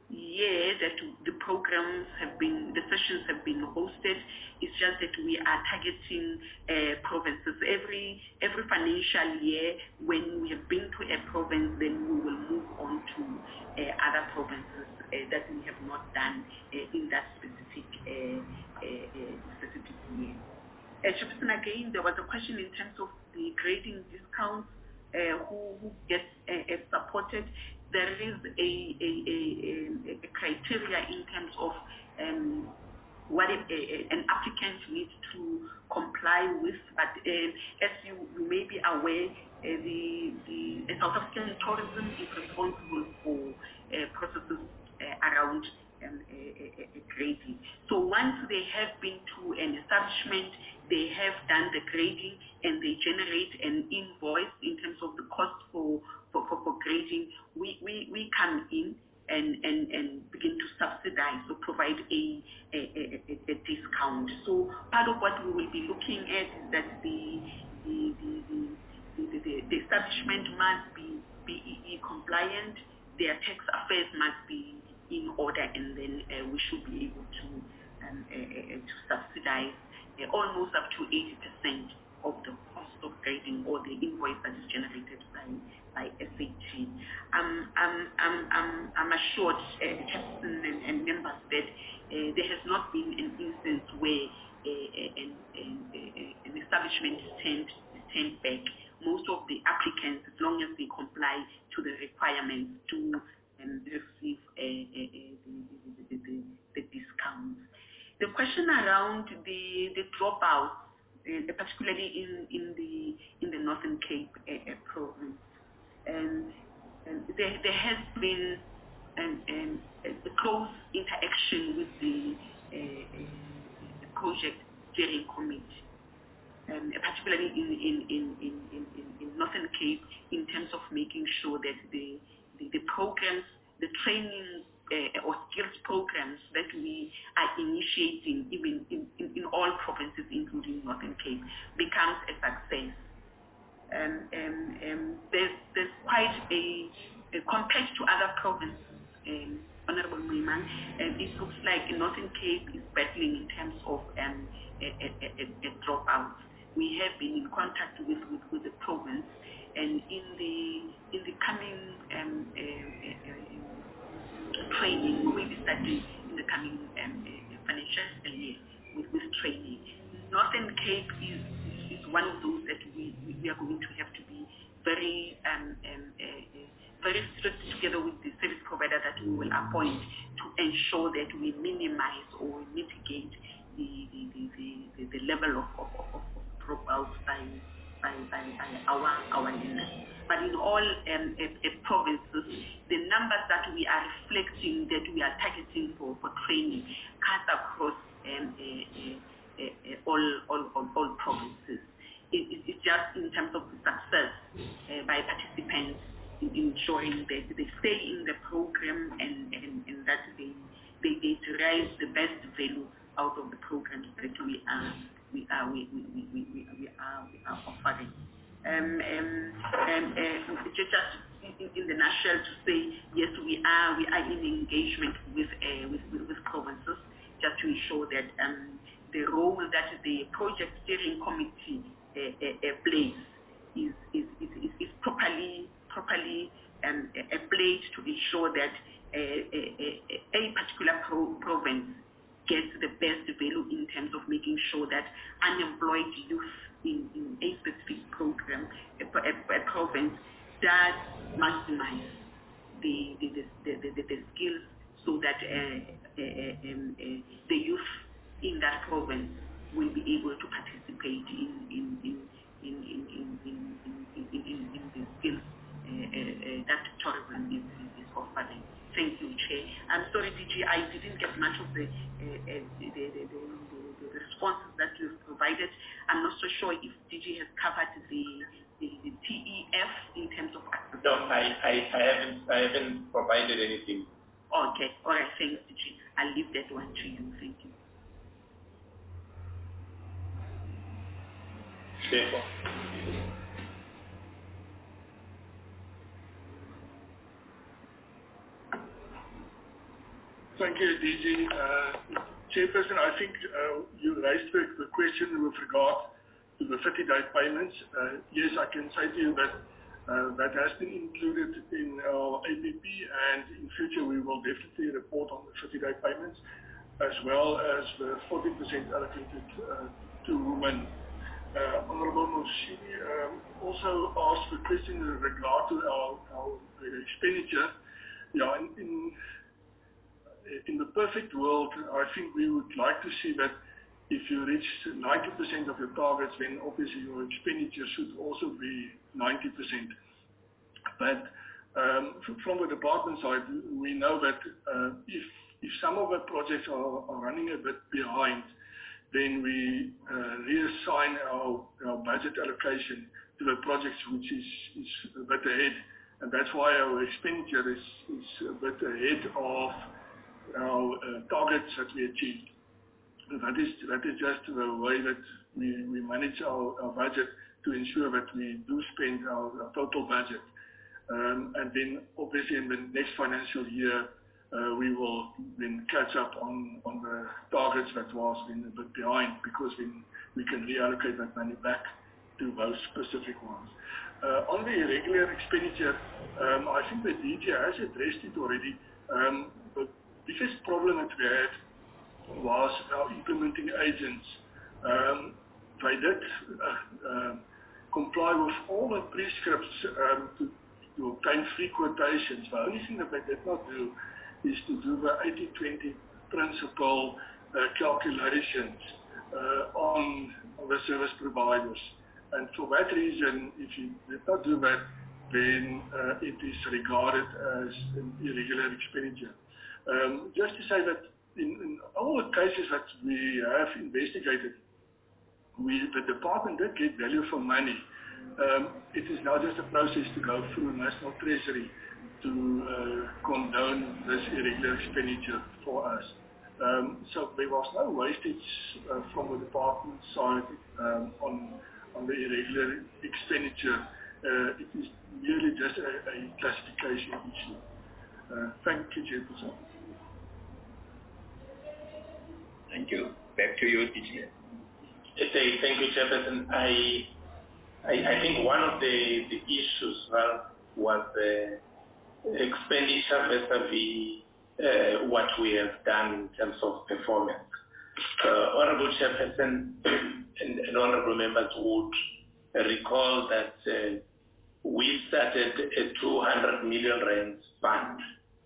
year that the programs have been, the sessions have been hosted. It's just that we are targeting uh, provinces. Every every financial year, when we have been to a province, then we will move on to uh, other provinces uh, that we have not done uh, in that specific uh, uh, uh, specific year. Uh, Chairperson, again, there was a question in terms of the grading discounts, uh, who, who gets uh, uh, supported. There is a, a, a, a, a criteria in terms of um, what a, a, an applicant needs to comply with, but uh, as you, you may be aware, uh, the, the South African tourism is responsible for uh, processes uh, around um, a, a, a grading. So once they have been to an establishment, they have done the grading and they generate an invoice in terms of the cost for For, for, for grading, we, we, we come in and, and, and begin to subsidize or provide a, a, a, a discount. So part of what we will be looking at is that the, the, the, the, the, the, the establishment must be B E E compliant, their tax affairs must be in order, and then uh, we should be able to, um, uh, uh, to subsidize uh, almost up to eighty percent of the cost of grading or the invoice that is generated by, by S A T. Um, I'm, I'm, I'm, I'm assured, uh, Chairperson and, and members, that uh, there has not been an instance where uh, an, an, an establishment is turned, is turned back. Most of the applicants, as long as they comply to the requirements, do um, receive uh, uh, uh, the, the, the, the discounts. The question around the, the dropouts, Uh, particularly in, in the in the Northern Cape uh, uh, province, and, and there there has been and, and a close interaction with the uh, uh, project steering committee, um, particularly in, in, in, in, in, in Northern Cape, in terms of making sure that the, the, the programs, the training uh, or skills programs that we are initiating, even in, in, in all provinces, including Northern Cape, becomes a success. Um, um, um, there's, there's quite a, a, compared to other provinces, um, Honorable Moimang, um, it looks like Northern Cape is battling in terms of um, a, a, a, a dropout. We have been in contact with, with, with the province, and in the in the coming um, uh, uh, uh, training, we will be starting in the coming um, uh, financial year with, with training. Northern Cape is, is one of those that we, we are going to have to be very um, um, uh, very strict together with the service provider that we will appoint to ensure that we minimize or mitigate the the, the, the, the level of, of, of, of dropouts by, by, by, by our our learners. But in all um, uh, uh, provinces, the numbers that we are reflecting that we are targeting for, for training cut across um, uh, uh, uh, uh, all, all, all, all provinces. It, it, it's just in terms of the success uh, by participants in ensuring that they stay in the program and, and, and that they, they, they derive the best value out of the programs that we are we are we, we, we, we, we are we are offering. Um, um, um, uh, just in, in the nutshell to say yes, we are we are in engagement with uh, with, with, with provinces just to ensure that um, the role that the project steering committee uh, uh, uh, plays is is, is, is, is properly properly um, uh, played to ensure that uh, a, a, a particular pro province gets the best value in terms of making sure that unemployed youth in, in a specific program, a, a, a province, does maximize the the, the, the, the, the skills so that uh, uh, uh, um, uh, the youth in that province will be able to participate in in in in in in in, in, in, in, in the skills uh, uh, uh, that tourism is, is offering. Thank you, Chair. I'm sorry, D G, I didn't get much of the, uh, uh, the, the, the, the, the responses that you've provided. I'm not so sure if D G has covered the, the, the T E F in terms of access. No, I, I, I haven't I haven't provided anything. Okay, all right, thanks, D G. I'll leave that one to you. Thank you. Therefore. Thank you, D G. Uh, Chairperson, I think uh, you raised the, the question with regard to the thirty-day payments. Uh, yes, I can say to you that uh, that has been included in our A P P, and in future we will definitely report on the thirty-day payments, as well as the forty percent allocated uh, to women. Uh, Honorable Moshini um, also asked the question with regard to our, our expenditure. Yeah, in, in In the perfect world, I think we would like to see that if you reach ninety percent of your targets, then obviously your expenditure should also be ninety percent. But um, from the department side, we know that uh, if, if some of the projects are, are running a bit behind, then we uh, reassign our, our budget allocation to the projects which is, is a bit ahead. And that's why our expenditure is, is a bit ahead of our uh, targets that we achieved. That is, that is just the way that we, we manage our, our budget to ensure that we do spend our, our total budget. Um, and then obviously in the next financial year, uh, we will then catch up on, on the targets that was been a bit behind, because then we can reallocate that money back to those specific ones. Uh, on the irregular expenditure, um, I think the D G has addressed it already. Um, but the biggest problem that we had was our implementing agents. Um, they did uh, uh, comply with all the prescripts um, to, to obtain free quotations. The only thing that they did not do is to do the eighty twenty principle uh, calculations uh, on, on the service providers. And for that reason, if you did not do that, then uh, it is regarded as an irregular expenditure. Um, just to say that in, in all the cases that we have investigated, we, the department did get value for money. Um, it is now just a process to go through National Treasury to uh, condone this irregular expenditure for us. Um, so there was no wastage uh, from the department side um, on, on the irregular expenditure. Uh, it is merely just a, a classification issue. Uh, thank you, Chairperson. Thank you. Back to you, D G. Thank you, Chairperson. I, I, I think one of the, the issues well, was the expenditure vis-a-vis uh, what we have done in terms of performance. Uh, Honorable Chairperson and, and Honorable members would recall that uh, we started a two hundred million rands fund.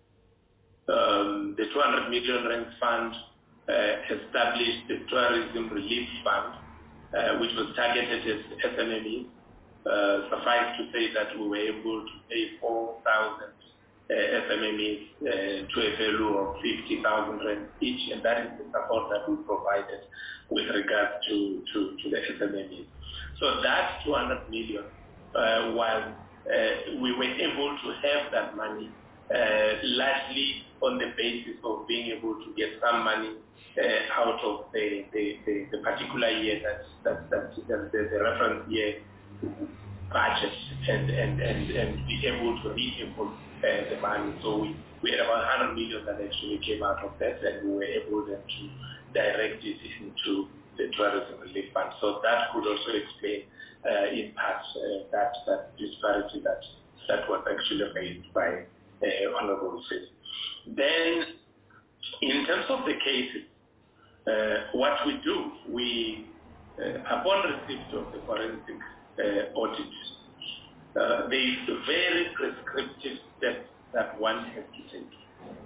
Um, the two hundred million rands fund uh, established the Tourism Relief Fund, uh, which was targeted at S M M Es. Uh, suffice to say that we were able to pay four thousand uh, S M M Es uh, to a value of fifty thousand rand each, and that is the support that we provided with regards to, to, to the S M M Es. So that two hundred million, uh, while uh, we were able to have that money uh, largely on the basis of being able to get some money uh, out of the, the, the, the particular year that, that, that, that the, the reference year budget and, and, and, and be able to reable uh, the money. So we, we had about one hundred million that actually came out of that, and we were able then to direct it into the tourism relief fund. So that could also explain uh, in part uh, that, that disparity that, that was actually made by uh, Honorable Fitz. Then in terms of the cases, uh, what we do, we, uh, upon receipt of the forensic Uh, audit. Uh, there is very prescriptive steps that one has to take.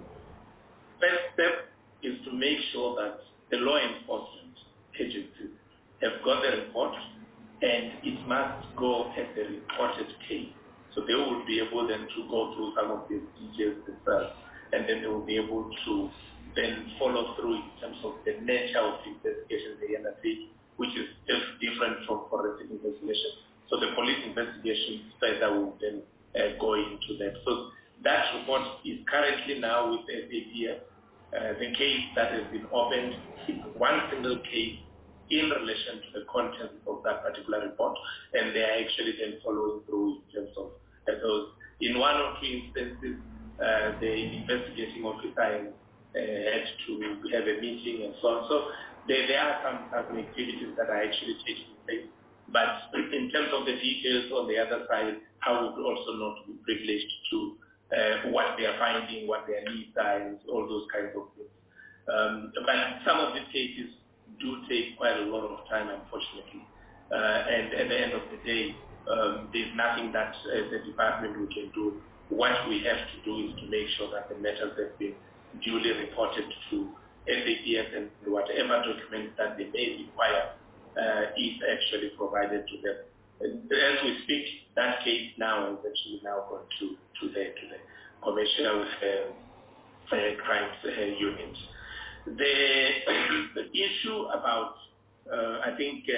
First step is to make sure that the law enforcement agencies have got the report, and it must go as a reported case. So they will be able then to go through some of these details themselves, and then they will be able to then follow through in terms of the nature of the investigation they undertake, which is just different from forensic investigation. So the police investigation further will then uh, go into that. So that report is currently now with S A P F. Uh, the case that has been opened is one single case in relation to the contents of that particular report, and they are actually then following through in terms of uh, those. In one or two instances, uh, the investigating officer has, uh, had to have a meeting and so on. So There, there are some, some activities that are actually taking place, but in terms of the details on the other side, I would also not be privileged to uh, what they are finding, what their needs are, and all those kinds of things. Um, but some of these cases do take quite a lot of time, unfortunately. Uh, and at the end of the day, um, there's nothing that as a department we can do. What we have to do is to make sure that the matters have been duly reported to S A P F, and whatever documents that they may require uh, is actually provided to them. And as we speak, that case now is actually now gone to, to, the, to the commercial uh, uh, crimes uh, unit. The, the issue about, uh, I think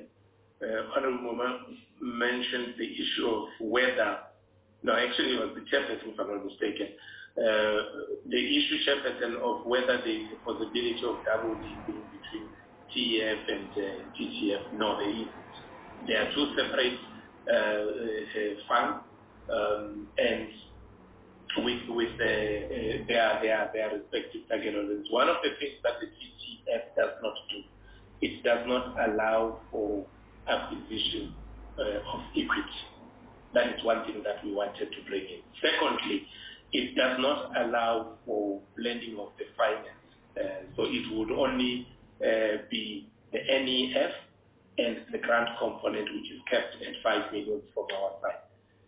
uh, uh, Honorable Moma mentioned the issue of whether, no, actually it was the chairperson, if I'm not mistaken, Uh, the issue, Chairperson, of whether there is a possibility of double dipping between T E F and uh, T T F. No, there isn't. They are two separate uh, uh, funds, um, and with with uh, uh, their, their, their respective target audience. One of the things that the T T F does not do, it does not allow for acquisition uh, of equity. That is one thing that we wanted to bring in. Secondly, it does not allow for blending of the finance. Uh, so it would only uh, be the N E F and the grant component, which is kept at five million from our side.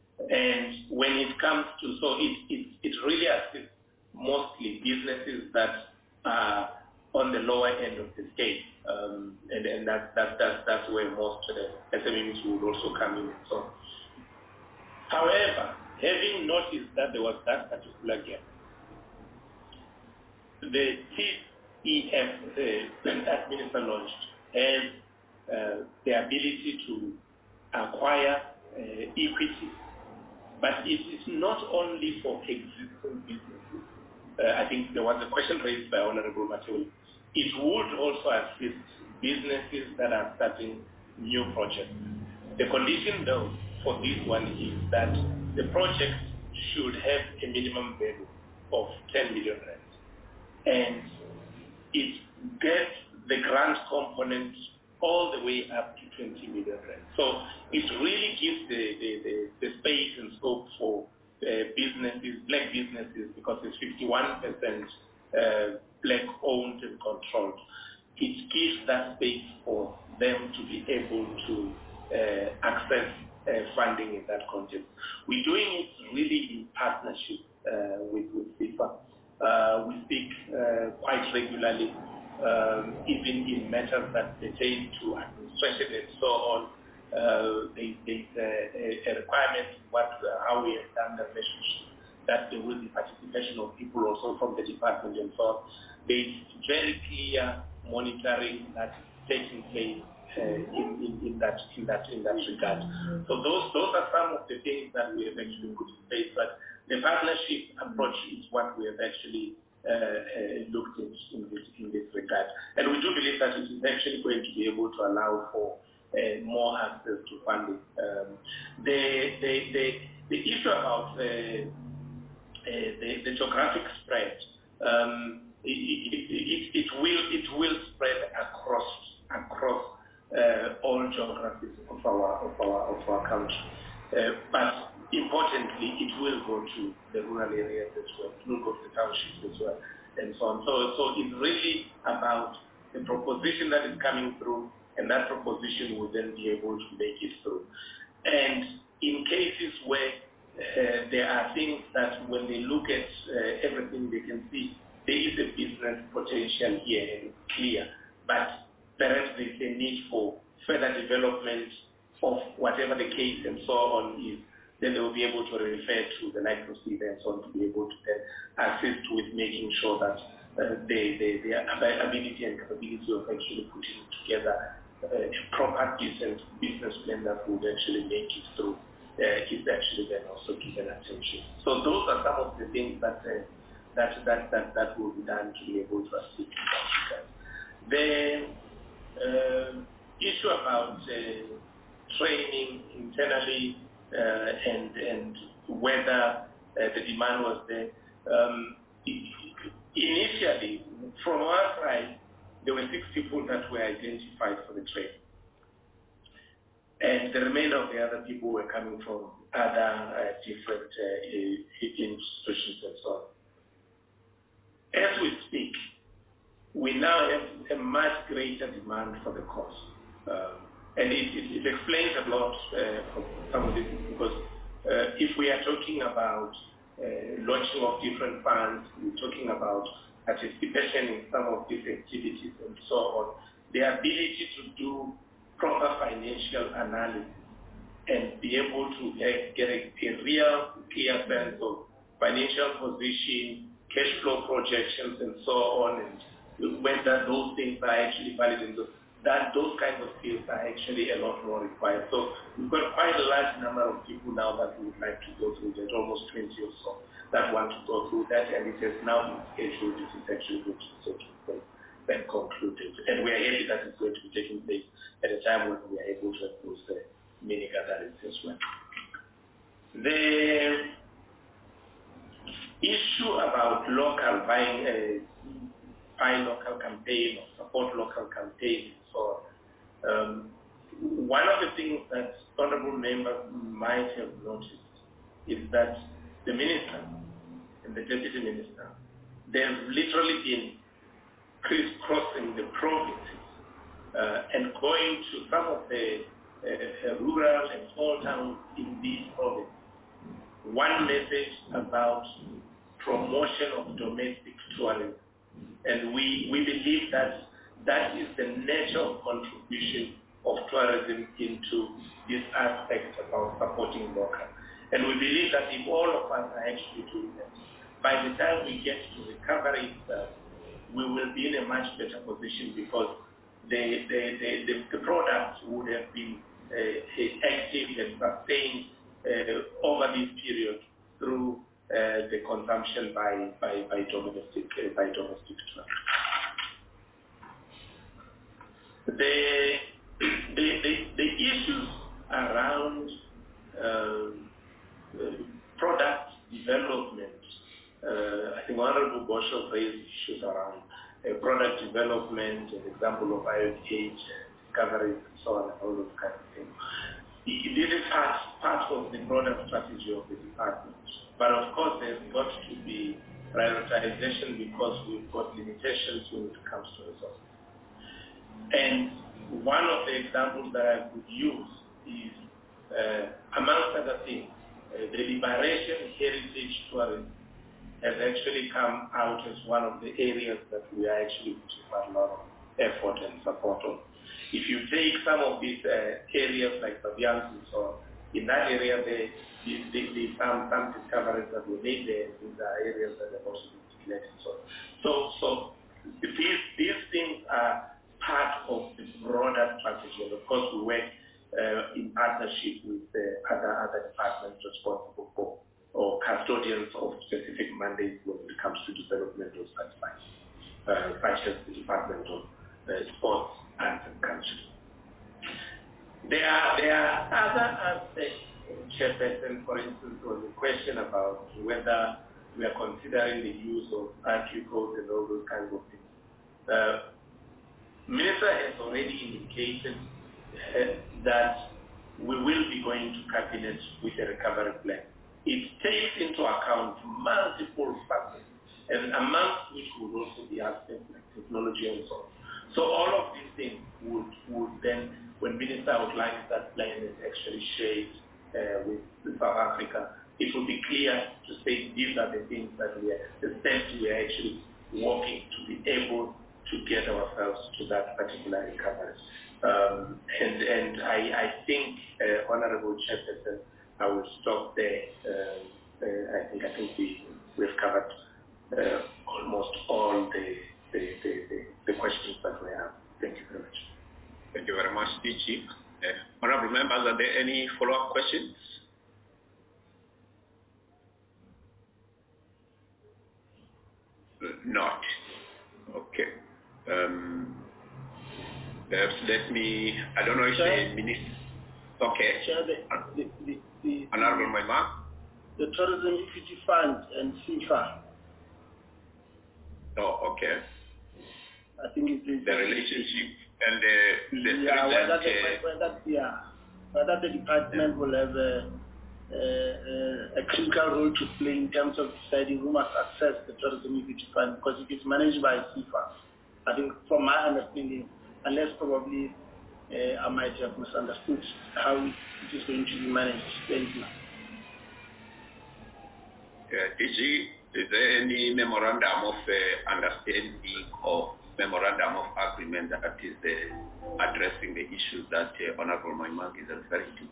And when it comes to, so it, it, it really assists mostly businesses that are on the lower end of the scale. Um, and and that, that, that, that's where most uh, S M Es would also come in. So However, having noticed that there was that particular gap, the T E F uh, that Minister launched has uh, the ability to acquire uh, equity, but it is not only for existing businesses. Uh, I think there was a question raised by Honorable Matthew. It would also assist businesses that are starting new projects. The condition, though, for this one is that the project should have a minimum value of ten million rand. And it gets the grant component all the way up to twenty million rand. So it really gives the, the, the, the space and scope for uh, businesses, black businesses, because it's fifty-one percent uh, black owned and controlled. It gives that space for them to be able to uh, access uh, funding in that context. We're doing it really in partnership uh, with, with FIFA. Uh, we speak uh, quite regularly, um, even in matters that pertain to administration and so on. Uh, there, there's a, a requirement what uh, how we have done the relationship that there will be participation of people also from the department and so on. There's very clear monitoring that's taking place uh, in, in, in that in that in that regard. So those those are some of the things that we have actually put in place. But the partnership approach is what we have actually uh, uh, looked at in this in this regard, and we do believe that it is actually going to be able to allow for uh, more access to funding. Um, the, the the the issue about uh, uh, the, the geographic spread. Um, It, it, it, it will it will spread across across uh, all geographies of our of our of our country, uh, but importantly, it will go to the rural areas as well. It will go to the townships as well, and so on. So so it's really about the proposition that is coming through, and that proposition will then be able to make it through. And in cases where uh, there are things that when they look at uh, everything, they can see there is a business potential here and it's clear, but perhaps there's a need for further development of whatever the case and so on is, then they will be able to refer to the likes of C V and so on to be able to then assist with making sure that uh, they, they, their ability and capability of actually putting together uh, a proper, decent business plan that would actually make it through uh, is actually then also given attention. So those are some of the things that uh, That, that, that, that will be done to be able to assist that. The uh, issue about uh, training internally uh, and, and whether uh, the demand was there. Um, initially, from our side, there were six people that were identified for the training. And the remainder of the other people were coming from other uh, different uh, institutions and so on. As we speak, we now have a much greater demand for the course. Um, and it, it, it explains a lot uh, of some of this, because uh, if we are talking about uh, launching of different funds, we're talking about participation in some of these activities and so on, the ability to do proper financial analysis and be able to uh, get a, a real clear sense of financial position, cash flow projections and so on, and whether those things are actually valid, and that those kinds of skills are actually a lot more required. So we've got quite a large number of people now that would like to go through that, almost twenty or so, that want to go through that, and it has now been scheduled. It is actually going to be taking place and concluded. And we are happy that it's going to be taking place at a time when we are able to have those uh, mini gatherings as well. The issue about local buying, uh, buy local campaign or support local campaign and so on. Um, one of the things that honorable members might have noticed is that the minister and the deputy minister, they've literally been crisscrossing the provinces uh, and going to some of the uh, rural and small towns in these provinces. One message about promotion of domestic tourism. And we, we believe that that is the natural contribution of tourism into this aspect about supporting local. And we believe that if all of us are actually doing that, by the time we get to recovery itself, we will be in a much better position because the, the, the, the, the products would have been uh, active and sustained uh, over this period through uh, the consumption by, by, by domestic uh, by domestic trade. The, the, the, the issues around um, uh, product development, uh, I think Honorable Boshoff raised issues around uh, product development, an example of I O T H, discovery, and so on, and all those kinds of things. This is part, part of the broader strategy of the department. But of course, there's got to be prioritization because we've got limitations when it comes to resources. And one of the examples that I could use is, uh, amongst other things, uh, the liberation heritage tourism has actually come out as one of the areas that we are actually putting quite a lot of effort and support on. If you take some of these uh, areas like Babians and so on, in that area there is the, the, some, some discoveries that were made there. These are areas that have also been declared and so on. So, so these, these things are part of the broader strategy. And of course, we work uh, in partnership with uh, other, other departments responsible for or custodians of specific mandates when it comes to development of such sites, uh, such as the Department of uh, Sports, Arts and Culture. There are, there are other aspects, Chairperson, for instance, on the question about whether we are considering the use of I Q codes and all those kinds of things. Uh, Minister has already indicated uh, that we will be going to Cabinet with a recovery plan. It takes into account multiple factors, and amongst which would also be aspects like technology and so on. So all of these things would, would then, when Minister outlines that plan and actually shared uh, with, with South Africa, it will be clear to say these are the things that we are, the steps we are actually working to be able to get ourselves to that particular recovery. Um, and and I, I think, uh, Honorable Chairperson, I will stop there. Uh, uh, I think I think we we've covered uh, almost all the the, the the the questions that we have. Thank you very much. Thank you very much, D G. Uh, honorable members, are there any follow-up questions? Uh, not. Okay. Um, perhaps let me. I don't know if the minister. Okay. Chair, the, the, the, the, Honorable Moimang. The Tourism Equity Fund and FIFA. Oh, okay. I think it is the relationship and the, the yeah, whether, uh, the, whether, yeah, whether the department will have a, a, a critical role to play in terms of deciding who must access the Tourism Equity Fund because it is managed by FIFA. I think from my understanding, unless probably uh, I might have misunderstood how it is going to be managed. Thank you. Uh, D G, is there any memorandum of uh, understanding or memorandum of agreement that is uh, addressing the issues that uh, Honorable Moimang is referring to?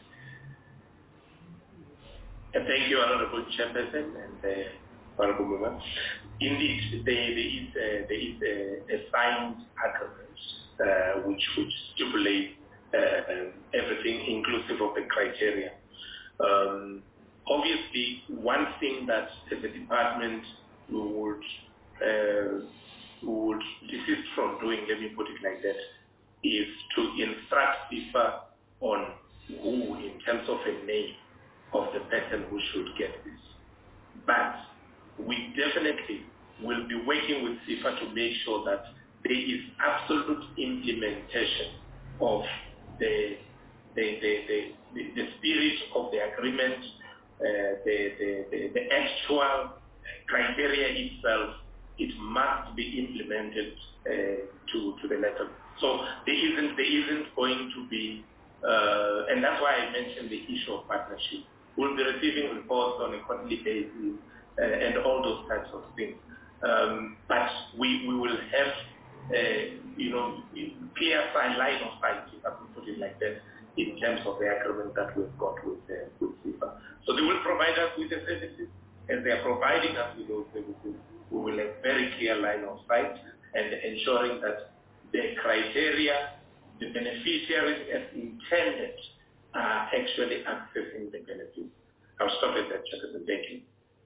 Uh, thank you, Honorable Chairperson and uh, Honorable Moimang. Indeed, there, there is, a, there is a, a signed agreement uh, which, which stipulates uh, everything inclusive of the criteria. Um, obviously, one thing that as a department we would, uh, we would desist from doing, let me put it like that, is to instruct FIFA on who, in terms of a name of the person who should get this. But we definitely will be working with FIFA to make sure that there is absolute implementation of the the the, the, the, the spirit of the agreement, uh, the, the, the, the actual criteria itself. It must be implemented uh, to to the letter. So there isn't there isn't going to be, uh, and that's why I mentioned the issue of partnership. We'll be receiving reports on a quarterly basis uh, and all those types of things. Um, but we, we will have, uh, you know, clear line of sight, if I can put it like that, in terms of the agreement that we've got with, uh, with SEPA. So they will provide us with the services, and they are providing us with those services. We will have very clear line of sight and ensuring that the criteria, the beneficiaries as intended, are actually accessing the benefits. I'll stop at that, Chairperson. Thank you.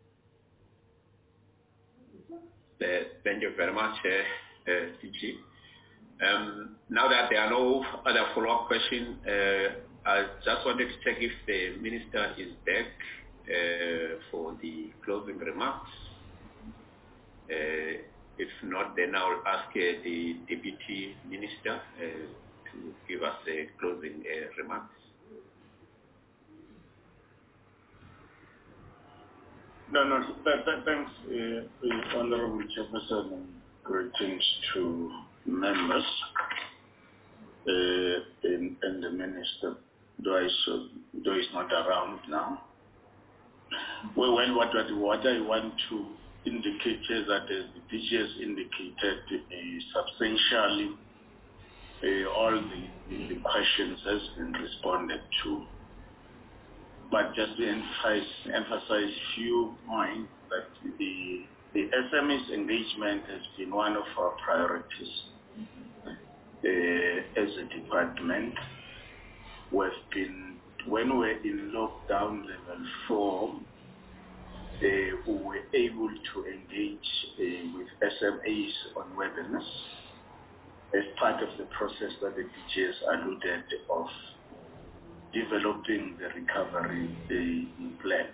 Uh, thank you very much, uh, uh, D G. Um, now that there are no other follow-up questions, uh, I just wanted to check if the Minister is back uh, for the closing remarks. Uh, if not, then I'll ask uh, the Deputy Minister uh, to give us a closing uh, remarks. No, no, th th thanks, uh, Honorable Chairperson, and greetings to members uh, and, and the Minister, though he's not around now. Well, well what, what, what I want to indicate is that, as the D G has indicated, uh, substantially uh, all the, the questions has been responded to. But just to emphasize, emphasize few points that the, the S M Es engagement has been one of our priorities uh, as a department. We've been, when we're in lockdown level four, uh, we were able to engage uh, with S M Es on webinars as part of the process that the D G has alluded of developing the recovery uh, plan.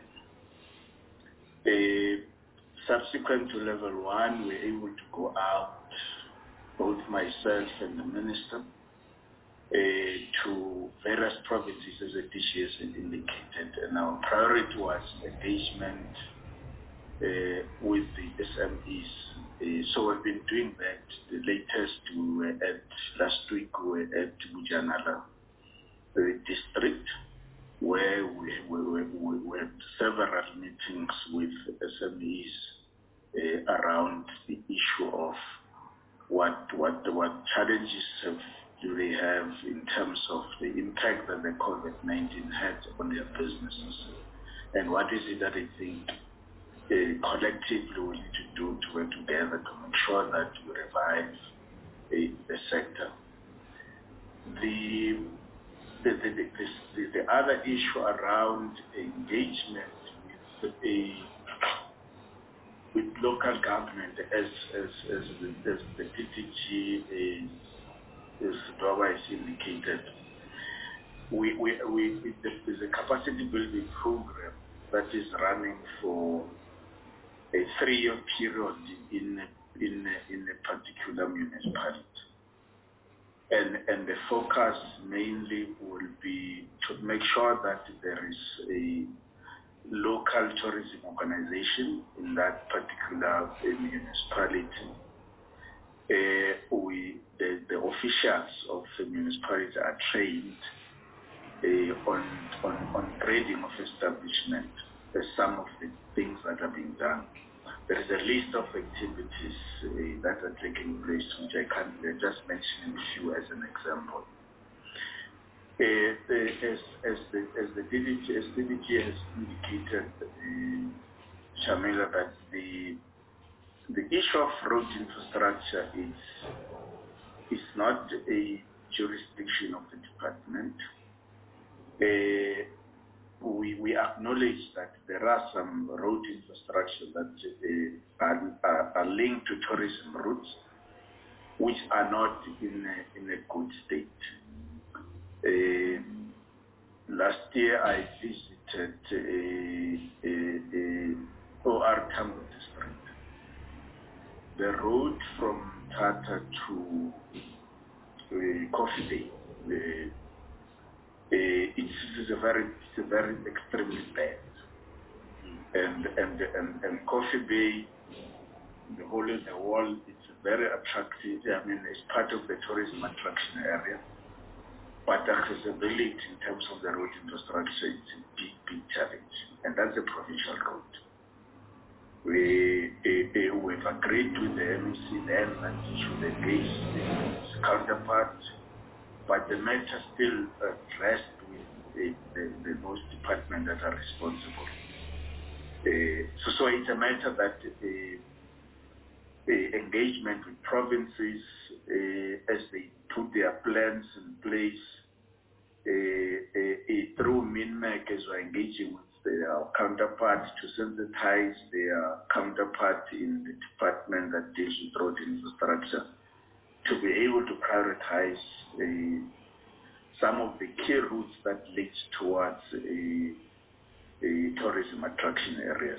Uh, subsequent to level one, we were able to go out, both myself and the Minister, uh, to various provinces as the D G has indicated, and our priority was engagement uh, with the S M Es. Uh, so we've been doing that. The latest we were at, last week we were at Bujanala district, where we, we, we, we had several meetings with S M Es uh, around the issue of what what what challenges have, do they have in terms of the impact that the COVID nineteen had on their businesses, and what is it that they think uh, collectively we need to do to work together to make sure that we revive uh, the sector. The The, the, the, the other issue around engagement with, a, with local government, as as as the, as the P T G is, is otherwise indicated, we we we there's a capacity building program that is running for a three-year period in in in a particular municipality. And, and the focus mainly will be to make sure that there is a local tourism organization in that particular uh, municipality. Uh, we, the, the officials of the municipality are trained uh, on, on, on grading of establishment. There's some of the things that are being done. There is a list of activities uh, that are taking place, which I can uh, just mention a few as an example. Uh, the, as, as, the, as the D D G, as D D G has indicated, uh, Shamila, that the the issue of road infrastructure is is not a jurisdiction of the department. Uh, We, we acknowledge that there are some road infrastructure that uh, are, are, are linked to tourism routes, which are not in a, in a good state. Uh, last year I visited uh, uh, uh, O R Tambo district. The road from Tata to uh, Coffee Bay, uh, Uh, it's, it's a very, it's a very extremely bad, and and and and Coffee Bay, the hole in the wall, it's very attractive. I mean, it's part of the tourism attraction area, but accessibility in terms of the road infrastructure is a big, big challenge, and that's a provincial road. We uh, uh, we've agreed with the M E C then that it should engage its counterpart. but the matter still addressed with the, the, the those departments that are responsible. Uh, so, so it's a matter that uh, the engagement with provinces uh, as they put their plans in place uh, uh, uh, through MINMEC as we're engaging with their counterparts to sensitize their counterpart in the department that deals with road infrastructure to be able to prioritize uh, some of the key routes that lead towards uh, uh, tourism attraction areas.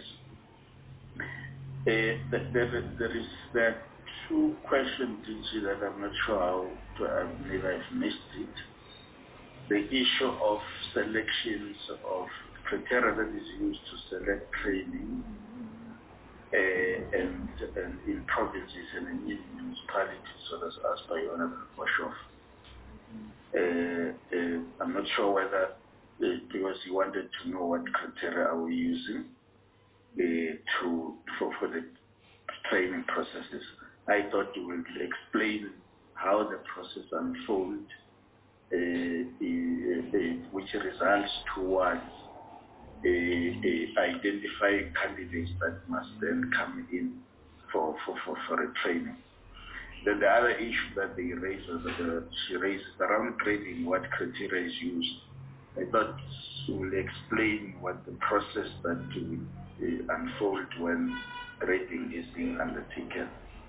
Uh, there, there is there are two questions that I'm not sure how to, uh, maybe I've missed it. The issue of selections of criteria that is used to select training uh, and, and in provinces and in municipalities, so that's asked by Honorable Boshoff. Uh, uh, I'm not sure whether, uh, because he wanted to know what criteria are we using uh, to for, for the training processes. I thought he would explain how the process unfolds, uh, uh, uh, which results towards uh, uh, identifying candidates that must then come in for, for, for, for a training. Then the other issue that they raised, uh, the, she raised around grading, what criteria is used. I thought she will explain what the process that will uh, unfold when grading is being undertaken.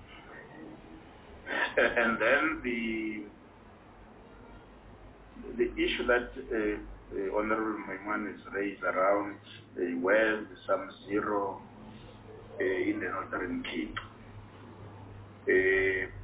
Uh, and then the the issue that uh, uh, Honorable Maimane has raised around uh, where the sum zero uh, in the Northern Cape. Uh,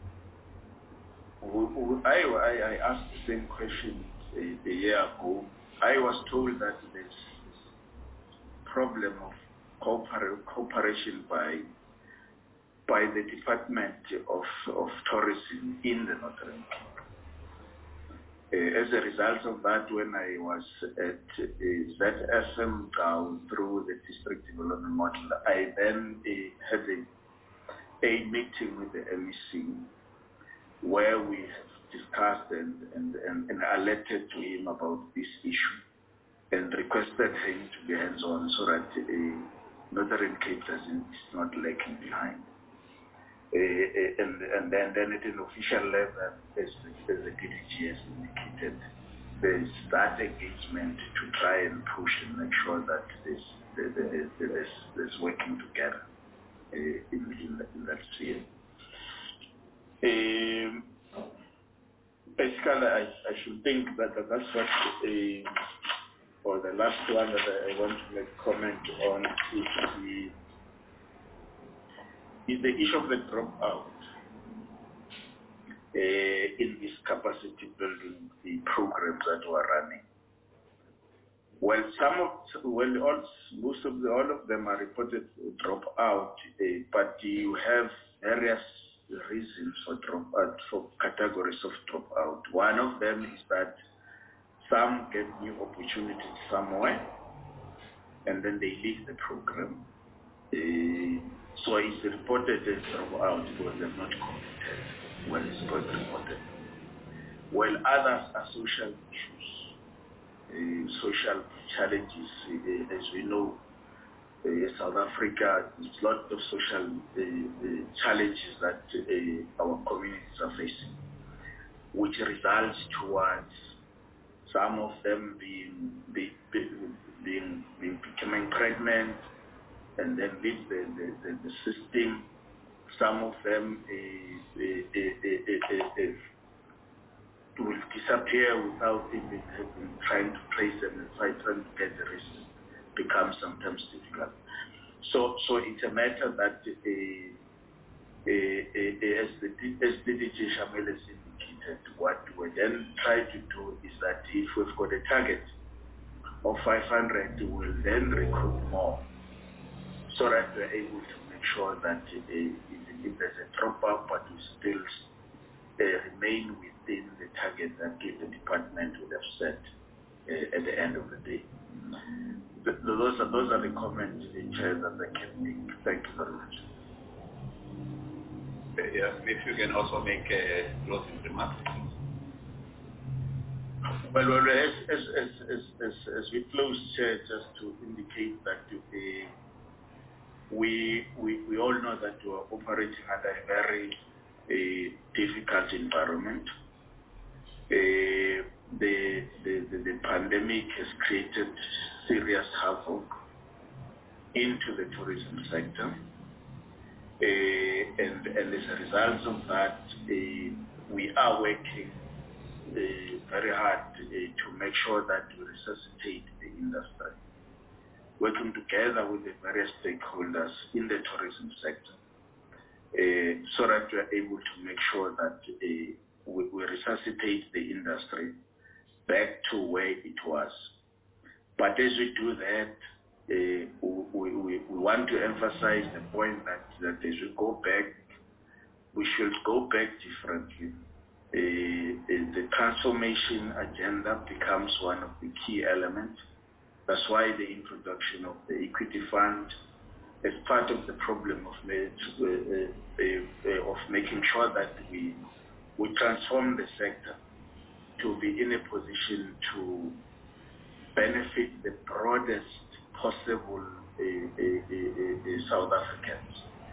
I, I, I asked the same question a, a year ago. I was told that there's this problem of cooper, cooperation by by the Department of, of Tourism in the Northern Cape. Uh, as a result of that, when I was at uh, Z S M down through the district development model, I then uh, had a, a meeting with the M E C where we have discussed and, and, and, and alerted to him about this issue and requested him to be hands-on so that uh, Northern Cape doesn't, is not lagging behind. Uh, and, and then, then at an official level, as the, as the D D G has indicated, there's that engagement to try and push and make sure that there's, there's, there's, there's working together uh, in, in, in that sphere. Um, basically, I, I should think that that's what, uh, or the last one that I want to make comment on is the is the issue of the dropout uh, in this capacity building, the programs that we're running. Well, some of, well, all, most of the, all of them are reported dropout, uh, but you have various reasons for dropout, for categories of dropout. One of them is that some get new opportunities somewhere, and then they leave the program. Uh, So it's reported as dropout because they're not committed when it's not reported. While others are social issues, uh, social challenges. Uh, as we know, uh, South Africa, there's a lot of social uh, uh, challenges that uh, our communities are facing, which results towards some of them being, be, be, being, being becoming pregnant, and then leave the, the, the, the system. Some of them uh, uh, uh, uh, uh, uh, will disappear without even having trying to trace them and try, trying to get the reason becomes sometimes difficult. So, so it's a matter that uh, uh, uh, as the as D D G Shamil has indicated, what we then try to do is that if we've got a target of five hundred, we'll then recruit more, so that we're able to make sure that uh, if there's a drop-out, but we still uh, remain within the target that the department would have set uh, at the end of the day. The, those, are, those are the comments, uh, Chair, that I can make. Thank you very much. Uh, yeah, if you can also make a closing remark. Well, well as, as, as, as, as, as we close, Chair, just to indicate that uh, we, we, we all know that we are operating under a very uh, difficult environment. Uh, the, the, the, the pandemic has created serious havoc into the tourism sector. Uh, and, and as a result of that, uh, we are working uh, very hard uh, to make sure that we resuscitate the industry, working together with the various stakeholders in the tourism sector, uh, so that we are able to make sure that uh, we, we resuscitate the industry back to where it was. But as we do that, uh, we, we, we want to emphasize the point that, that as we go back, we should go back differently. Uh, the transformation agenda becomes one of the key elements. That's why the introduction of the equity fund is part of the problem of, uh, uh, of making sure that we, we transform the sector to be in a position to benefit the broadest possible uh, uh, uh, uh, South Africans.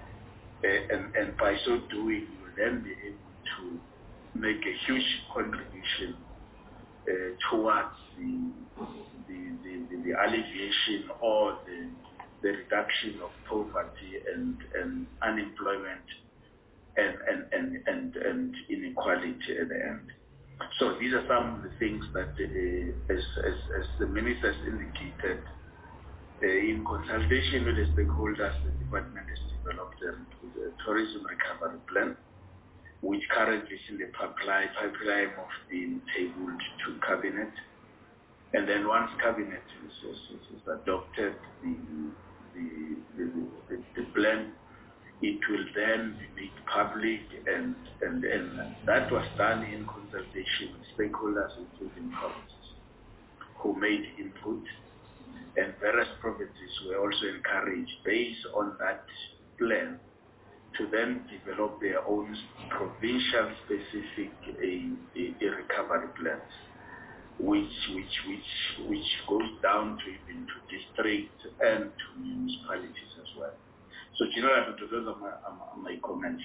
Uh, and, and by so doing, we will then be able to make a huge contribution uh, towards the, the, the, the, the alleviation or the, the reduction of poverty and, and unemployment and, and, and, and, and inequality at the end. So these are some of the things that, uh, as, as, as the minister has indicated, uh, in consultation with the stakeholders, the department has developed a, a tourism recovery plan, which currently is in the pipeline, pipeline of being tabled to cabinet. And then once cabinet is, is, is adopted, the, the, the, the, the plan, it will then be made public, and, and, and that was done in consultation with stakeholders, including provinces, who made input, and various provinces were also encouraged, based on that plan, to then develop their own provincial specific a, a, a recovery plans, which which which which goes down to even to districts and to municipalities as well. So, General, those are my, are my comments.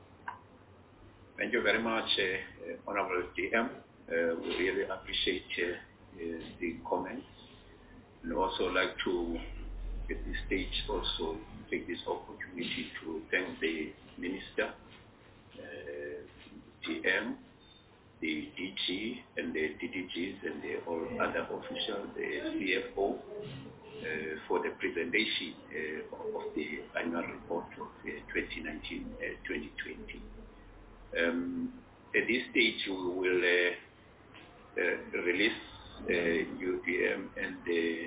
Thank you very much, uh, Honorable D M. Uh, we really appreciate uh, uh, the comments, and also like to, at this stage, also take this opportunity to thank the Minister, uh, D M, the D G, and the D D Gs, and the all other officials, the C F O, uh, for the presentation uh, of the annual report of uh, twenty nineteen twenty twenty. Um, at this stage, we will uh, uh, release uh, U D M and the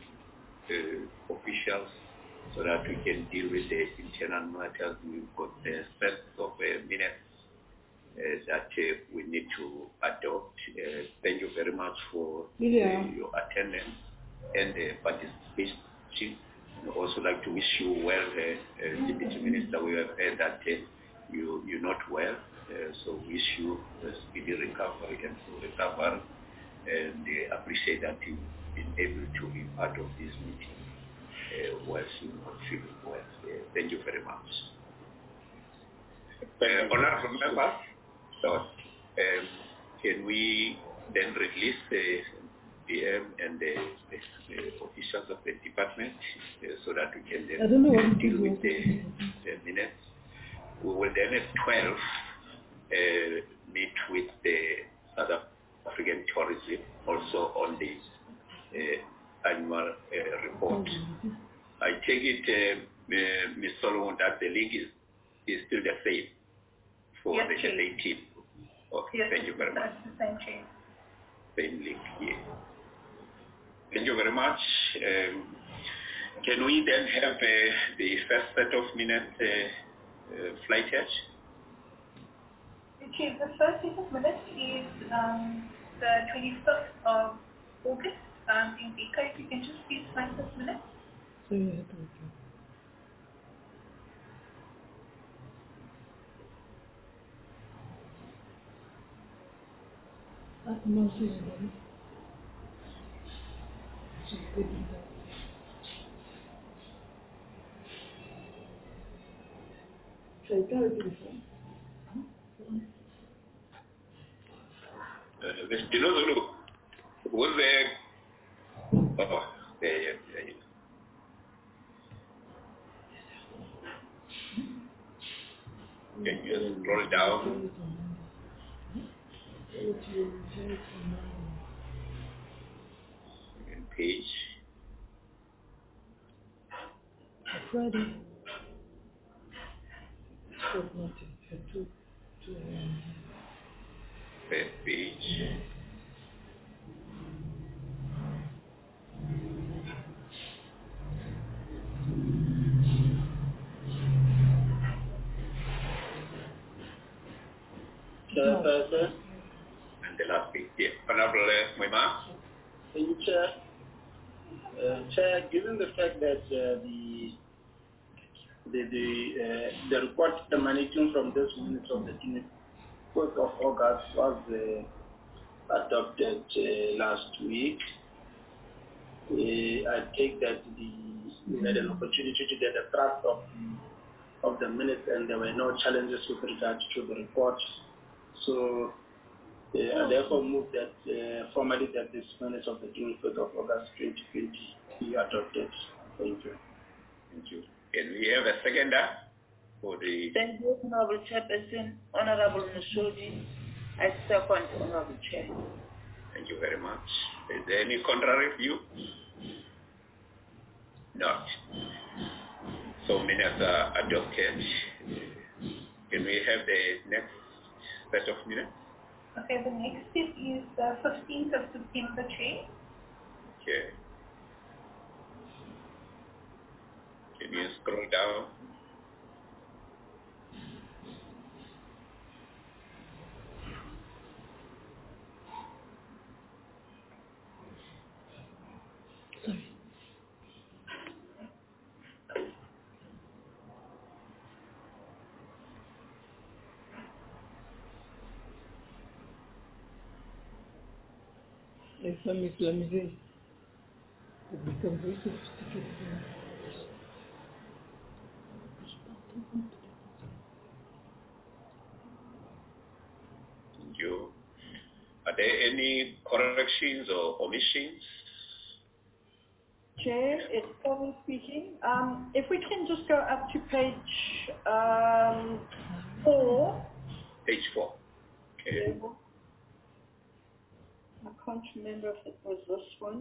uh, officials so that we can deal with the internal matters. We've got the sets of uh, minutes uh, that uh, we need to adopt. Uh, thank you very much for yeah. uh, your attendance and uh, participation. I'd also like to wish you well, uh, uh, Deputy Minister. We have heard that uh, you, you're not well, uh, so wish you a speedy recovery and full recovery, and uh, appreciate that you've been able to be part of this meeting uh, whilst you're not feeling well. Uh, thank you very much. Uh, Honorable members, so, um, can we then release the D M and the, the, the officials of the department uh, so that we can then uh, deal with the, the minutes? We will then at twelve uh, meet with the South African tourism also on the uh, annual uh, report. I take it, uh, uh, Miz Solomon, that the link is, is still the same for yes, the S A team. Okay, yes, thank you very much. That's the same chain. Same link, yes. Thank you very much. Um, can we then have uh, the first set of minutes uh, uh, flight edge? Okay, the first set of minutes is um, the twenty-fifth of August um, in Bika. If you can just please find those minutes. So you have to At most is This Dinozulu, who's there? Oh, there, yeah, there you go. Can you scroll down? Second page. Friday. Third page. Chairperson. And the last page, yeah. Honorable uh, Moima. Thank you, Chair. Uh, Chair, given the fact that uh, the the the, uh, the report emanating from this minutes of the fourth of August was uh, adopted uh, last week, uh, I take that the we had an opportunity to get a draft of of the minutes, and there were no challenges with regard to the report. So uh, I therefore move that uh, formally that this minutes of the twenty-fourth of August twenty twenty be adopted. Thank you. Thank you. Can we have a seconder for the... Thank you, Honorable Chairperson. Honorable Mashodi, I second Honorable Chair. Thank you very much. Is there any contrary view? Not. So minutes are adopted. Can we have the next set of minutes? Okay, the next step is the fifteenth of September, Chair. Okay. Can you scroll down? There's some Islamization. It becomes very sophisticated. Thank you. Are there any corrections or omissions? Chair, it's Paul speaking. Um, if we can just go up to page um, four. Page four. Okay. I can't remember if it was this one.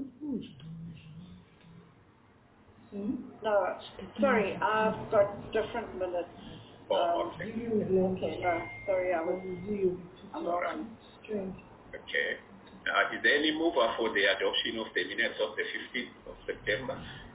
No, sorry, I've got different minutes. Oh, um, okay. Okay, no, sorry, I was, I'm wrong. Okay. Uh, is there any mover for the adoption of the minutes of the fifteenth of September?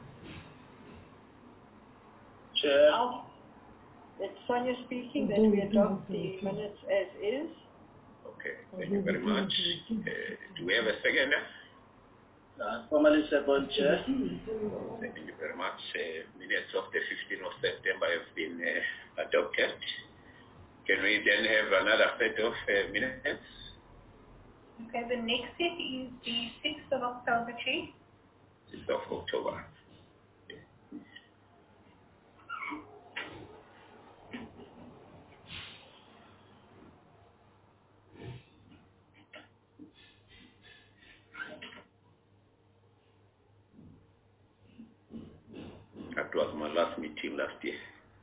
Chair. I'll, it's Sonia speaking that we adopt the minutes as is. Okay, thank you very much. Uh, do we have a second? Uh, formally second, Chair. Thank you very much. Uh, minutes of the fifteenth of September have been uh, adopted. Can we then have another set of uh, minutes? Okay, the next set is the sixth of October, Chair. sixth of October. That was my last meeting last year.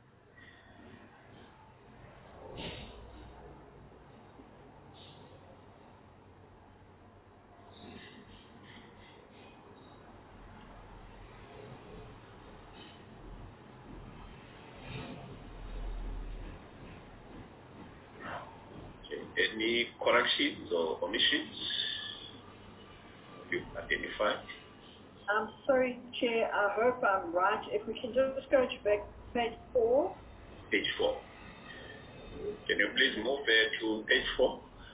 Okay. Any corrections or omissions you identified? I'm sorry, Chair, I hope I'm right. If we can just go to back page four. Page four. Can you please move there to page four?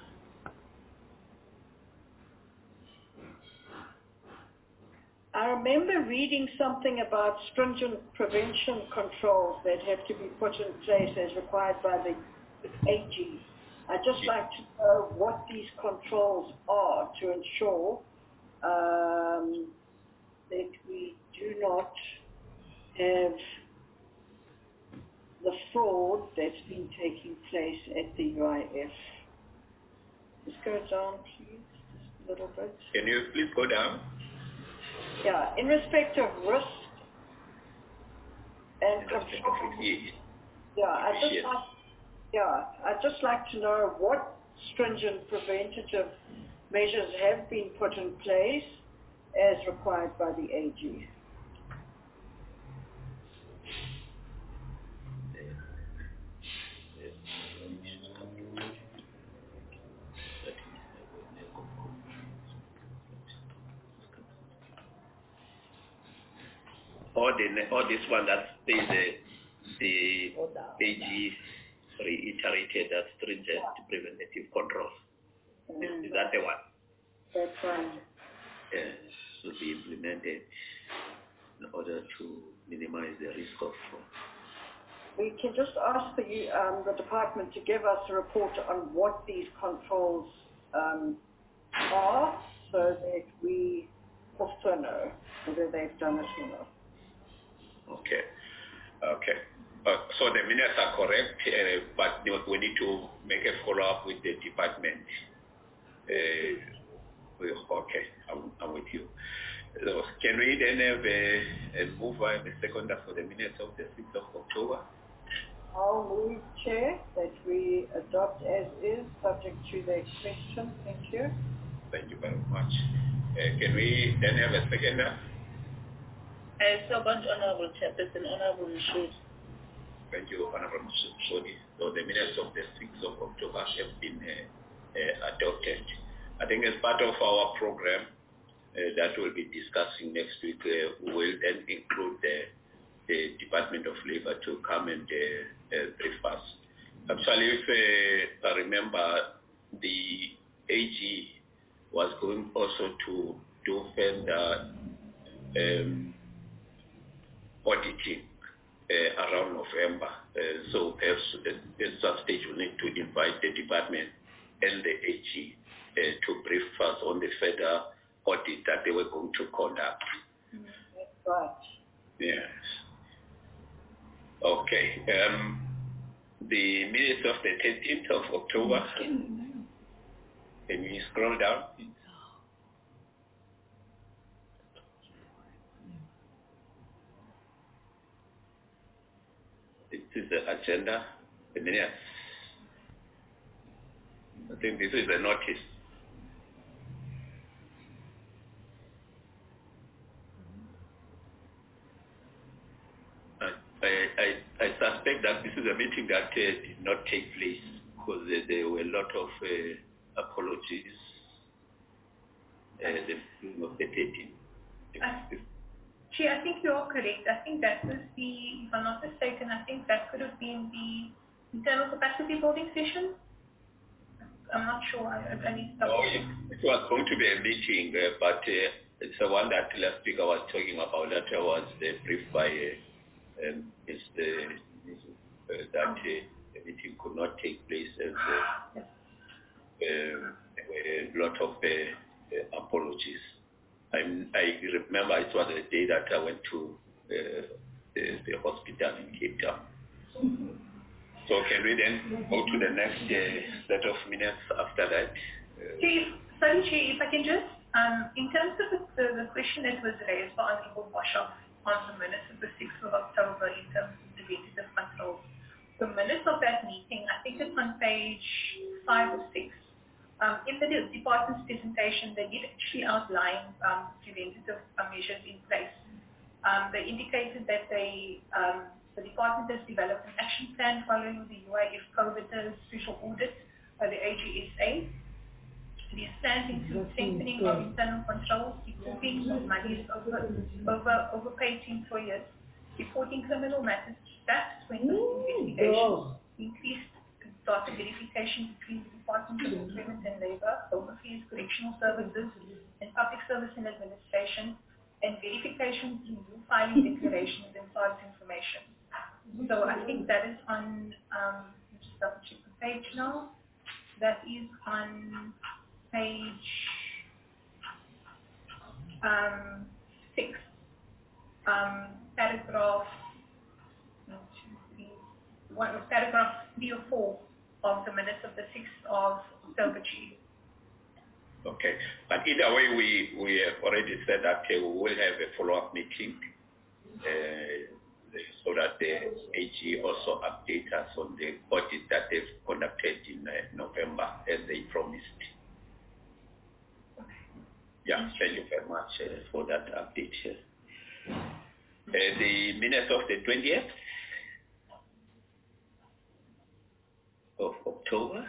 I remember reading something about stringent prevention controls that have to be put in place as required by the A G. I'd just like to know what these controls are to ensure um, that we do not have the fraud that's been taking place at the U I F. Just go down, please, just a little bit. Can you please go down? Yeah, in respect of risk and control. Yeah, I just like, yeah, I'd just like to know what stringent preventative measures have been put in place as required by the A G. All the all this one that the the A G reiterated that stringent preventative controls. Mm. Is, is that the one? That's right. Yes, should be implemented in order to minimize the risk of fraud. We can just ask the um, the department to give us a report on what these controls um, are, so that we also know whether they've done it or not. Okay. Okay. Uh, so the minutes are correct, uh, but we need to make a follow-up with the department. Uh, we, okay, I'm, I'm with you. So can we then have a, a move and a seconder for the minutes of the sixth of October? I'll move, Chair, that we adopt as is, subject to the question. Thank you. Thank you very much. Uh, can we then have a seconder? I second Honorable Chairperson, Honorable Mshudi. Thank you, Honorable Mshudi. So the minutes of the sixth of October have been uh, uh, adopted. I think as part of our program uh, that we'll be discussing next week, uh, we will then include the, the Department of Labor to come and uh, uh, brief us. Actually, if uh, I remember, the A G was going also to do further um, auditing uh, around November. Uh, so perhaps at some stage we need to invite the department and the A G uh, to brief us on the further audit that they were going to conduct. That's right. Yes. Okay. Um, the minutes of the thirteenth of October. Can you scroll down? This is the agenda, the minutes. I think this is the notice. I, I, I suspect that this is a meeting that uh, did not take place because uh, there were a lot of uh, apologies uh, the of the thirteenth. Chair, I think you are correct. I think that was the, if I'm not mistaken, I think that could have been the internal capacity building session. I'm not sure. I, I need to No, it, it was going to be a meeting, uh, but uh, it's the one that last week I was talking about. That was uh, briefed by uh, um, is the, uh, that uh, the meeting could not take place as uh, uh, there were a lot of uh, uh, apologies. I'm, I remember it was the day that I went to uh, the, the hospital in Cape Town. So can we then go to the next uh, set of minutes after that? Uh, Chief, sorry, Chief, if I can just, um, in terms of the, the, the question that was raised by Honorable Boshoff on the minutes of the sixth of October in terms of preventative controls, the minutes of that meeting, I think it's on page five or six. Um, in the department's presentation, they did actually outline um, preventative uh, measures in place. Um, they indicated that they, um, the department has developed an action plan following the U I F COVID special audit by the A G S A. These plans include strengthening of internal controls, recouping of monies over, over, overpaid to employers, reporting criminal matters to staff to investigations, increased data verification between the Department of Employment and Labour, Home Affairs, Correctional Services, and Public Service and Administration, and verification through new filing declarations and private information. So I think that is on, um, just double check the page now. That is on page um, six, um, paragraph, one, two, three, one, paragraph three or four of the minutes of the sixth of October, Chief. Okay, but either way, we, we have already said that uh, we will have a follow-up meeting uh, so that the A G also update us on the audit that they've conducted in uh, November as they promised. Yeah, thank you very much uh, for that update. Uh, the minutes of the twentieth of October.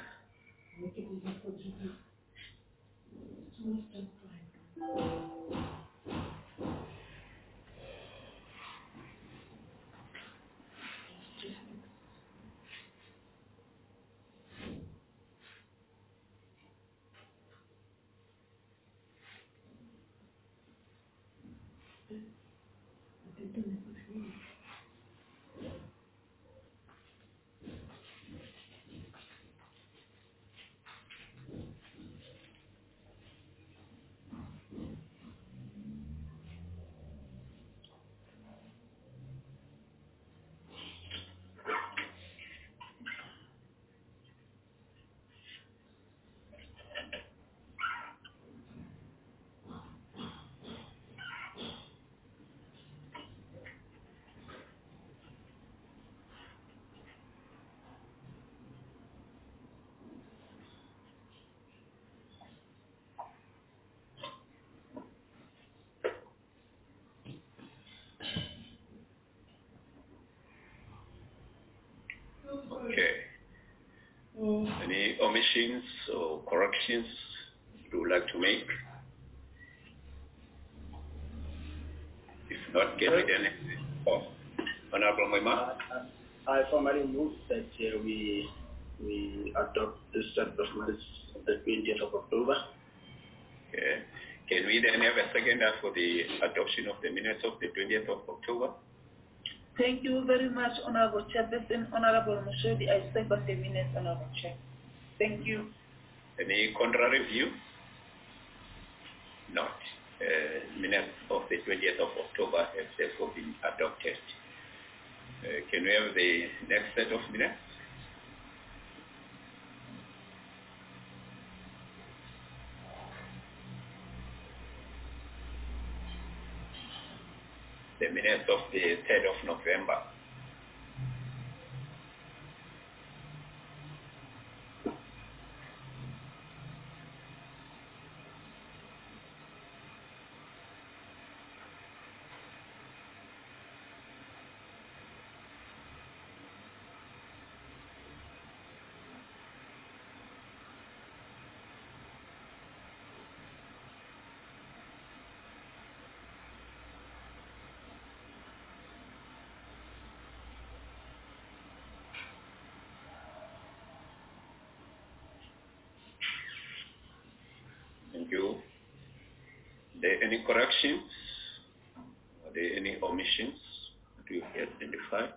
Okay. Mm. Any omissions or corrections you would like to make? If not, can we then? Oh, Honorable Moima? I formally move that uh, we we adopt this set of minutes of the twentieth of October. Okay. Can we then have a second for the adoption of the minutes of the twentieth of October? Thank you very much, Honorable Chairperson. Honorable Mushodi, I second the minutes, Honorable Chair. Thank you. Any contrary view? Not. Uh, minutes of the twentieth of October have therefore been adopted. Uh, can we have the next set of minutes? The minutes of the third of November. Thank you. Are there any corrections? Are there any omissions that you have identified?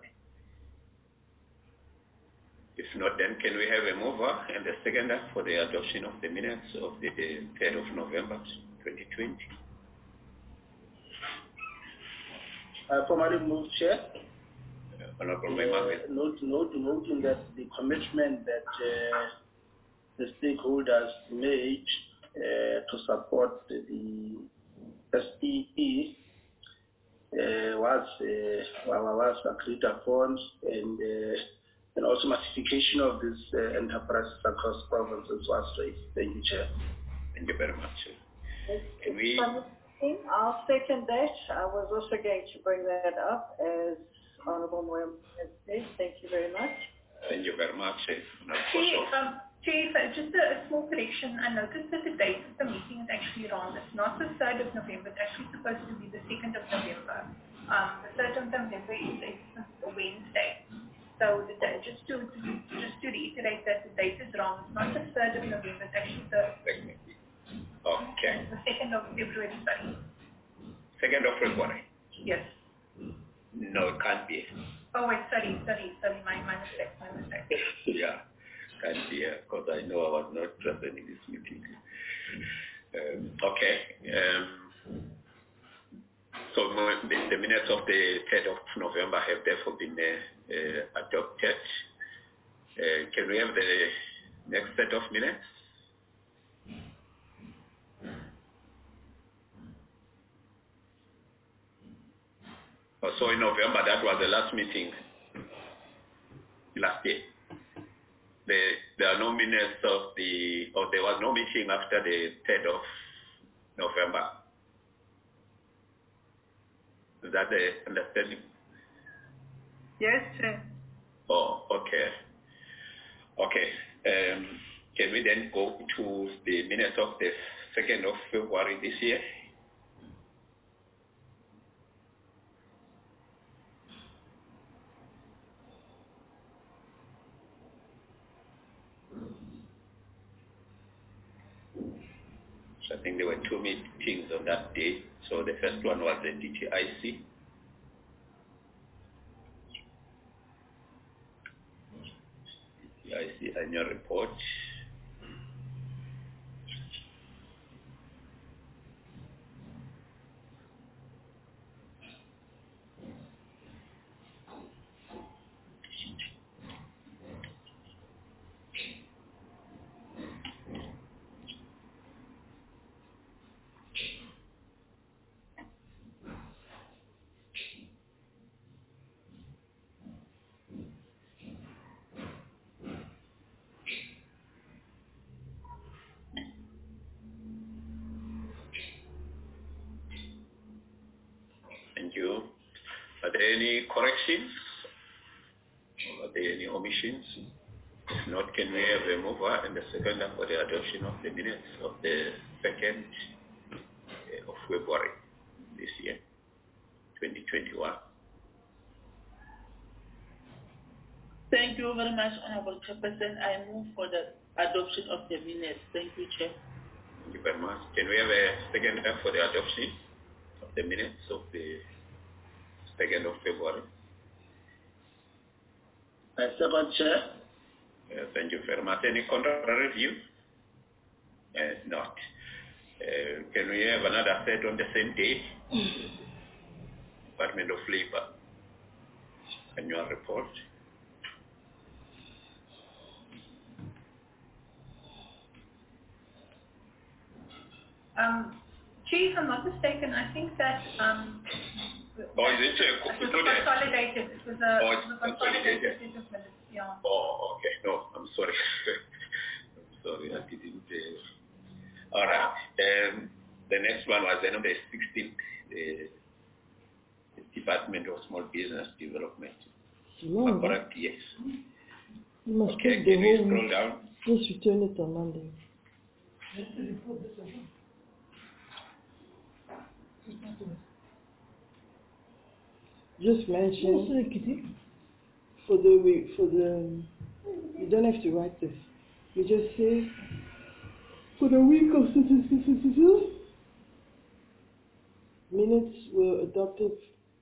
If not, then can we have a mover and a seconder for the adoption of the minutes of the third of November twenty twenty? I formally move, Chair. Uh, Honorable uh, note, note, noting that the commitment that uh, the stakeholders made uh, to support the S E E uh, was uh, was agreed upon, and uh, and also massification of this uh, enterprise across provinces was raised. Thank you, Chair. Thank you very much. Can we? I'll second that. I was also going to bring that up as Honourable Moyam has said. Thank you very much. Thank you very much. Chief, um, Chief, just a, a small correction. I noticed that the date of the meeting is actually wrong. It's not the third of November. It's actually supposed to be the second of November. Um, the third of November is a, a Wednesday. So the day, just to, to just to reiterate that the date is wrong. It's not the third of November. It's actually the okay. The second of February. Sorry. Second of February. Yes. No, it can't be. Oh wait, sorry, sorry, sorry. My my mistake. My mistake. Yeah, can't be because I know I was not present in this meeting. Um, okay. Um, So the, the minutes of the third of November have therefore been uh, uh, adopted. Uh, can we have the next set of minutes? So in November, that was the last meeting last year. There, there are no minutes of the, or there was no meeting after the third of November. Is that the understanding? Yes, Chair. Oh, okay. Okay. Um, can we then go to the minutes of the second of February this year? So I think there were two meetings on that day. So the first one was the D T I C. D T I C annual report. Thank you. Are there any corrections? Or are there any omissions? If not, can we have a mover and a seconder for the adoption of the minutes of the second of February this year, twenty twenty-one? Thank you very much, Honorable Chairperson. I move for the adoption of the minutes. Thank you, Chair. Thank you very much. Can we have a seconder for the adoption of the minutes of the second of February? I second, Chair. Uh, thank you very much. Any contrary view? Uh, not. Uh, can we have another set on the same day? Department of Labor annual report. Um, Chief, if I'm not mistaken, I think that um, Oh, is it uh, it was consolidated. It was a, oh, it was a consolidated set of minutes. Yeah. Oh, okay. No, I'm sorry. I'm sorry, I didn't. Uh... All right. Um, the next one was then on the sixteenth, the Department of Small Business Development. No, correct? Yes. You must Okay, take the can we whole scroll down? Just return it on Monday. Just mention for the week, for the, you don't have to write this. You just say, for the week of minutes were adopted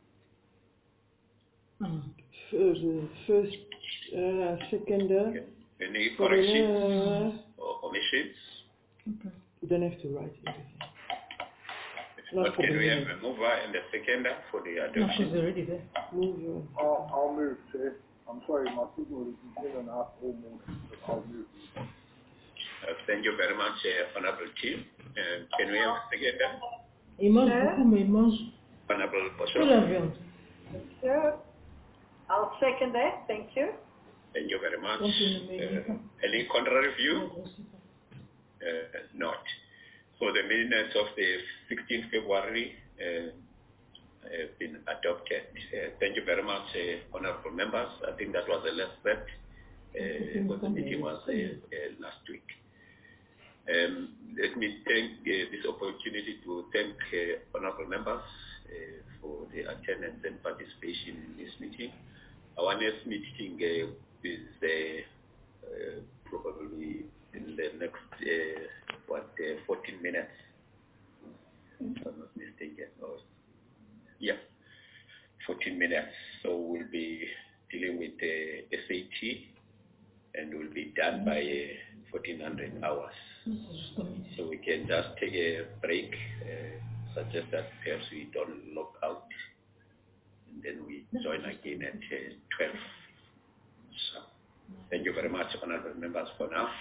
for the first, uh, second, uh, Any for corrections the, uh, or omissions? okay. You don't have to write everything. But can we have a mover and a seconder for the adoption? No, already there. Move your... I'll, I'll move, Chair. I'm sorry, my signal is in and out all morning, but I'll move. Uh, thank you very much, uh, Honorable Chief. Uh, can we have a seconder? Il mange beaucoup, mais il mange Honorable que la viande. Sure. I'll second that. Thank you. Thank you very much. Uh, any contrary view? Uh, not. So the minutes of the sixteenth of February uh, have been adopted. Uh, thank you very much, uh, honorable members. I think that was the last step uh, because the meeting was uh, uh, last week. Um, let me take uh, this opportunity to thank uh, honorable members uh, for the attendance and participation in this meeting. Our next meeting uh, is uh, uh, probably in the next uh, what uh, fourteen minutes, if I'm not mistaken. Or, yeah, fourteen minutes. So we'll be dealing with uh, S A T, and will be done by uh, fourteen hundred hours. So we can just take a break, uh, suggest that perhaps we don't log out and then we join again at uh, twelve. So, thank you very much, honorable members, for now.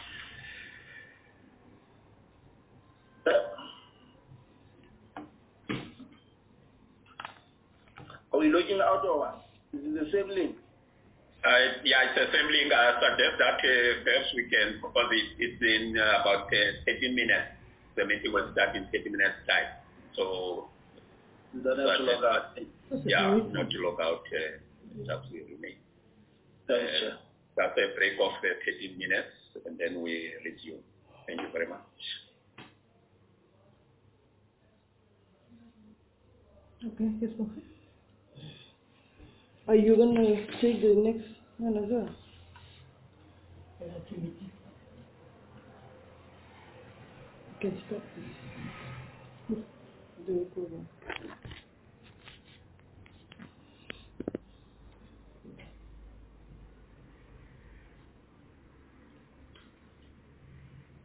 Are we logging out or what? Is it the same link? Uh, yeah, it's the same link. I suggest that uh, perhaps we can, because it, it's in uh, about uh, thirteen minutes. The meeting will start in thirty minutes time. So, you don't have to log out. Yeah, not to log out. Uh, just we remain. Thanks, uh, that's a break of uh, thirteen minutes, and then we resume. Thank you very much. Okay, yes, okay. Are you going to take the next one as well? You can stop this. The program.